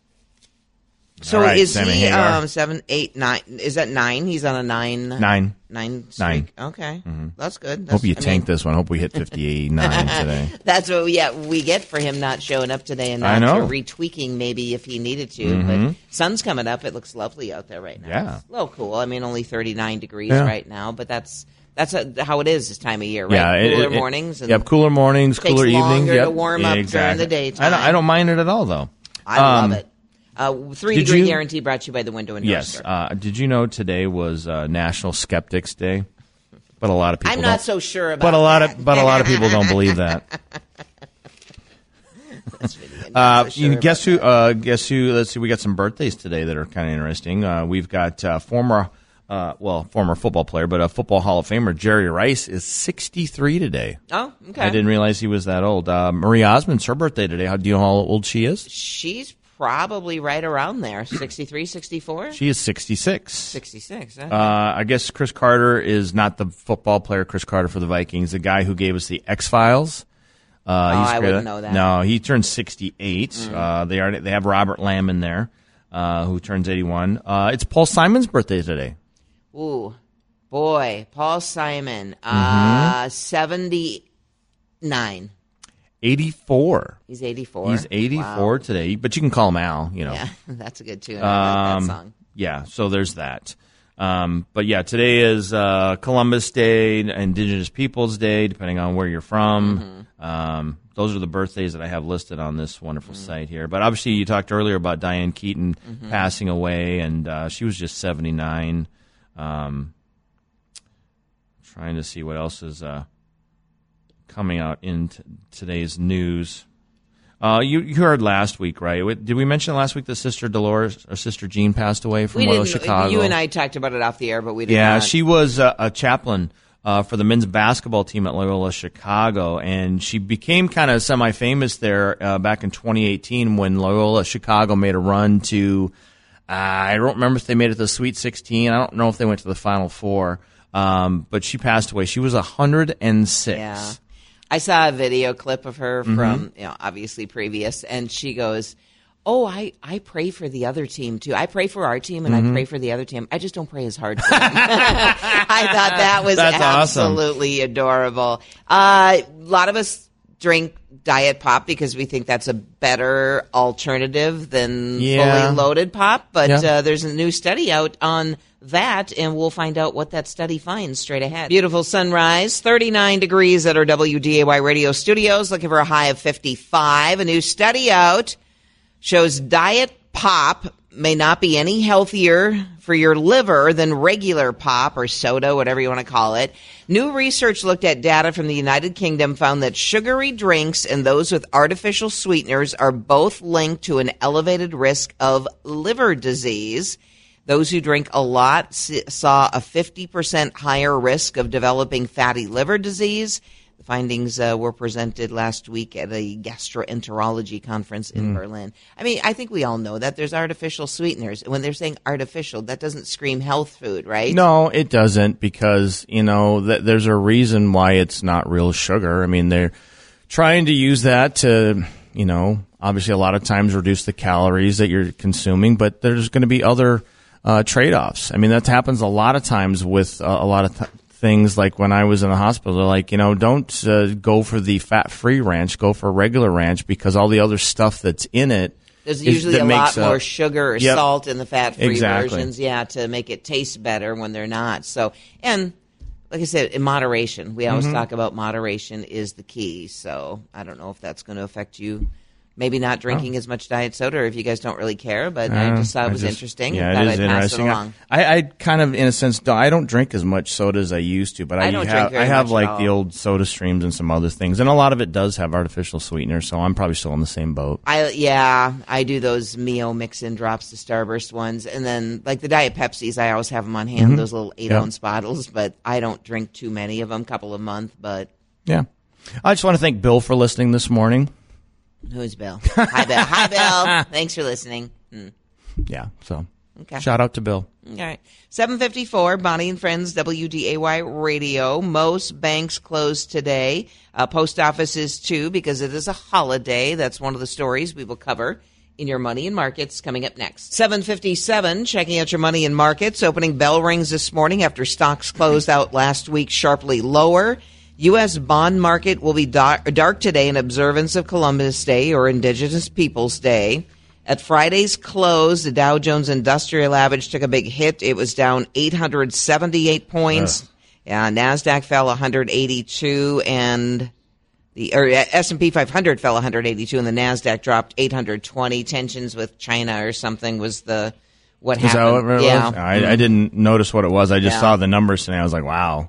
So All right, is Sammy he Hagar. um seven, eight, nine? Is that nine? He's on a nine. Nine. Nine. Nine. Streak. Okay, that's good. That's, Hope you I tank mean, this one. Hope we hit fifty-nine today. That's what yeah we get for him not showing up today and I not know. for retweaking maybe if he needed to. But sun's coming up. It looks lovely out there right now. Yeah. It's a little cool. I mean, only thirty-nine degrees Yeah. right now, but that's that's a, how it is this time of year, right? Yeah, it- Cooler it- mornings. And Yep, cooler mornings, takes cooler evenings. longer Yep. to warm up during exactly. the daytime. I don't, I don't mind it at all, though. I Um, love it. Uh, three did degree you- guarantee brought to you by the Window and Door Yes. Store. Uh, did you know today was uh, National Skeptics Day? But a lot of people. I'm don't. not so sure about But a lot that. of but a lot of people don't believe that. Uh, so you sure guess who? Uh, guess who? Let's see. We got some birthdays today that are kind of interesting. Uh, we've got uh, former uh, well, former football player, but a football Hall of Famer, Jerry Rice, is sixty-three today. Oh, okay. I didn't realize he was that old. Uh, Marie Osmond's her birthday today. How do you know how old she is? She's probably right around there, sixty-three, sixty-four? She is sixty-six. sixty-six, okay. Uh, I guess Chris Carter is not the football player, Chris Carter for the Vikings, the guy who gave us the X-Files. Uh, oh, he's I great. wouldn't know that. No, he turned sixty-eight. Mm. Uh, they are they have Robert Lamb in there, uh, who turns eighty-one. Uh, it's Paul Simon's birthday today. Ooh, boy, Paul Simon, uh, mm-hmm. seventy-nine. eighty-four. He's eighty-four. He's eighty-four wow. today, but you can call him Al, you know. Yeah, that's a good tune. I um, like that song. Yeah, so there's that. Um, but yeah, today is uh, Columbus Day, Indigenous Peoples Day, depending on where you're from. Mm-hmm. Um, those are the birthdays that I have listed on this wonderful mm-hmm. site here. But obviously, you talked earlier about Diane Keaton mm-hmm. passing away, and uh, she was just seventy-nine. Um, trying to see what else is uh, coming out in t- today's news. Uh, you, you heard last week, right? Did we mention last week that Sister Dolores or Sister Jean passed away from we Loyola didn't, Chicago? You and I talked about it off the air, but we didn't. Yeah, not. she was a, a chaplain uh, for the men's basketball team at Loyola Chicago, and she became kind of semi-famous there uh, back in twenty eighteen when Loyola Chicago made a run to, uh, I don't remember if they made it to the Sweet sixteen. I don't know if they went to the Final Four, um, but she passed away. She was one hundred six. Yeah. I saw a video clip of her Mm-hmm. from, you know, obviously previous, and she goes, oh, I, I pray for the other team, too. I pray for our team, and mm-hmm. I pray for the other team. I just don't pray as hard for them. I thought that was That's absolutely awesome. adorable. Uh, a lot of us drink Diet Pop because we think that's a better alternative than Yeah. fully loaded pop, but Yeah. uh, there's a new study out on that, and we'll find out what that study finds straight ahead. Beautiful sunrise, thirty-nine degrees at our W D A Y radio studios, looking for a high of fifty-five. A new study out shows Diet Pop may not be any healthier for your liver than regular pop or soda, whatever you want to call it. New research looked at data from the United Kingdom, found that sugary drinks and those with artificial sweeteners are both linked to an elevated risk of liver disease. Those who drink a lot saw a fifty percent higher risk of developing fatty liver disease. The findings uh, were presented last week at a gastroenterology conference in mm. Berlin. I mean, I think we all know that there's artificial sweeteners. When they're saying artificial, that doesn't scream health food, right? No, it doesn't, because, you know, th- there's a reason why it's not real sugar. I mean, they're trying to use that to, you know, obviously a lot of times reduce the calories that you're consuming, but there's going to be other Uh, trade-offs. I mean, that happens a lot of times with uh, a lot of th- things. Like when I was in the hospital, they're like, you know, don't uh, go for the fat-free ranch, go for a regular ranch, because all the other stuff that's in it There's is, usually a lot uh, more sugar or yep, salt in the fat-free exactly. versions, yeah, to make it taste better when they're not. So, and like I said, in moderation. We always mm-hmm. talk about moderation is the key. So I don't know if that's going to affect you. Maybe not drinking oh. as much diet soda, or if you guys don't really care, but uh, I just thought it was just, interesting. Yeah, thought it is I'd pass interesting. it along. I, I kind of, in a sense, don't, I don't drink as much soda as I used to, but I, I don't have, drink very I have much like at all. the old Soda Streams and some other things, and a lot of it does have artificial sweeteners, so I'm probably still in the same boat. I yeah, I do those Mio mix-in drops, the Starburst ones, and then like the Diet Pepsis, I always have them on hand, mm-hmm. those little eight-ounce yep. bottles, but I don't drink too many of them, couple a month, but... Yeah. I just want to thank Bill for listening this morning. Who's Bill? Hi, Bill. Hi, Bill. Thanks for listening. Mm. Yeah, so okay. Shout out to Bill. All right. seven fifty-four, Bonnie and Friends, W D A Y Radio. Most banks closed today. Uh, post offices, too, because it is a holiday. That's one of the stories we will cover in your Money and Markets coming up next. seven fifty-seven, checking out your Money and Markets. Opening bell rings this morning after stocks closed out last week sharply lower. U S bond market will be dark, dark today in observance of Columbus Day or Indigenous Peoples Day. At Friday's close, the Dow Jones Industrial Average took a big hit. It was down eight hundred seventy-eight points. Uh. Yeah, NASDAQ fell one hundred eighty-two, and the or S and P five hundred fell one hundred eighty-two, and the NASDAQ dropped eight hundred twenty. Tensions with China or something was the what Is happened. That what it yeah, was? I, I didn't notice what it was. I just yeah. saw the numbers today. I was like, wow.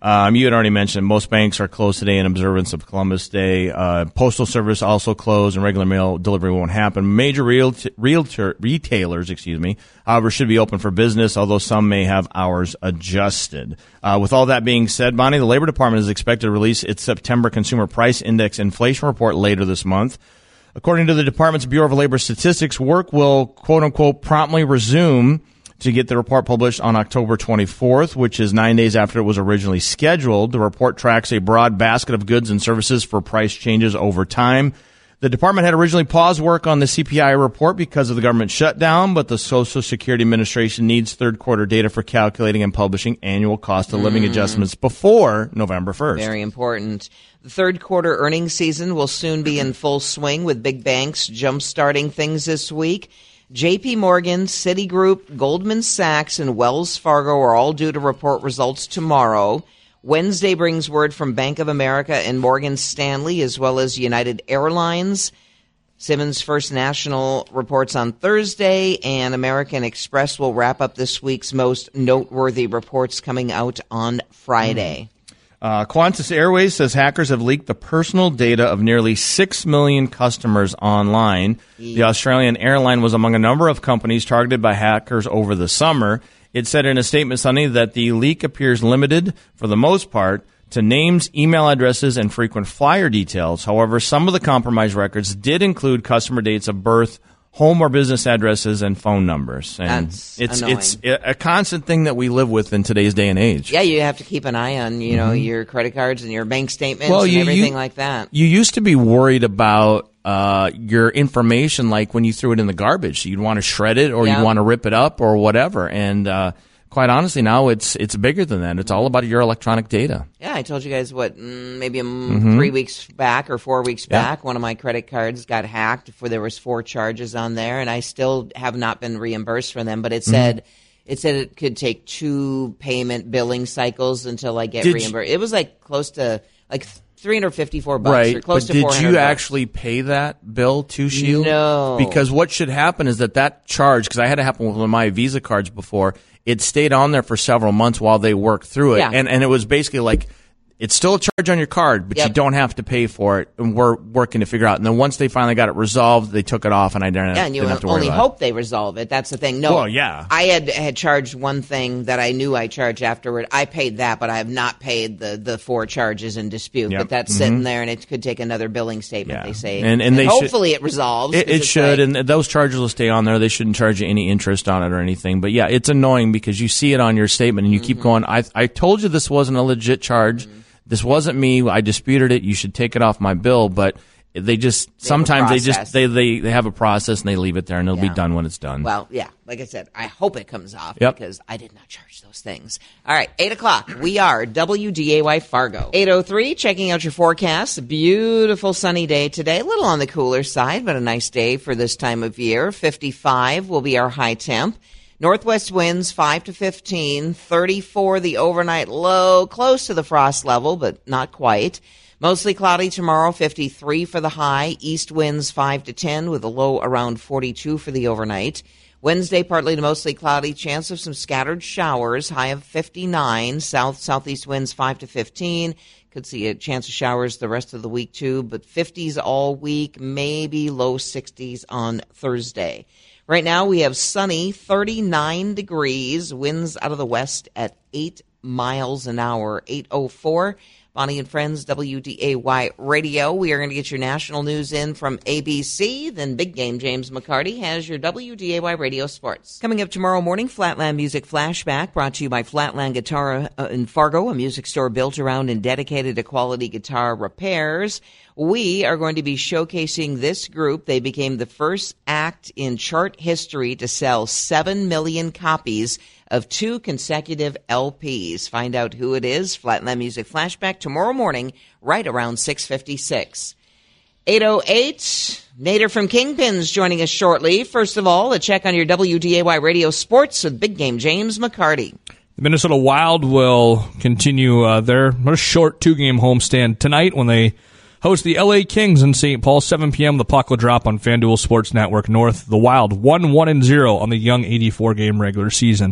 Um, you had already mentioned most banks are closed today in observance of Columbus Day. Uh, Postal Service also closed, and regular mail delivery won't happen. Major real realtor, retailers, excuse me, however, should be open for business, although some may have hours adjusted. Uh, with all that being said, Bonnie, the Labor Department is expected to release its September Consumer Price Index inflation report later this month. According to the Department's Bureau of Labor Statistics, work will, quote-unquote, promptly resume to get the report published on October twenty-fourth, which is nine days after it was originally scheduled. The report tracks a broad basket of goods and services for price changes over time. The department had originally paused work on the C P I report because of the government shutdown, but the Social Security Administration needs third quarter data for calculating and publishing annual cost of living mm. adjustments before November first. Very important. The third quarter earnings season will soon be in full swing with big banks jump-starting things this week. J P Morgan, Citigroup, Goldman Sachs, and Wells Fargo are all due to report results tomorrow. Wednesday brings word from Bank of America and Morgan Stanley, as well as United Airlines. Simmons First National reports on Thursday, and American Express will wrap up this week's most noteworthy reports coming out on Friday. Uh, Qantas Airways says hackers have leaked the personal data of nearly six million customers online. The Australian airline was among a number of companies targeted by hackers over the summer. It said in a statement Sunday that the leak appears limited, for the most part, to names, email addresses, and frequent flyer details. However, some of the compromised records did include customer dates of birth, home or business addresses, and phone numbers. And That's it's annoying. It's a constant thing that we live with in today's day and age. Yeah, you have to keep an eye on, you know, Mm-hmm. your credit cards and your bank statements Well, and you- everything you- like that. You used to be worried about uh, your information, like when you threw it in the garbage. You'd want to shred it, or Yeah. you'd want to rip it up, or whatever. And uh, quite honestly, now it's it's bigger than that. It's all about your electronic data. Yeah, I told you guys, what, mm, maybe um, Mm-hmm. three weeks back or four weeks Yeah. back, one of my credit cards got hacked. For there was four charges on there, and I still have not been reimbursed for them. But it said it said it could take two payment billing cycles until I get Did you- reimbursed. It was like close to like three hundred fifty-four bucks, Right, or close but to did four hundred you bucks. actually pay that bill to Shield? No. Because what should happen is that that charge, because I had it happen with one of my Visa cards before, it stayed on there for several months while they worked through it. Yeah. And, and it was basically like, it's still a charge on your card, but Yep. you don't have to pay for it. And we're working to figure out. And then once they finally got it resolved, they took it off, and I didn't, Yeah, and you didn't have to worry only about hope they resolve it. That's the thing. No, Well, yeah. I had had charged one thing that I knew I charged afterward. I paid that, but I have not paid the, the four charges in dispute. Yep. But that's sitting there, and it could take another billing statement. Yeah. They say, And- and they should- hopefully it resolves. It, 'cause it it's should, like- and those charges will stay on there. They shouldn't charge you any interest on it or anything. But yeah, it's annoying because you see it on your statement and you keep going, I I told you this wasn't a legit charge. This wasn't me. I disputed it. You should take it off my bill. But they just, sometimes they process. just, they, they, they have a process and they leave it there, and it'll Yeah. be done when it's done. Well, yeah, like I said, I hope it comes off Yep. because I did not charge those things. All right, eight o'clock. We are W D A Y Fargo. eight oh three, checking out your forecast. A beautiful sunny day today. A little on the cooler side, but a nice day for this time of year. fifty-five will be our high temp. Northwest winds five to fifteen, thirty-four the overnight low, close to the frost level, but not quite. Mostly cloudy tomorrow, fifty-three for the high. East winds five to ten with a low around forty-two for the overnight. Wednesday, partly to mostly cloudy, chance of some scattered showers, high of fifty-nine. South, southeast winds five to fifteen. Could see a chance of showers the rest of the week too, but fifties all week, maybe low sixties on Thursday. Right now we have sunny, thirty-nine degrees, winds out of the west at eight miles an hour, eight oh four. Bonnie and Friends, W D A Y Radio. We are going to get your national news in from A B C. Then Big Game James McCarty has your W D A Y Radio Sports. Coming up tomorrow morning, Flatland Music Flashback, brought to you by Flatland Guitar uh, in Fargo, a music store built around and dedicated to quality guitar repairs. We are going to be showcasing this group. They became the first act in chart history to sell seven million copies of two consecutive L Ps. Find out who it is. Flatland Music Flashback tomorrow morning, right around six fifty-six. eight oh eight, Nader from Kingpins joining us shortly. First of all, a check on your W D A Y Radio Sports with Big Game James McCarty. The Minnesota Wild will continue uh, their short two-game homestand tonight when they host the L A Kings in Saint Paul, seven p.m. The puck will drop on FanDuel Sports Network North. The Wild one one and zero on the young eighty-four game regular season.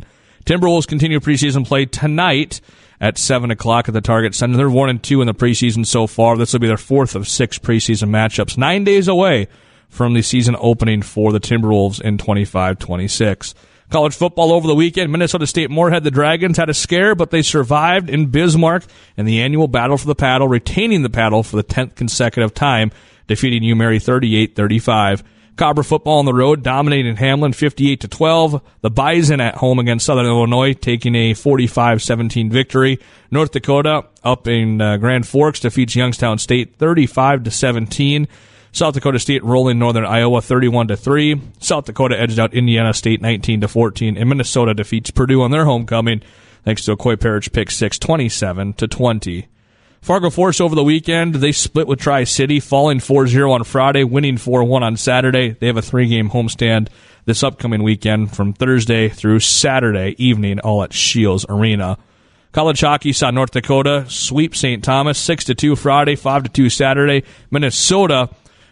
Timberwolves continue preseason play tonight at seven o'clock at the Target Center. They're one and two in the preseason so far. This will be their fourth of six preseason matchups, nine days away from the season opening for the Timberwolves in twenty-five twenty-six. College football over the weekend. Minnesota State Moorhead, the Dragons, had a scare, but they survived in Bismarck in the annual Battle for the Paddle, retaining the paddle for the tenth consecutive time, defeating UMary thirty-eight thirty-five. Cobra football on the road, dominating Hamlin fifty-eight to twelve. The Bison at home against Southern Illinois, taking a forty-five seventeen victory. North Dakota up in uh, Grand Forks defeats Youngstown State thirty-five to seventeen. South Dakota State rolling Northern Iowa thirty-one to three. South Dakota edged out Indiana State nineteen to fourteen, and Minnesota defeats Purdue on their homecoming thanks to a Coy Parrish pick six, twenty-seven to twenty. Fargo Force over the weekend, they split with Tri-City, falling four zero on Friday, winning four one on Saturday. They have a three-game homestand this upcoming weekend from Thursday through Saturday evening, all at Shields Arena. College hockey saw North Dakota sweep Saint Thomas six to two Friday, five to two Saturday. Minnesota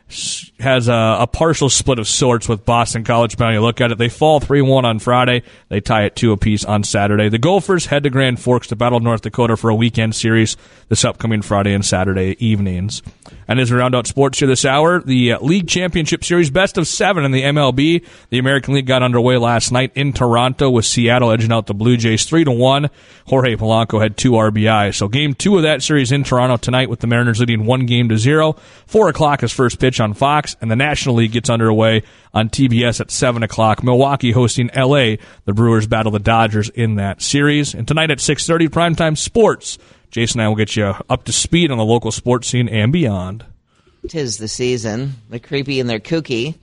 has a, a partial split of sorts with Boston College. But when you look at it, they fall three one on Friday. They tie it two apiece on Saturday. The Gophers head to Grand Forks to battle North Dakota for a weekend series this upcoming Friday and Saturday evenings. And as we round out sports here this hour, the uh, League Championship Series best of seven in the M L B. The American League got underway last night in Toronto with Seattle edging out the Blue Jays three to one. Jorge Polanco had two R B Is. So game two of that series in Toronto tonight with the Mariners leading one game to zero. Four o'clock is first pitch on Fox, and the National League gets underway on T B S at seven o'clock. Milwaukee hosting L A. The Brewers battle the Dodgers in that series. And tonight at six thirty, primetime sports. Jason and I will get you up to speed on the local sports scene and beyond. 'Tis the season. They're creepy and they're kooky.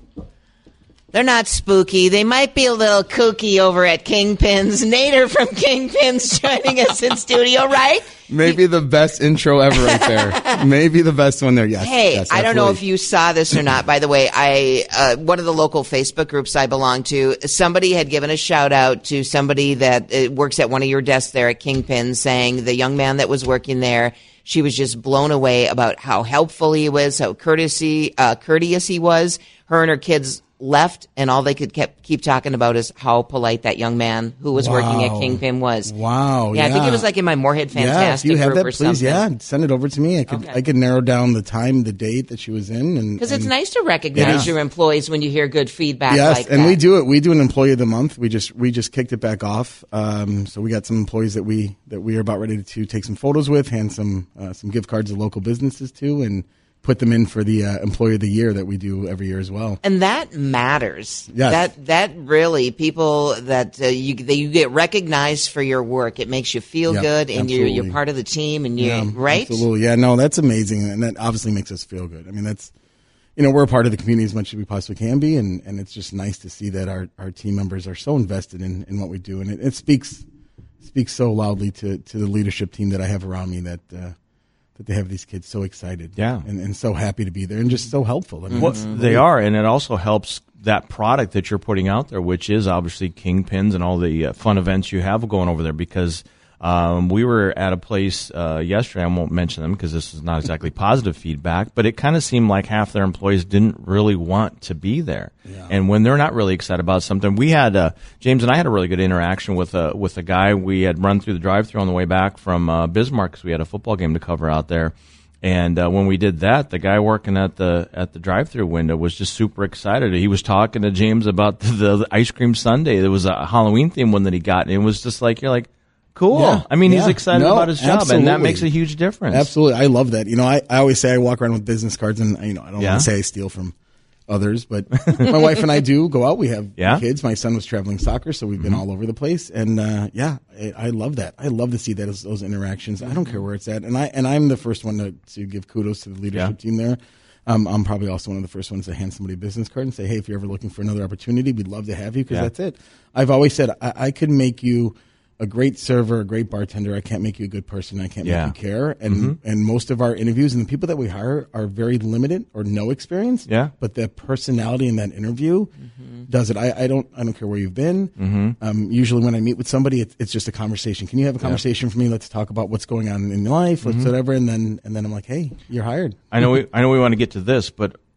They're not spooky. They might be a little kooky over at Kingpins. Nader from Kingpins joining us in studio, right? Maybe the best intro ever right there. Maybe the best one there, yes. Hey, yes, I don't know if you saw this or not. By the way, I uh, one of the local Facebook groups I belong to, somebody had given a shout out to somebody that uh, works at one of your desks there at Kingpins, saying the young man that was working there, she was just blown away about how helpful he was, how courtesy, uh, courteous he was. Her and her kids left, and all they could kept, keep talking about is how polite that young man who was wow. working at Kingpin was. Wow. Yeah, yeah, I think it was like in my Moorhead Fantastic yeah, if you have group that, or please, something. yeah, send it over to me. I could Okay. I could narrow down the time, the date that she was in. and Because it's and, nice to recognize Yeah. your employees when you hear good feedback Yes, like and that. we do it. We do an employee of the month. We just we just kicked it back off. Um, so we got some employees that we that we are about ready to take some photos with, hand some uh, some gift cards to local businesses to, and put them in for the uh, employee of the year that we do every year as well. And that matters. Yes. That that really people that uh, you that you get recognized for your work. It makes you feel Yep, good, and you're you're absolutely. part of the team, and you're Yeah, right. Absolutely. Yeah, no, that's amazing. And that obviously makes us feel good. I mean, that's, you know, we're a part of the community as much as we possibly can be. And, and it's just nice to see that our, our team members are so invested in, in what we do. And it, it speaks speaks so loudly to, to the leadership team that I have around me that, uh, that they have these kids so excited. Yeah. And, and so happy to be there and just so helpful. I mean, Well, it's- they are, and it also helps that product that you're putting out there, which is obviously Kingpins and all the uh, fun events you have going over there. Because um, we were at a place uh, yesterday, I won't mention them because this is not exactly positive feedback, but it kind of seemed like half their employees didn't really want to be there. Yeah. And when they're not really excited about something, we had uh, James and I had a really good interaction with a with a guy we had run through the drive-thru on the way back from uh, Bismarck because we had a football game to cover out there. And uh, when we did that, the guy working at the at the drive-thru window was just super excited. He was talking to James about the, the ice cream sundae. There was a Halloween themed one that he got, and it was just like, you're like, cool. Yeah, I mean, he's yeah. excited No, about his job, absolutely. and that makes a huge difference. Absolutely. I love that. You know, I, I always say I walk around with business cards, and, you know, I don't Yeah. want to say I steal from others, but my wife and I do go out. We have Yeah. kids. My son was traveling soccer, so we've been all over the place. And, uh, yeah, I, I love that. I love to see that as those interactions. I don't care where it's at. And I, and I'm the first one to, to give kudos to the leadership Yeah. team there. Um, I'm probably also one of the first ones to hand somebody a business card and say, hey, if you're ever looking for another opportunity, we'd love to have you, because Yeah. that's it. I've always said I, I could make you a great server, a great bartender. I can't make you a good person. I can't Yeah. make you care. And and most of our interviews and the people that we hire are very limited or no experience. Yeah. But the personality in that interview does it. I, I don't I don't care where you've been. Mm-hmm. Um, usually when I meet with somebody, it's, it's just a conversation. Can you have a conversation for me? Let's talk about what's going on in your life, what's whatever. And then and then I'm like, hey, you're hired. I know we I know we want to get to this, but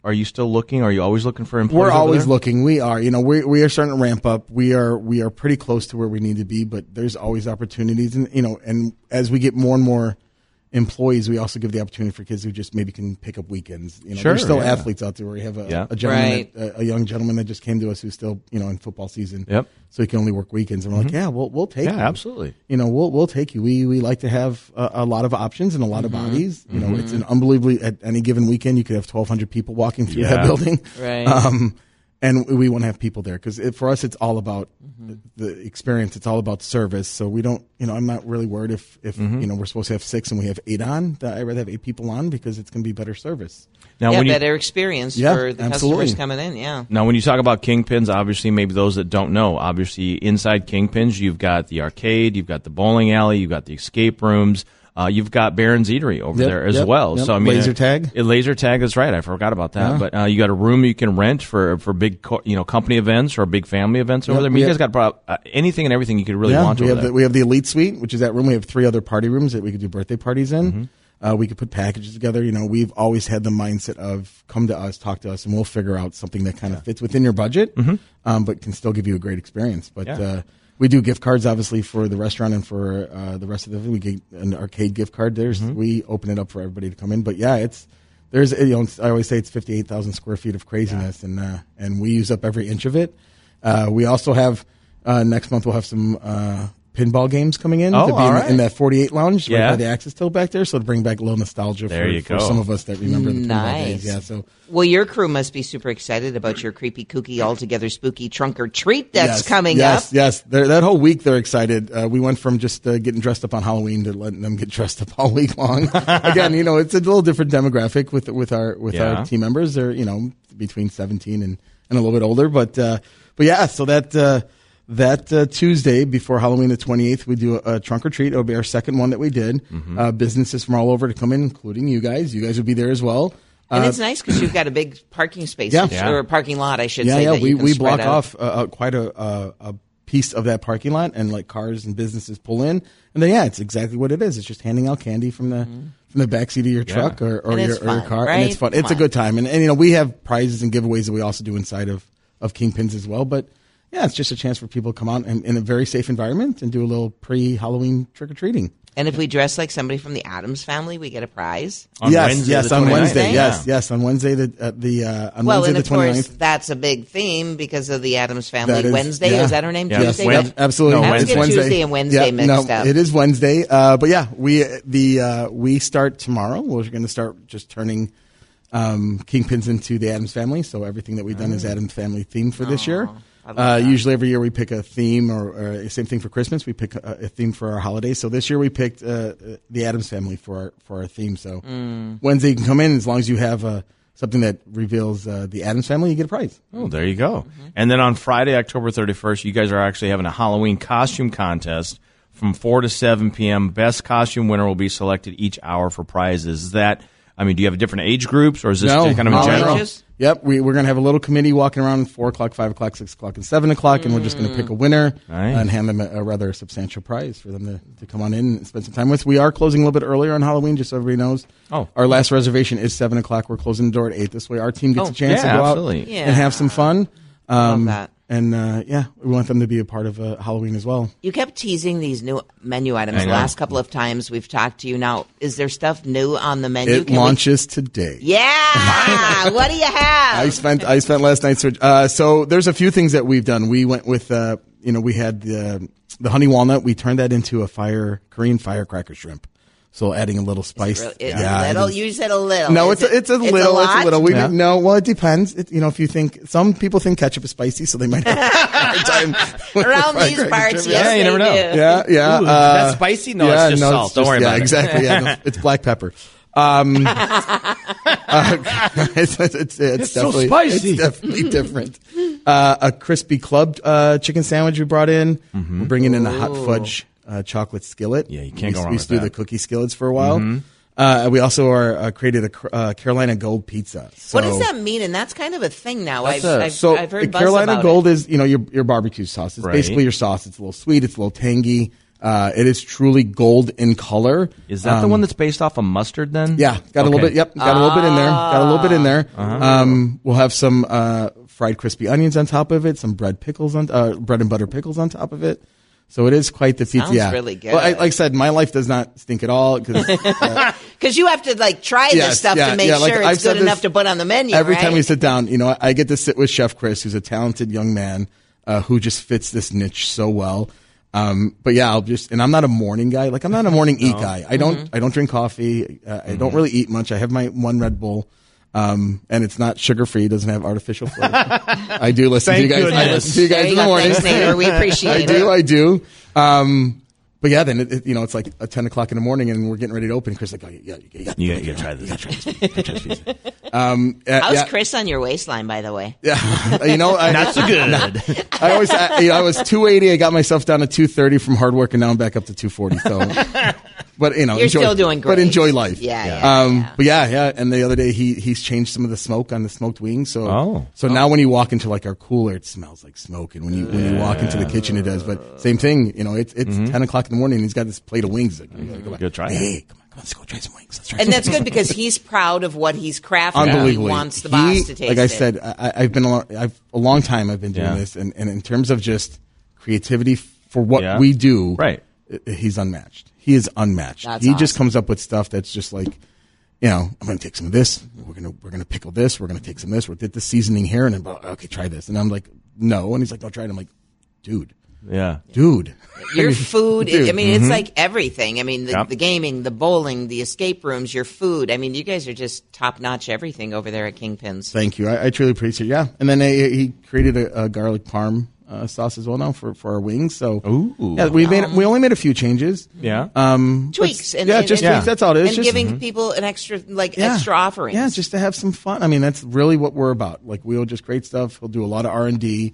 Are you still looking? Are you always looking for employees? We're over always there? looking. We are. You know, we we are starting to ramp up. We are we are pretty close to where we need to be, but there's always opportunities. And you know, and as we get more and more employees, we also give the opportunity for kids who just maybe can pick up weekends. You know, Sure, there's still yeah. athletes out there. Where we have a, Yeah. a gentleman, Right. that, a, a young gentleman that just came to us who's still you know in football season. Yep. So he can only work weekends, and we're like, yeah, we'll we'll take. Yeah, you. absolutely. You know, we'll we'll take you. We we like to have a, a lot of options and a lot of bodies. You know, it's an unbelievably at any given weekend you could have twelve hundred people walking through Yeah. that building. Right. Um, and we want to have people there because for us it's all about the, the experience. It's all about service. So we don't, you know, I'm not really worried if if you know we're supposed to have six and we have eight on. That I'd rather have eight people on because it's going to be better service. Now, yeah, when you, better experience Yeah, for the absolutely. customers coming in. Yeah. now, when you talk about Kingpins, obviously, maybe those that don't know, obviously, inside Kingpins, you've got the arcade, you've got the bowling alley, you've got the escape rooms. Uh, you've got Barron's Eatery over Yep, there as yep, well. yep. So I mean, Laser uh, tag. uh, laser tag. That's right. I forgot about that. Yeah. But uh, you got a room you can rent for for big, co- you know, company events or big family events over Yep, there. I mean, we you have- guys got pro- uh, anything and everything you could really yeah, want we over have there. the, we have the elite suite, which is that room. We have three other party rooms that we could do birthday parties in. Mm-hmm. Uh, we could put packages together. You know, we've always had the mindset of come to us, talk to us, and we'll figure out something that kind of fits within your budget, um, but can still give you a great experience. But Mm-hmm. Yeah. uh, we do gift cards, obviously, for the restaurant and for uh, the rest of the. We get an arcade gift card. There's Mm-hmm. we open it up for everybody to come in. But yeah, it's there's you know I always say it's fifty-eight thousand square feet of craziness, and uh, and we use up every inch of it. Uh, we also have uh, next month we'll have some uh, pinball games coming in Oh, to be all in, right. in that forty-eight lounge Yeah. right by the Access Till back there, so to bring back a little nostalgia There for, you for go. some of us that remember the pinball Nice. days. Yeah, so Well, your crew must be super excited about your creepy, kooky, altogether spooky trunk or treat that's yes, coming yes, up. Yes, They're, that whole week they're excited. Uh, we went from just uh, getting dressed up on Halloween to letting them get dressed up all week long. Again, you know, it's a little different demographic with with our with Yeah. our team members. They're you know between seventeen and, and a little bit older, but uh, but yeah. So that uh, that uh, Tuesday before Halloween, the twenty-eighth, we do a, a trunk or treat. It'll be our second one that we did. Mm-hmm. Uh, businesses from all over to come in, including you guys. You guys will be there as well. And Uh, it's nice because you've got a big parking space, Yeah. Yeah. or a parking lot, I should yeah, say. yeah. that We you can we spread block out. off uh, uh, quite a, a a piece of that parking lot, and like cars and businesses pull in, and then yeah, it's exactly what it is. It's just handing out candy from the from the back seat of your truck or, or And your, it's or your fun, car, right? and it's fun. Come It's a on. good time, and and you know we have prizes and giveaways that we also do inside of of Kingpins as well, but. Yeah, it's just a chance for people to come out in, in a very safe environment and do a little pre-Halloween trick-or-treating. And if we dress like somebody from the Adams family, we get a prize. On yes, Wednesday, yes, the on 29th. Wednesday, Yeah. yes, yes, on Wednesday the uh, the uh, on Well, Wednesday and the of course, twenty-ninth. that's a big theme because of the Adams family. That is- Wednesday, yeah. is that her name? Yeah. Tuesday? Yes, Yep, absolutely. No, I always Wednesday. get Wednesday. Tuesday and Wednesday Yeah, mixed no, up. It is Wednesday, uh, but yeah, we the uh, we start tomorrow. We're going to start just turning um, Kingpins into the Adams family. So everything that we've done is Adams family themed for this year. I love Uh, that. usually every year we pick a theme, or, or same thing for Christmas. We pick a, a theme for our holidays. So this year we picked uh, the Adams family for our for our theme. So Mm. Wednesday you can come in as long as you have uh, something that reveals uh, the Adams family. You get a prize. Oh, there you go. Mm-hmm. And then on Friday, October thirty-first, you guys are actually having a Halloween costume contest from four to seven p.m. Best costume winner will be selected each hour for prizes. Is that, I mean, do you have different age groups, or is this No, kind of in all general? ages? Yep, we, we're going to have a little committee walking around four o'clock, five o'clock, six o'clock, and seven o'clock, and we're just going to pick a winner Nice. and hand them a, a rather substantial prize for them to, to come on in and spend some time with. We are closing a little bit earlier on Halloween, just so everybody knows. Oh. Our last reservation is seven o'clock. We're closing the door at eight. This way our team gets Oh, a chance yeah, to go absolutely. out Yeah. and have some fun. Um, that. And uh, yeah, we want them to be a part of uh, Halloween as well. You kept teasing these new menu items I the know. last couple of times we've talked to you. Now, is there stuff new on the menu? It Can we- launches today. Yeah! What do you have? I spent I spent last night. search- Uh, so there's a few things that we've done. We went with uh, you know we had the the honey walnut. We turned that into a fire Korean firecracker shrimp. So adding a little spice. Really- it's yeah, a it little. is. You said a little. No, Is it's a, it- it's a little. It's a, lot? little. We Yeah. no. Well, it depends. It, you know, if you think some people think ketchup is spicy, so they might have a hard time with the Around these firecracker parts, shrimp. yes, Yeah, you they never know. do. Yeah, yeah. Ooh, uh, that's spicy? No, yeah, it's just no, salt. Don't worry yeah, about it. exactly. Yeah, no, it's black pepper. Um, uh, it's, it's, it's, it's so definitely spicy. It's definitely different. Uh, a crispy club uh, chicken sandwich we brought in. We're bringing in a hot fudge uh, chocolate skillet. Yeah, you can't we, go wrong We with used to do that. the cookie skillets for a while. Uh, we also are uh, created a Car- uh, Carolina Gold pizza. So, What does that mean? And that's kind of a thing now. I've, That's a- I've, So I've the heard buzz Carolina about Gold it. is, you know, your your barbecue sauce. It's Right. basically your sauce. It's a little sweet. It's a little tangy. Uh, it is truly gold in color. Is that um, the one that's based off of mustard then? Yeah, got okay. a little bit. Yep, got ah. a little bit in there. Got a little bit in there. Uh-huh. Um, we'll have some uh, fried crispy onions on top of it, some bread pickles on uh, bread and butter pickles on top of it. So it is quite the pizza. Sounds yeah. really good. Well, I, like I said, my life does not stink at all because uh, you have to like try yes, this stuff yeah, to make yeah, like sure it's I've good enough to put on the menu. Every right? time we sit down, you know, I, I get to sit with Chef Chris, who's a talented young man uh, who just fits this niche so well. Um, but yeah, I'll just, and I'm not a morning guy. Like I'm not a morning no. eat guy. I don't, mm-hmm. I don't drink coffee. Uh, mm-hmm. I don't really eat much. I have my one Red Bull. Um, and it's not sugar free. It doesn't have artificial flavor. I do listen Thank to you guys. Goodness. I listen to you guys in the morning. Thanks, Nader. We appreciate I it. do. I do. Um, but yeah, then it, it, you know, it's like a ten o'clock in the morning, and we're getting ready to open. Chris is like, oh, yeah, you, you got, you, you, you, you gotta try this. You gotta try this. You gotta try this pizza. Um, uh, How's yeah. Chris on your waistline, by the way? Yeah, you know, I, not so good. I always, I, you know, I was two eighty. I got myself down to two thirty from hard work, and now I'm back up to two forty. So, but you know, you're enjoy, still doing great. But enjoy life. Yeah, yeah, um, yeah. But yeah, yeah. And the other day, he he's changed some of the smoke on the smoked wings. So, oh. so oh. now when you walk into like our cooler, it smells like smoke, and when you when you walk into the kitchen, it does. But same thing, you know, it's it's mm-hmm. ten o'clock in the morning, and he's got this plate of wings. Like, mm-hmm. go, go try. Hey, it. come on, come on, let's go try some wings. Let's try and some that's wings. good because he's proud of what he's crafted. Unbelievably, he wants the he, boss to taste like I it. said, I, I've been a long, I've a long time. I've been doing yeah. this, and, and in terms of just creativity for what yeah. we do, right? He's unmatched. He is unmatched. That's he awesome. just comes up with stuff that's just like, you know, I'm going to take some of this. We're going to we're going to pickle this. We're going to take some of this. We're did the seasoning here, and then okay, try this. And I'm like, no. And he's like, no, try it. I'm like, dude, yeah, dude. Your food, Dude. I mean, Mm-hmm. it's like everything. I mean, the, yep. the gaming, the bowling, the escape rooms, your food. I mean, you guys are just top-notch everything over there at Kingpins. Thank you. I, I truly appreciate it. Yeah. And then he, he created a, a garlic parm uh, sauce as well now for, for our wings. So Ooh. yeah, we made Um, we only made a few changes. Yeah. Um, Tweaks. but- And, yeah, and, just and, tweaks. That's all it is. And just, giving mm-hmm. people an extra, like, yeah. extra offerings. Yeah, just to have some fun. I mean, that's really what we're about. Like, we'll just create stuff. We'll do a lot of R and D.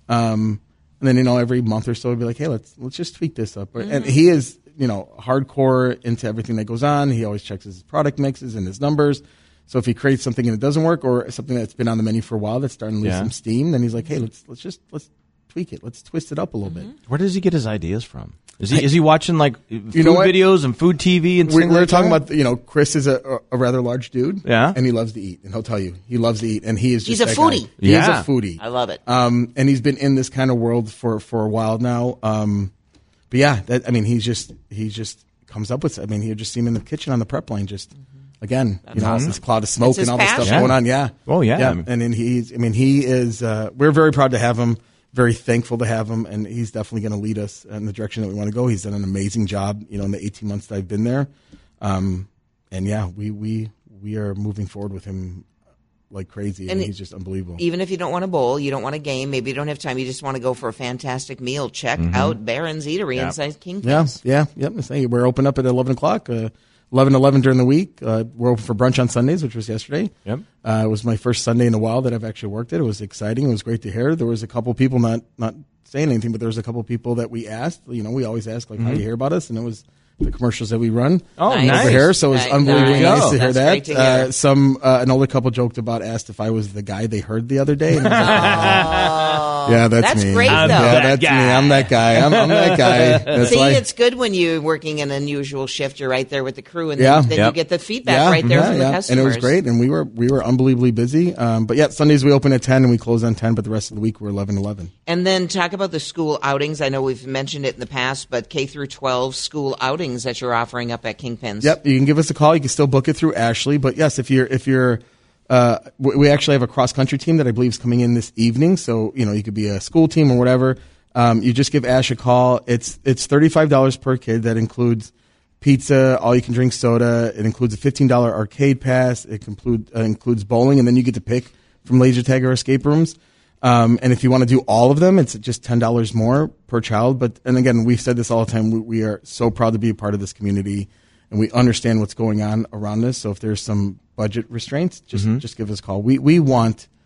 Um, and then, you know, every month or so, we'll be like, hey, let's let's just tweak this up. Mm-hmm. And he is, you know, hardcore into everything that goes on. He always checks his product mixes and his numbers. So if he creates something and it doesn't work, or something that's been on the menu for a while that's starting to lose Yeah. some steam, then he's like, hey, let's let's just let's tweak it. Let's twist it up a little Mm-hmm. bit. Where does he get his ideas from? Is he is he watching like food know what? videos and food T V and We, things we're like talking that? about, you know, Chris is a, a rather large dude. Yeah. And he loves to eat. And he'll tell you, he loves to eat. And he is just He's a that foodie. guy. He Yeah. is a foodie. I love it. Um, and he's been in this kind of world for, for a while now. Um, but yeah, that, I mean, he's just, he just comes up with, I mean, you just see him in the kitchen on the prep line, just, again, you know, awesome. this cloud of smoke It's his and all this stuff passion. going on. Yeah. Oh, yeah. Yeah. And then he's, I mean, he is, uh, we're very proud to have him. Very thankful to have him, and he's definitely going to lead us in the direction that we want to go. He's done an amazing job, you know, in the eighteen months that I've been there. Um, and yeah, we, we we are moving forward with him like crazy, and, And he's just unbelievable. Even if you don't want to bowl, you don't want a game, maybe you don't have time, you just want to go for a fantastic meal, check out Barron's Eatery Yep. inside Kingpins. Yeah, yeah, yep. Say we're open up at eleven o'clock. Uh, eleven eleven during the week. Uh, we're open for brunch on Sundays, which was yesterday. Yep. Uh, it was my first Sunday in a while that I've actually worked it. It was exciting. It was great to hear. There was a couple people not not saying anything, but there was a couple people that we asked. You know, we always ask like, how do you hear about us? And it was the commercials that we run. Oh, Nice. nice. Over here, so it was Nice. unbelievably Nice. nice to hear That's that. great to hear. Uh, some uh, an older couple joked about asked if I was the guy they heard the other day. And I was like, oh, yeah, that's, That's me. great, yeah, though. that's That me. guy. I'm that guy. I'm, I'm that guy. That's See, why- it's good when you're working an unusual shift. You're right there with the crew, and Yeah. then, then Yep. you get the feedback right there yeah, from yeah. the customers. And it was great, and we were we were unbelievably busy. Um, but yeah, Sundays we open at ten and we close on ten, but the rest of the week we're eleven eleven. And then talk about the school outings. I know we've mentioned it in the past, but K through twelve school outings that you're offering up at Kingpins. Yep, you can give us a call. You can still book it through Ashley. But yes, if you're if you're uh, we we actually have a cross country team that I believe is coming in this evening. So you know you could be a school team or whatever. Um, you just give Ash a call. It's it's thirty five dollars per kid. That includes pizza, all you can drink soda. It includes a fifteen dollar arcade pass. It include, uh, includes bowling, and then you get to pick from laser tag or escape rooms. Um, and if you want to do all of them, it's just ten dollars more per child. But and again, we've said this all the time. We, we are so proud to be a part of this community, and we understand what's going on around us. So if there's some budget restraints, just just give us a call. We we want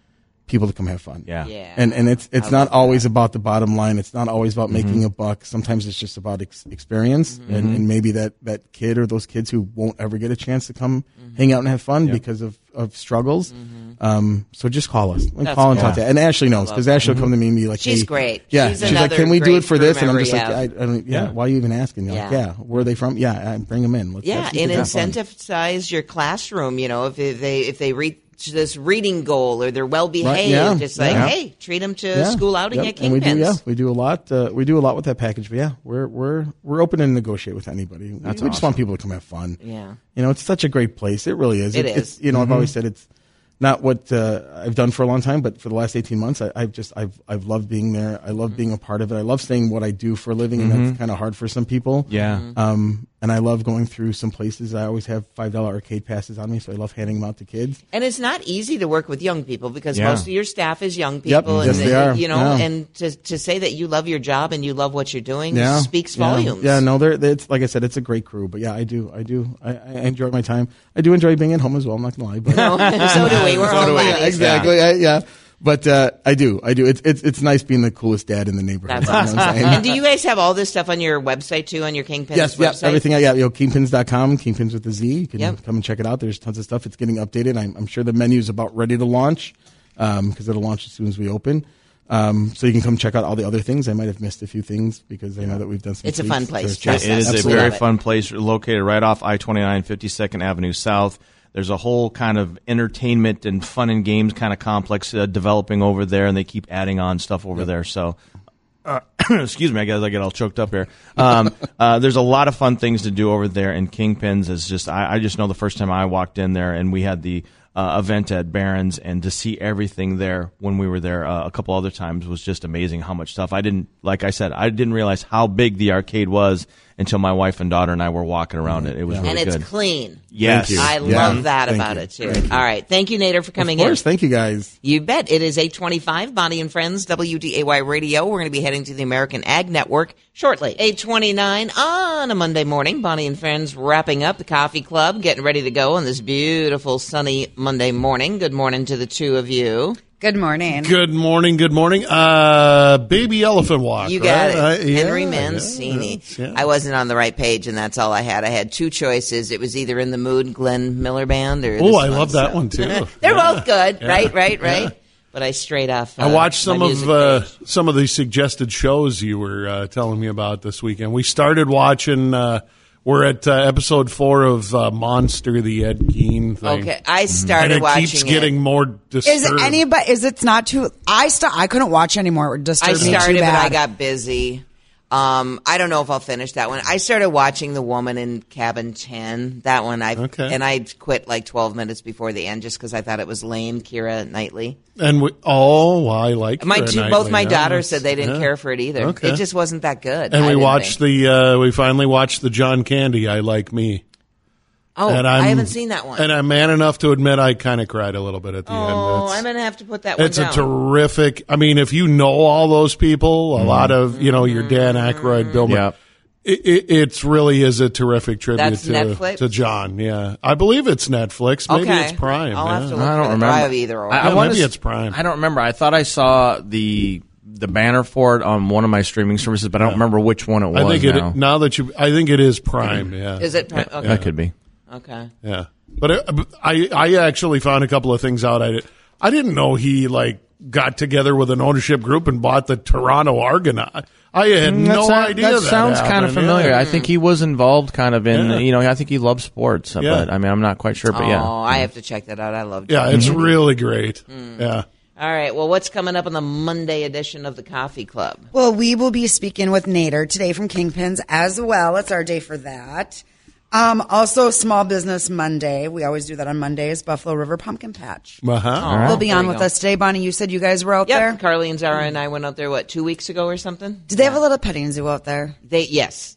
people to come have fun. Yeah. Yeah. And and it's it's I not love always that. about the bottom line. It's not always about Mm-hmm. making a buck. Sometimes it's just about ex- experience, Mm-hmm. and, and maybe that, that kid or those kids who won't ever get a chance to come hang out and have fun because of, of struggles. Um, so just call us. Like, That's call and cool. talk to. And Ashley knows love because that. Ashley will come to me and be like, She's hey, great. Yeah, She's she's like, another can we do great it for crew this? And I'm member just you like, I, I have. don't, yeah, Yeah. Why are you even asking? You're like, Yeah. yeah, where are they from? Yeah, I- bring them in. Let's Yeah, have some and kids have fun. incentivize your classroom. You know, if if they if they reach this reading goal or they're well behaved, Right, yeah, just like yeah. hey, treat them to Yeah. school outing Yep. at And we do, Kingpins. yeah, we do a lot. Uh, we do a lot with that package. But yeah, we're we're we're open to negotiate with anybody. We, we just want people to come have fun. Yeah. You know, it's such a great place. It really is. It It- is. It's, you know, I've always said it's not what uh, I've done for a long time, but for the last eighteen months, I, I've just I've I've loved being there. I love being a part of it. I love saying what I do for a living, and that's kind of hard for some people. Yeah. Um, and I love going through some places. I always have five dollar arcade passes on me, so I love handing them out to kids. And it's not easy to work with young people because Yeah. most of your staff is young Yep, people, yes, and they are. you know, Yeah. and to to say that you love your job and you love what you're doing Yeah, speaks yeah. volumes. Yeah, no, they're, it's like I said, it's a great crew. But yeah, I do, I do, I, I enjoy my time. I do enjoy being at home as well. I'm not gonna lie, but so do we. We're So all do we. buddies. exactly, I, yeah. But uh, I do, I do. It's it's it's nice being the coolest dad in the neighborhood. That's you know awesome. what I'm saying? And do you guys have all this stuff on your website too, on your Kingpins Yes, yeah, website? everything. I got, you know, kingpins dot com, Kingpins with the Z. You can Yep. come and check it out. There's tons of stuff. It's getting updated. I'm, I'm sure the menu is about ready to launch because it'll launch as soon as we open. Um, so you can come check out all the other things. I might have missed a few things because I know that we've done some. It's a tweaks fun to place. our Trust chat. It is Absolutely a very love it. fun place located right off I twenty-nine, fifty-second Avenue South. There's a whole kind of entertainment and fun and games kind of complex uh, developing over there, and they keep adding on stuff over there. So, uh, excuse me, I guess I get all choked up here. Um, uh, there's a lot of fun things to do over there, and Kingpins is just, I, I just know the first time I walked in there and we had the uh, event at Barron's, and to see everything there when we were there uh, a couple other times was just amazing how much stuff. I didn't, like I said, I didn't realize how big the arcade was until my wife and daughter and I were walking around it. It was really and it's good. clean. Yes. Thank you. I Yeah. love that Thank about you. it too. Thank you. All right, thank you, Nader, for coming Of course, in. thank you guys. You bet. It is eight twenty-five, Bonnie and Friends, W D A Y Radio. We're going to be heading to the American Ag Network shortly. eight twenty-nine on a Monday morning. Bonnie and Friends wrapping up the coffee club, getting ready to go on this beautiful sunny Monday morning. Good morning to the two of you. Good morning. Good morning. Good morning. Uh, baby elephant walk. You got right? it. Uh, yeah, Henry yeah, Mancini. yeah. I wasn't on the right page, and that's all I had. I had two choices. It was either In the Mood, Glenn Miller Band, or Oh, this I love that so- one too. They're Yeah. both good, Yeah. right, right, right. Yeah. But I strayed off. Uh, I watched some my of music uh, page. some of the suggested shows you were uh, telling me about this weekend. We started watching. Uh, we're at uh, episode four of uh, Monster, the Ed Gein thing. Okay, I and started it watching keeps getting it. more disturbed. Is it anybody? Is it's not too? I st- I couldn't watch anymore. It I disturbed me too started, but bad. I got busy. Um, I don't know if I'll finish that one. I started watching The Woman in Cabin ten. That one, I Okay. and I quit like twelve minutes before the end just because I thought it was lame. Keira Knightley. And we, oh, well, I like My Keira two, both Knightley, my yeah. daughters said they didn't Yeah. care for it either. Okay. It just wasn't that good. And I we didn't watched think. the. Uh, we finally watched the John Candy. I Like Me. Oh, and I I'm, haven't seen that one. And I'm man enough to admit I kind of cried a little bit at the end. oh, It's- I'm gonna have to put that one It's down. a terrific. I mean, if you know all those people, a lot of you know your Dan Aykroyd, Bill. Murray, Yep. It, it it's really is a terrific tribute That's to Netflix? to John. Yeah, I believe it's Netflix. Maybe Okay. it's Prime. I'll yeah. have to look I for don't the remember. drive either. Or. I, I Yeah, wanna maybe s- it's Prime. I don't remember. I thought I saw the the banner for it on one of my streaming services, but I don't remember which one it was. I think it now. now that you. I think it is Prime. Yeah, Is it? Okay. That could be. Okay. Yeah, but it, I I actually found a couple of things out. I did, I didn't know he like got together with an ownership group and bought the Toronto Argonaut. I had no That's- idea That that sounds kind of happened. familiar. Yeah. I think he was involved kind of in, Yeah. you know, I think he loves sports, Yeah. but I mean, I'm not quite sure, but yeah. Oh, I have to check that out. I love. Yeah, John it's Candy. really great. Hmm. Yeah. All right. Well, what's coming up on the Monday edition of the Coffee Club? Well, we will be speaking with Nader today from Kingpins as well. It's our day for that. Um, also, Small Business Monday. We always do that on Mondays. Buffalo River Pumpkin Patch. Uh-huh. They'll be There on you with go. us today. Bonnie, you said you guys were out Yep. there. Carly and Zara and I went out there, what, two weeks ago or something? Did they have a little petting zoo out there? They Yes.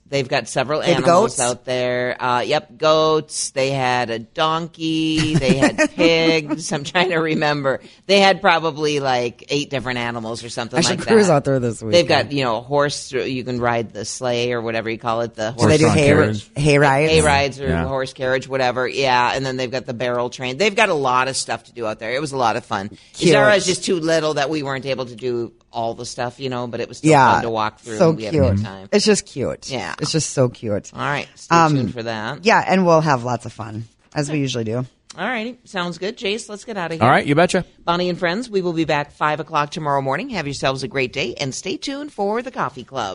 They've got several They have animals goats? out there. Uh, yep, goats. They had a donkey. They had pigs. I'm trying to remember. They had probably like eight different animals or something I should like cruise that. out there this week. They've got, you know, a horse. You can ride the sleigh or whatever you call it. The So they horse do Horse-drawn hay, carriage. hay rides. hay rides or Yeah. horse carriage, whatever. Yeah, and then they've got the barrel train. They've got a lot of stuff to do out there. It was a lot of fun. Cute. Zara is just too little that we weren't able to do all the stuff, you know, but it was still Yeah, fun to walk through. so and we had a cute. good time. It's just cute. Yeah. It's just so cute. All right, stay Um, tuned for that. Yeah, and we'll have lots of fun, as we usually do. All righty, sounds good. Jace, let's get out of here. All right, you betcha. Bonnie and friends, we will be back five o'clock tomorrow morning. Have yourselves a great day, and stay tuned for the Coffee Club.